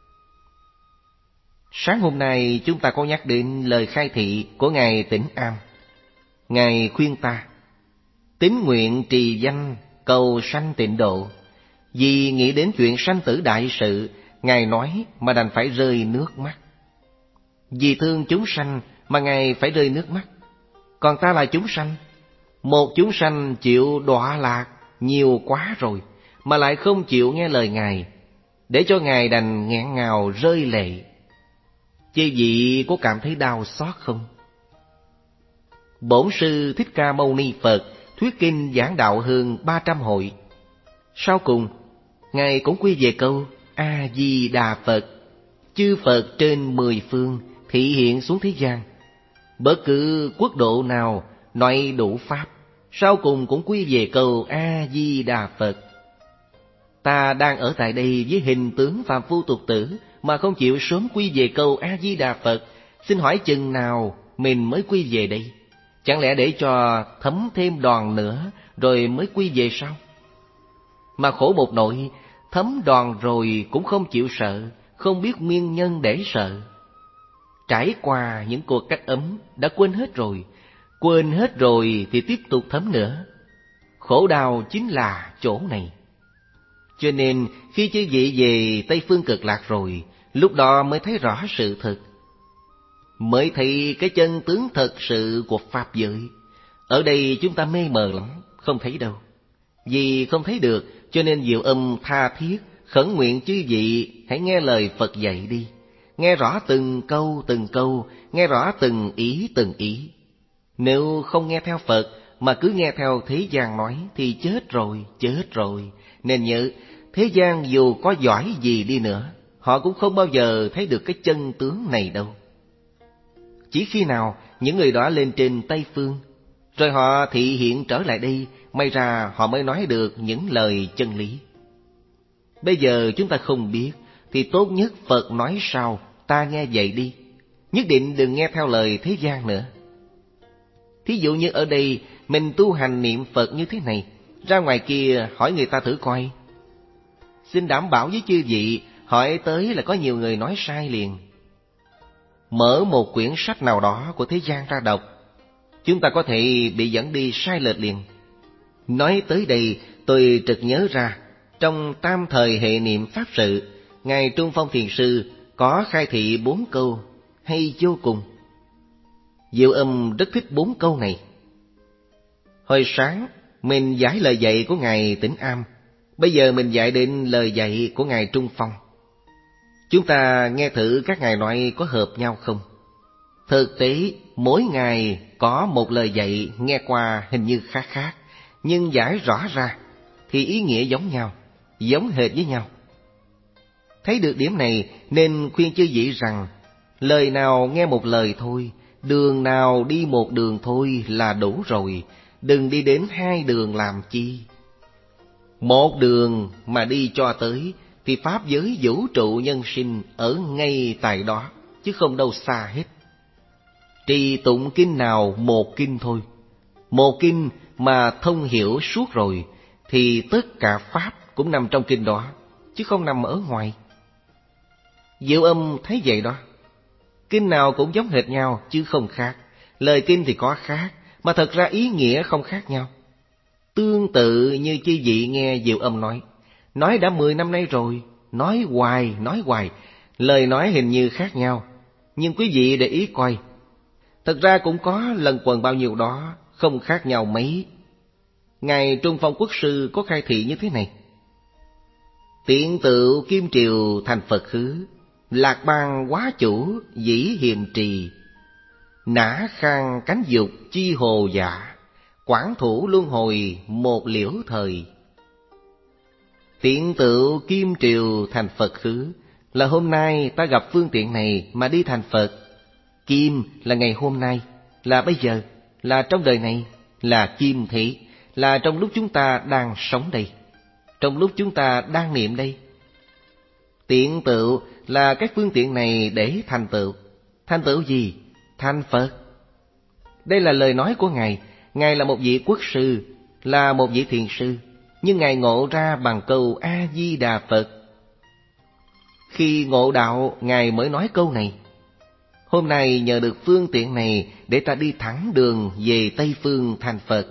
Sáng hôm nay chúng ta có nhắc đến lời khai thị của Ngài Tĩnh Am. Ngài khuyên ta tín nguyện trì danh cầu sanh tịnh độ. Vì nghĩ đến chuyện sanh tử đại sự, Ngài nói mà đành phải rơi nước mắt. Vì thương chúng sanh mà Ngài phải rơi nước mắt. Còn ta là chúng sanh, một chúng sanh chịu đọa lạc nhiều quá rồi, mà lại không chịu nghe lời Ngài, để cho Ngài đành nghẹn ngào rơi lệ. Chư vị có cảm thấy đau xót không? Bổn sư Thích Ca Mâu Ni Phật thuyết kinh giảng đạo hơn ba trăm hội. Sau cùng, Ngài cũng quy về câu A-di-đà Phật. Chư Phật trên mười phương thị hiện xuống thế gian. Bất cứ quốc độ nào nói đủ pháp, sau cùng cũng quy về câu A-di-đà Phật. Ta đang ở tại đây với hình tướng phàm phu tục tử, mà không chịu sớm quy về câu A-di-đà Phật, xin hỏi chừng nào mình mới quy về đây? Chẳng lẽ để cho thấm thêm đòn nữa rồi mới quy về sao? Mà khổ một nội, thấm đòn rồi cũng không chịu sợ, không biết nguyên nhân để sợ. Trải qua những cuộc cách ấm đã quên hết rồi, quên hết rồi thì tiếp tục thấm nữa. Khổ đau chính là chỗ này. Cho nên khi chư vị về Tây Phương Cực Lạc rồi, lúc đó mới thấy rõ sự thật, mới thấy cái chân tướng thật sự của Pháp giới. Ở đây chúng ta mê mờ lắm, không thấy đâu. Vì không thấy được, cho nên Diệu Âm tha thiết khẩn nguyện chư vị hãy nghe lời Phật dạy đi. Nghe rõ từng câu từng câu, nghe rõ từng ý từng ý. Nếu không nghe theo Phật mà cứ nghe theo thế gian nói thì chết rồi, chết rồi. Nên nhớ, thế gian dù có giỏi gì đi nữa, họ cũng không bao giờ thấy được cái chân tướng này đâu. Chỉ khi nào những người đó lên trên Tây Phương, rồi họ thị hiện trở lại đây, may ra họ mới nói được những lời chân lý. Bây giờ chúng ta không biết, thì tốt nhất Phật nói sao ta nghe vậy đi. Nhất định đừng nghe theo lời thế gian nữa. Thí dụ như ở đây mình tu hành niệm Phật như thế này, ra ngoài kia hỏi người ta thử coi. Xin đảm bảo với chư vị, hỏi tới là có nhiều người nói sai liền. Mở một quyển sách nào đó của thế gian ra đọc, chúng ta có thể bị dẫn đi sai lệch liền. Nói tới đây, tôi chợt nhớ ra, trong tam thời hệ niệm Pháp sự, Ngài Trung Phong Thiền Sư có khai thị bốn câu hay vô cùng. Diệu Âm rất thích bốn câu này. Hồi sáng mình giải lời dạy của Ngài Tĩnh Am, bây giờ mình dạy đến lời dạy của Ngài Trung Phong. Chúng ta nghe thử các ngài nói có hợp nhau không? Thực tế, mỗi ngài có một lời dạy nghe qua hình như khác khác, nhưng giải rõ ra thì ý nghĩa giống nhau, giống hệt với nhau. Thấy được điểm này nên khuyên chư vị rằng, lời nào nghe một lời thôi, đường nào đi một đường thôi là đủ rồi, đừng đi đến hai đường làm chi. Một đường mà đi cho tới thì pháp giới vũ trụ nhân sinh ở ngay tại đó, chứ không đâu xa hết. Trì tụng kinh nào một kinh thôi, một kinh mà thông hiểu suốt rồi thì tất cả pháp cũng nằm trong kinh đó, chứ không nằm ở ngoài. Diệu Âm thấy vậy đó, kinh nào cũng giống hệt nhau chứ không khác. Lời kinh thì có khác, mà thật ra ý nghĩa không khác nhau. Tương tự như chư vị nghe Diệu Âm nói, nói đã mười năm nay rồi, nói hoài, nói hoài, lời nói hình như khác nhau, nhưng quý vị để ý coi, thật ra cũng có lần quần bao nhiêu đó, không khác nhau mấy. Ngài Trung Phong Quốc sư có khai thị như thế này: tiện tựu kim triều thành Phật khứ, lạc bang quá chủ dĩ hiềm trì, nã khang cánh dục chi hồ giả, quản thủ luân hồi một liễu thời. Tiện tựu kim triều thành Phật khứ là hôm nay ta gặp phương tiện này mà đi thành Phật. Kim là ngày hôm nay, là bây giờ, là trong đời này, là kim thị, là trong lúc chúng ta đang sống đây, trong lúc chúng ta đang niệm đây. Tiện tựu là các phương tiện này để thành tựu. Thành tựu gì? Thành Phật. Đây là lời nói của Ngài. Ngài là một vị quốc sư, là một vị thiền sư, nhưng Ngài ngộ ra bằng câu A-di-đà Phật. Khi ngộ đạo, Ngài mới nói câu này. Hôm nay nhờ được phương tiện này để ta đi thẳng đường về Tây Phương thành Phật.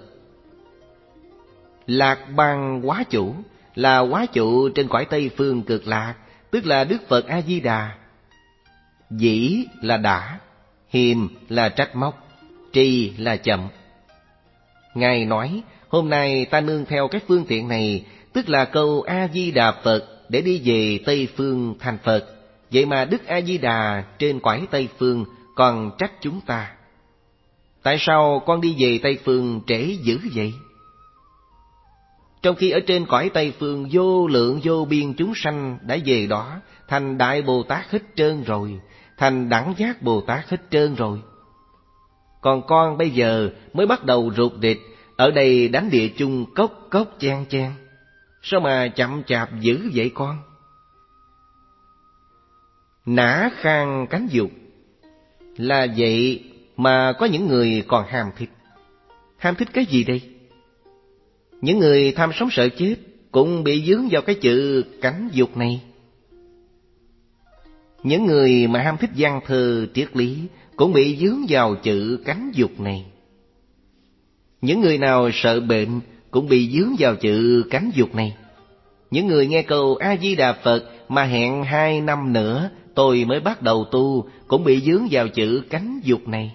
Lạc bang quá chủ là quá chủ trên cõi Tây Phương cực lạc, tức là Đức Phật A-di-đà. Dĩ là đã, hiềm là trách móc, trì là chậm. Ngài nói, hôm nay ta nương theo các phương tiện này, tức là câu A-di-đà Phật để đi về Tây Phương thành Phật. Vậy mà Đức A-di-đà trên cõi Tây Phương còn trách chúng ta: tại sao con đi về Tây Phương trễ dữ vậy? Trong khi ở trên cõi Tây Phương vô lượng vô biên chúng sanh đã về đó, thành Đại Bồ Tát hết trơn rồi, thành Đẳng Giác Bồ Tát hết trơn rồi. Còn con bây giờ mới bắt đầu rụt rịch, ở đây đánh địa chung cốc cốc chen chen. Sao mà chậm chạp dữ vậy con? Nã khang cánh dục là vậy mà có những người còn ham thích. Ham thích cái gì đây? Những người tham sống sợ chết cũng bị vướng vào cái chữ cánh dục này. Những người mà ham thích văn thơ triết lý cũng bị vướng vào chữ cánh dục này. Những người nào sợ bệnh cũng bị vướng vào chữ cánh dục này. Những người nghe câu A-di-đà Phật mà hẹn hai năm nữa tôi mới bắt đầu tu cũng bị vướng vào chữ cánh dục này.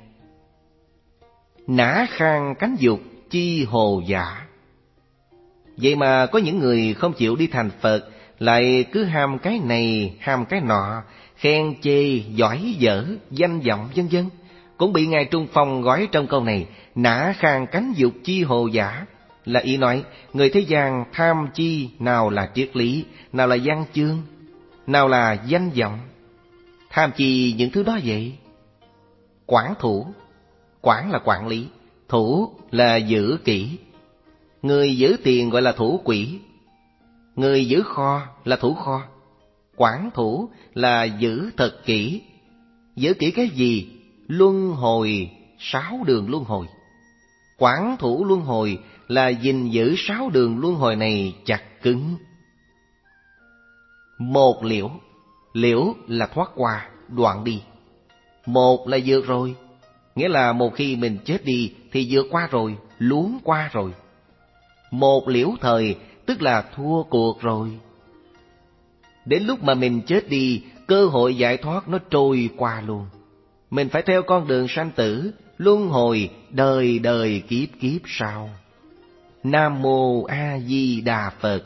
Nã khang cánh dục chi hồ giả. Vậy mà có những người không chịu đi thành Phật, lại cứ ham cái này ham cái nọ, khen chê giỏi dở danh vọng vân vân, cũng bị Ngài Trung Phong gói trong câu này: nã khang cánh dục chi hồ giả. Là ý nói người thế gian tham chi, nào là triết lý, nào là văn chương, nào là danh vọng. Tham chi những thứ đó vậy? Quản thủ. Quản là quản lý, thủ là giữ kỹ. Người giữ tiền gọi là thủ quỹ, người giữ kho là thủ kho. Quản thủ là giữ thật kỹ. Giữ kỹ cái gì? Luân hồi, sáu đường luân hồi. Quản thủ luân hồi là gìn giữ sáu đường luân hồi này chặt cứng. Một liễu. Liễu là thoát qua, đoạn đi. Một là vượt rồi, nghĩa là một khi mình chết đi thì vượt qua rồi, luống qua rồi. Một liễu thời tức là thua cuộc rồi. Đến lúc mà mình chết đi, cơ hội giải thoát nó trôi qua luôn. Mình phải theo con đường sanh tử, luân hồi đời đời kiếp kiếp sau. Nam Mô A Di Đà Phật.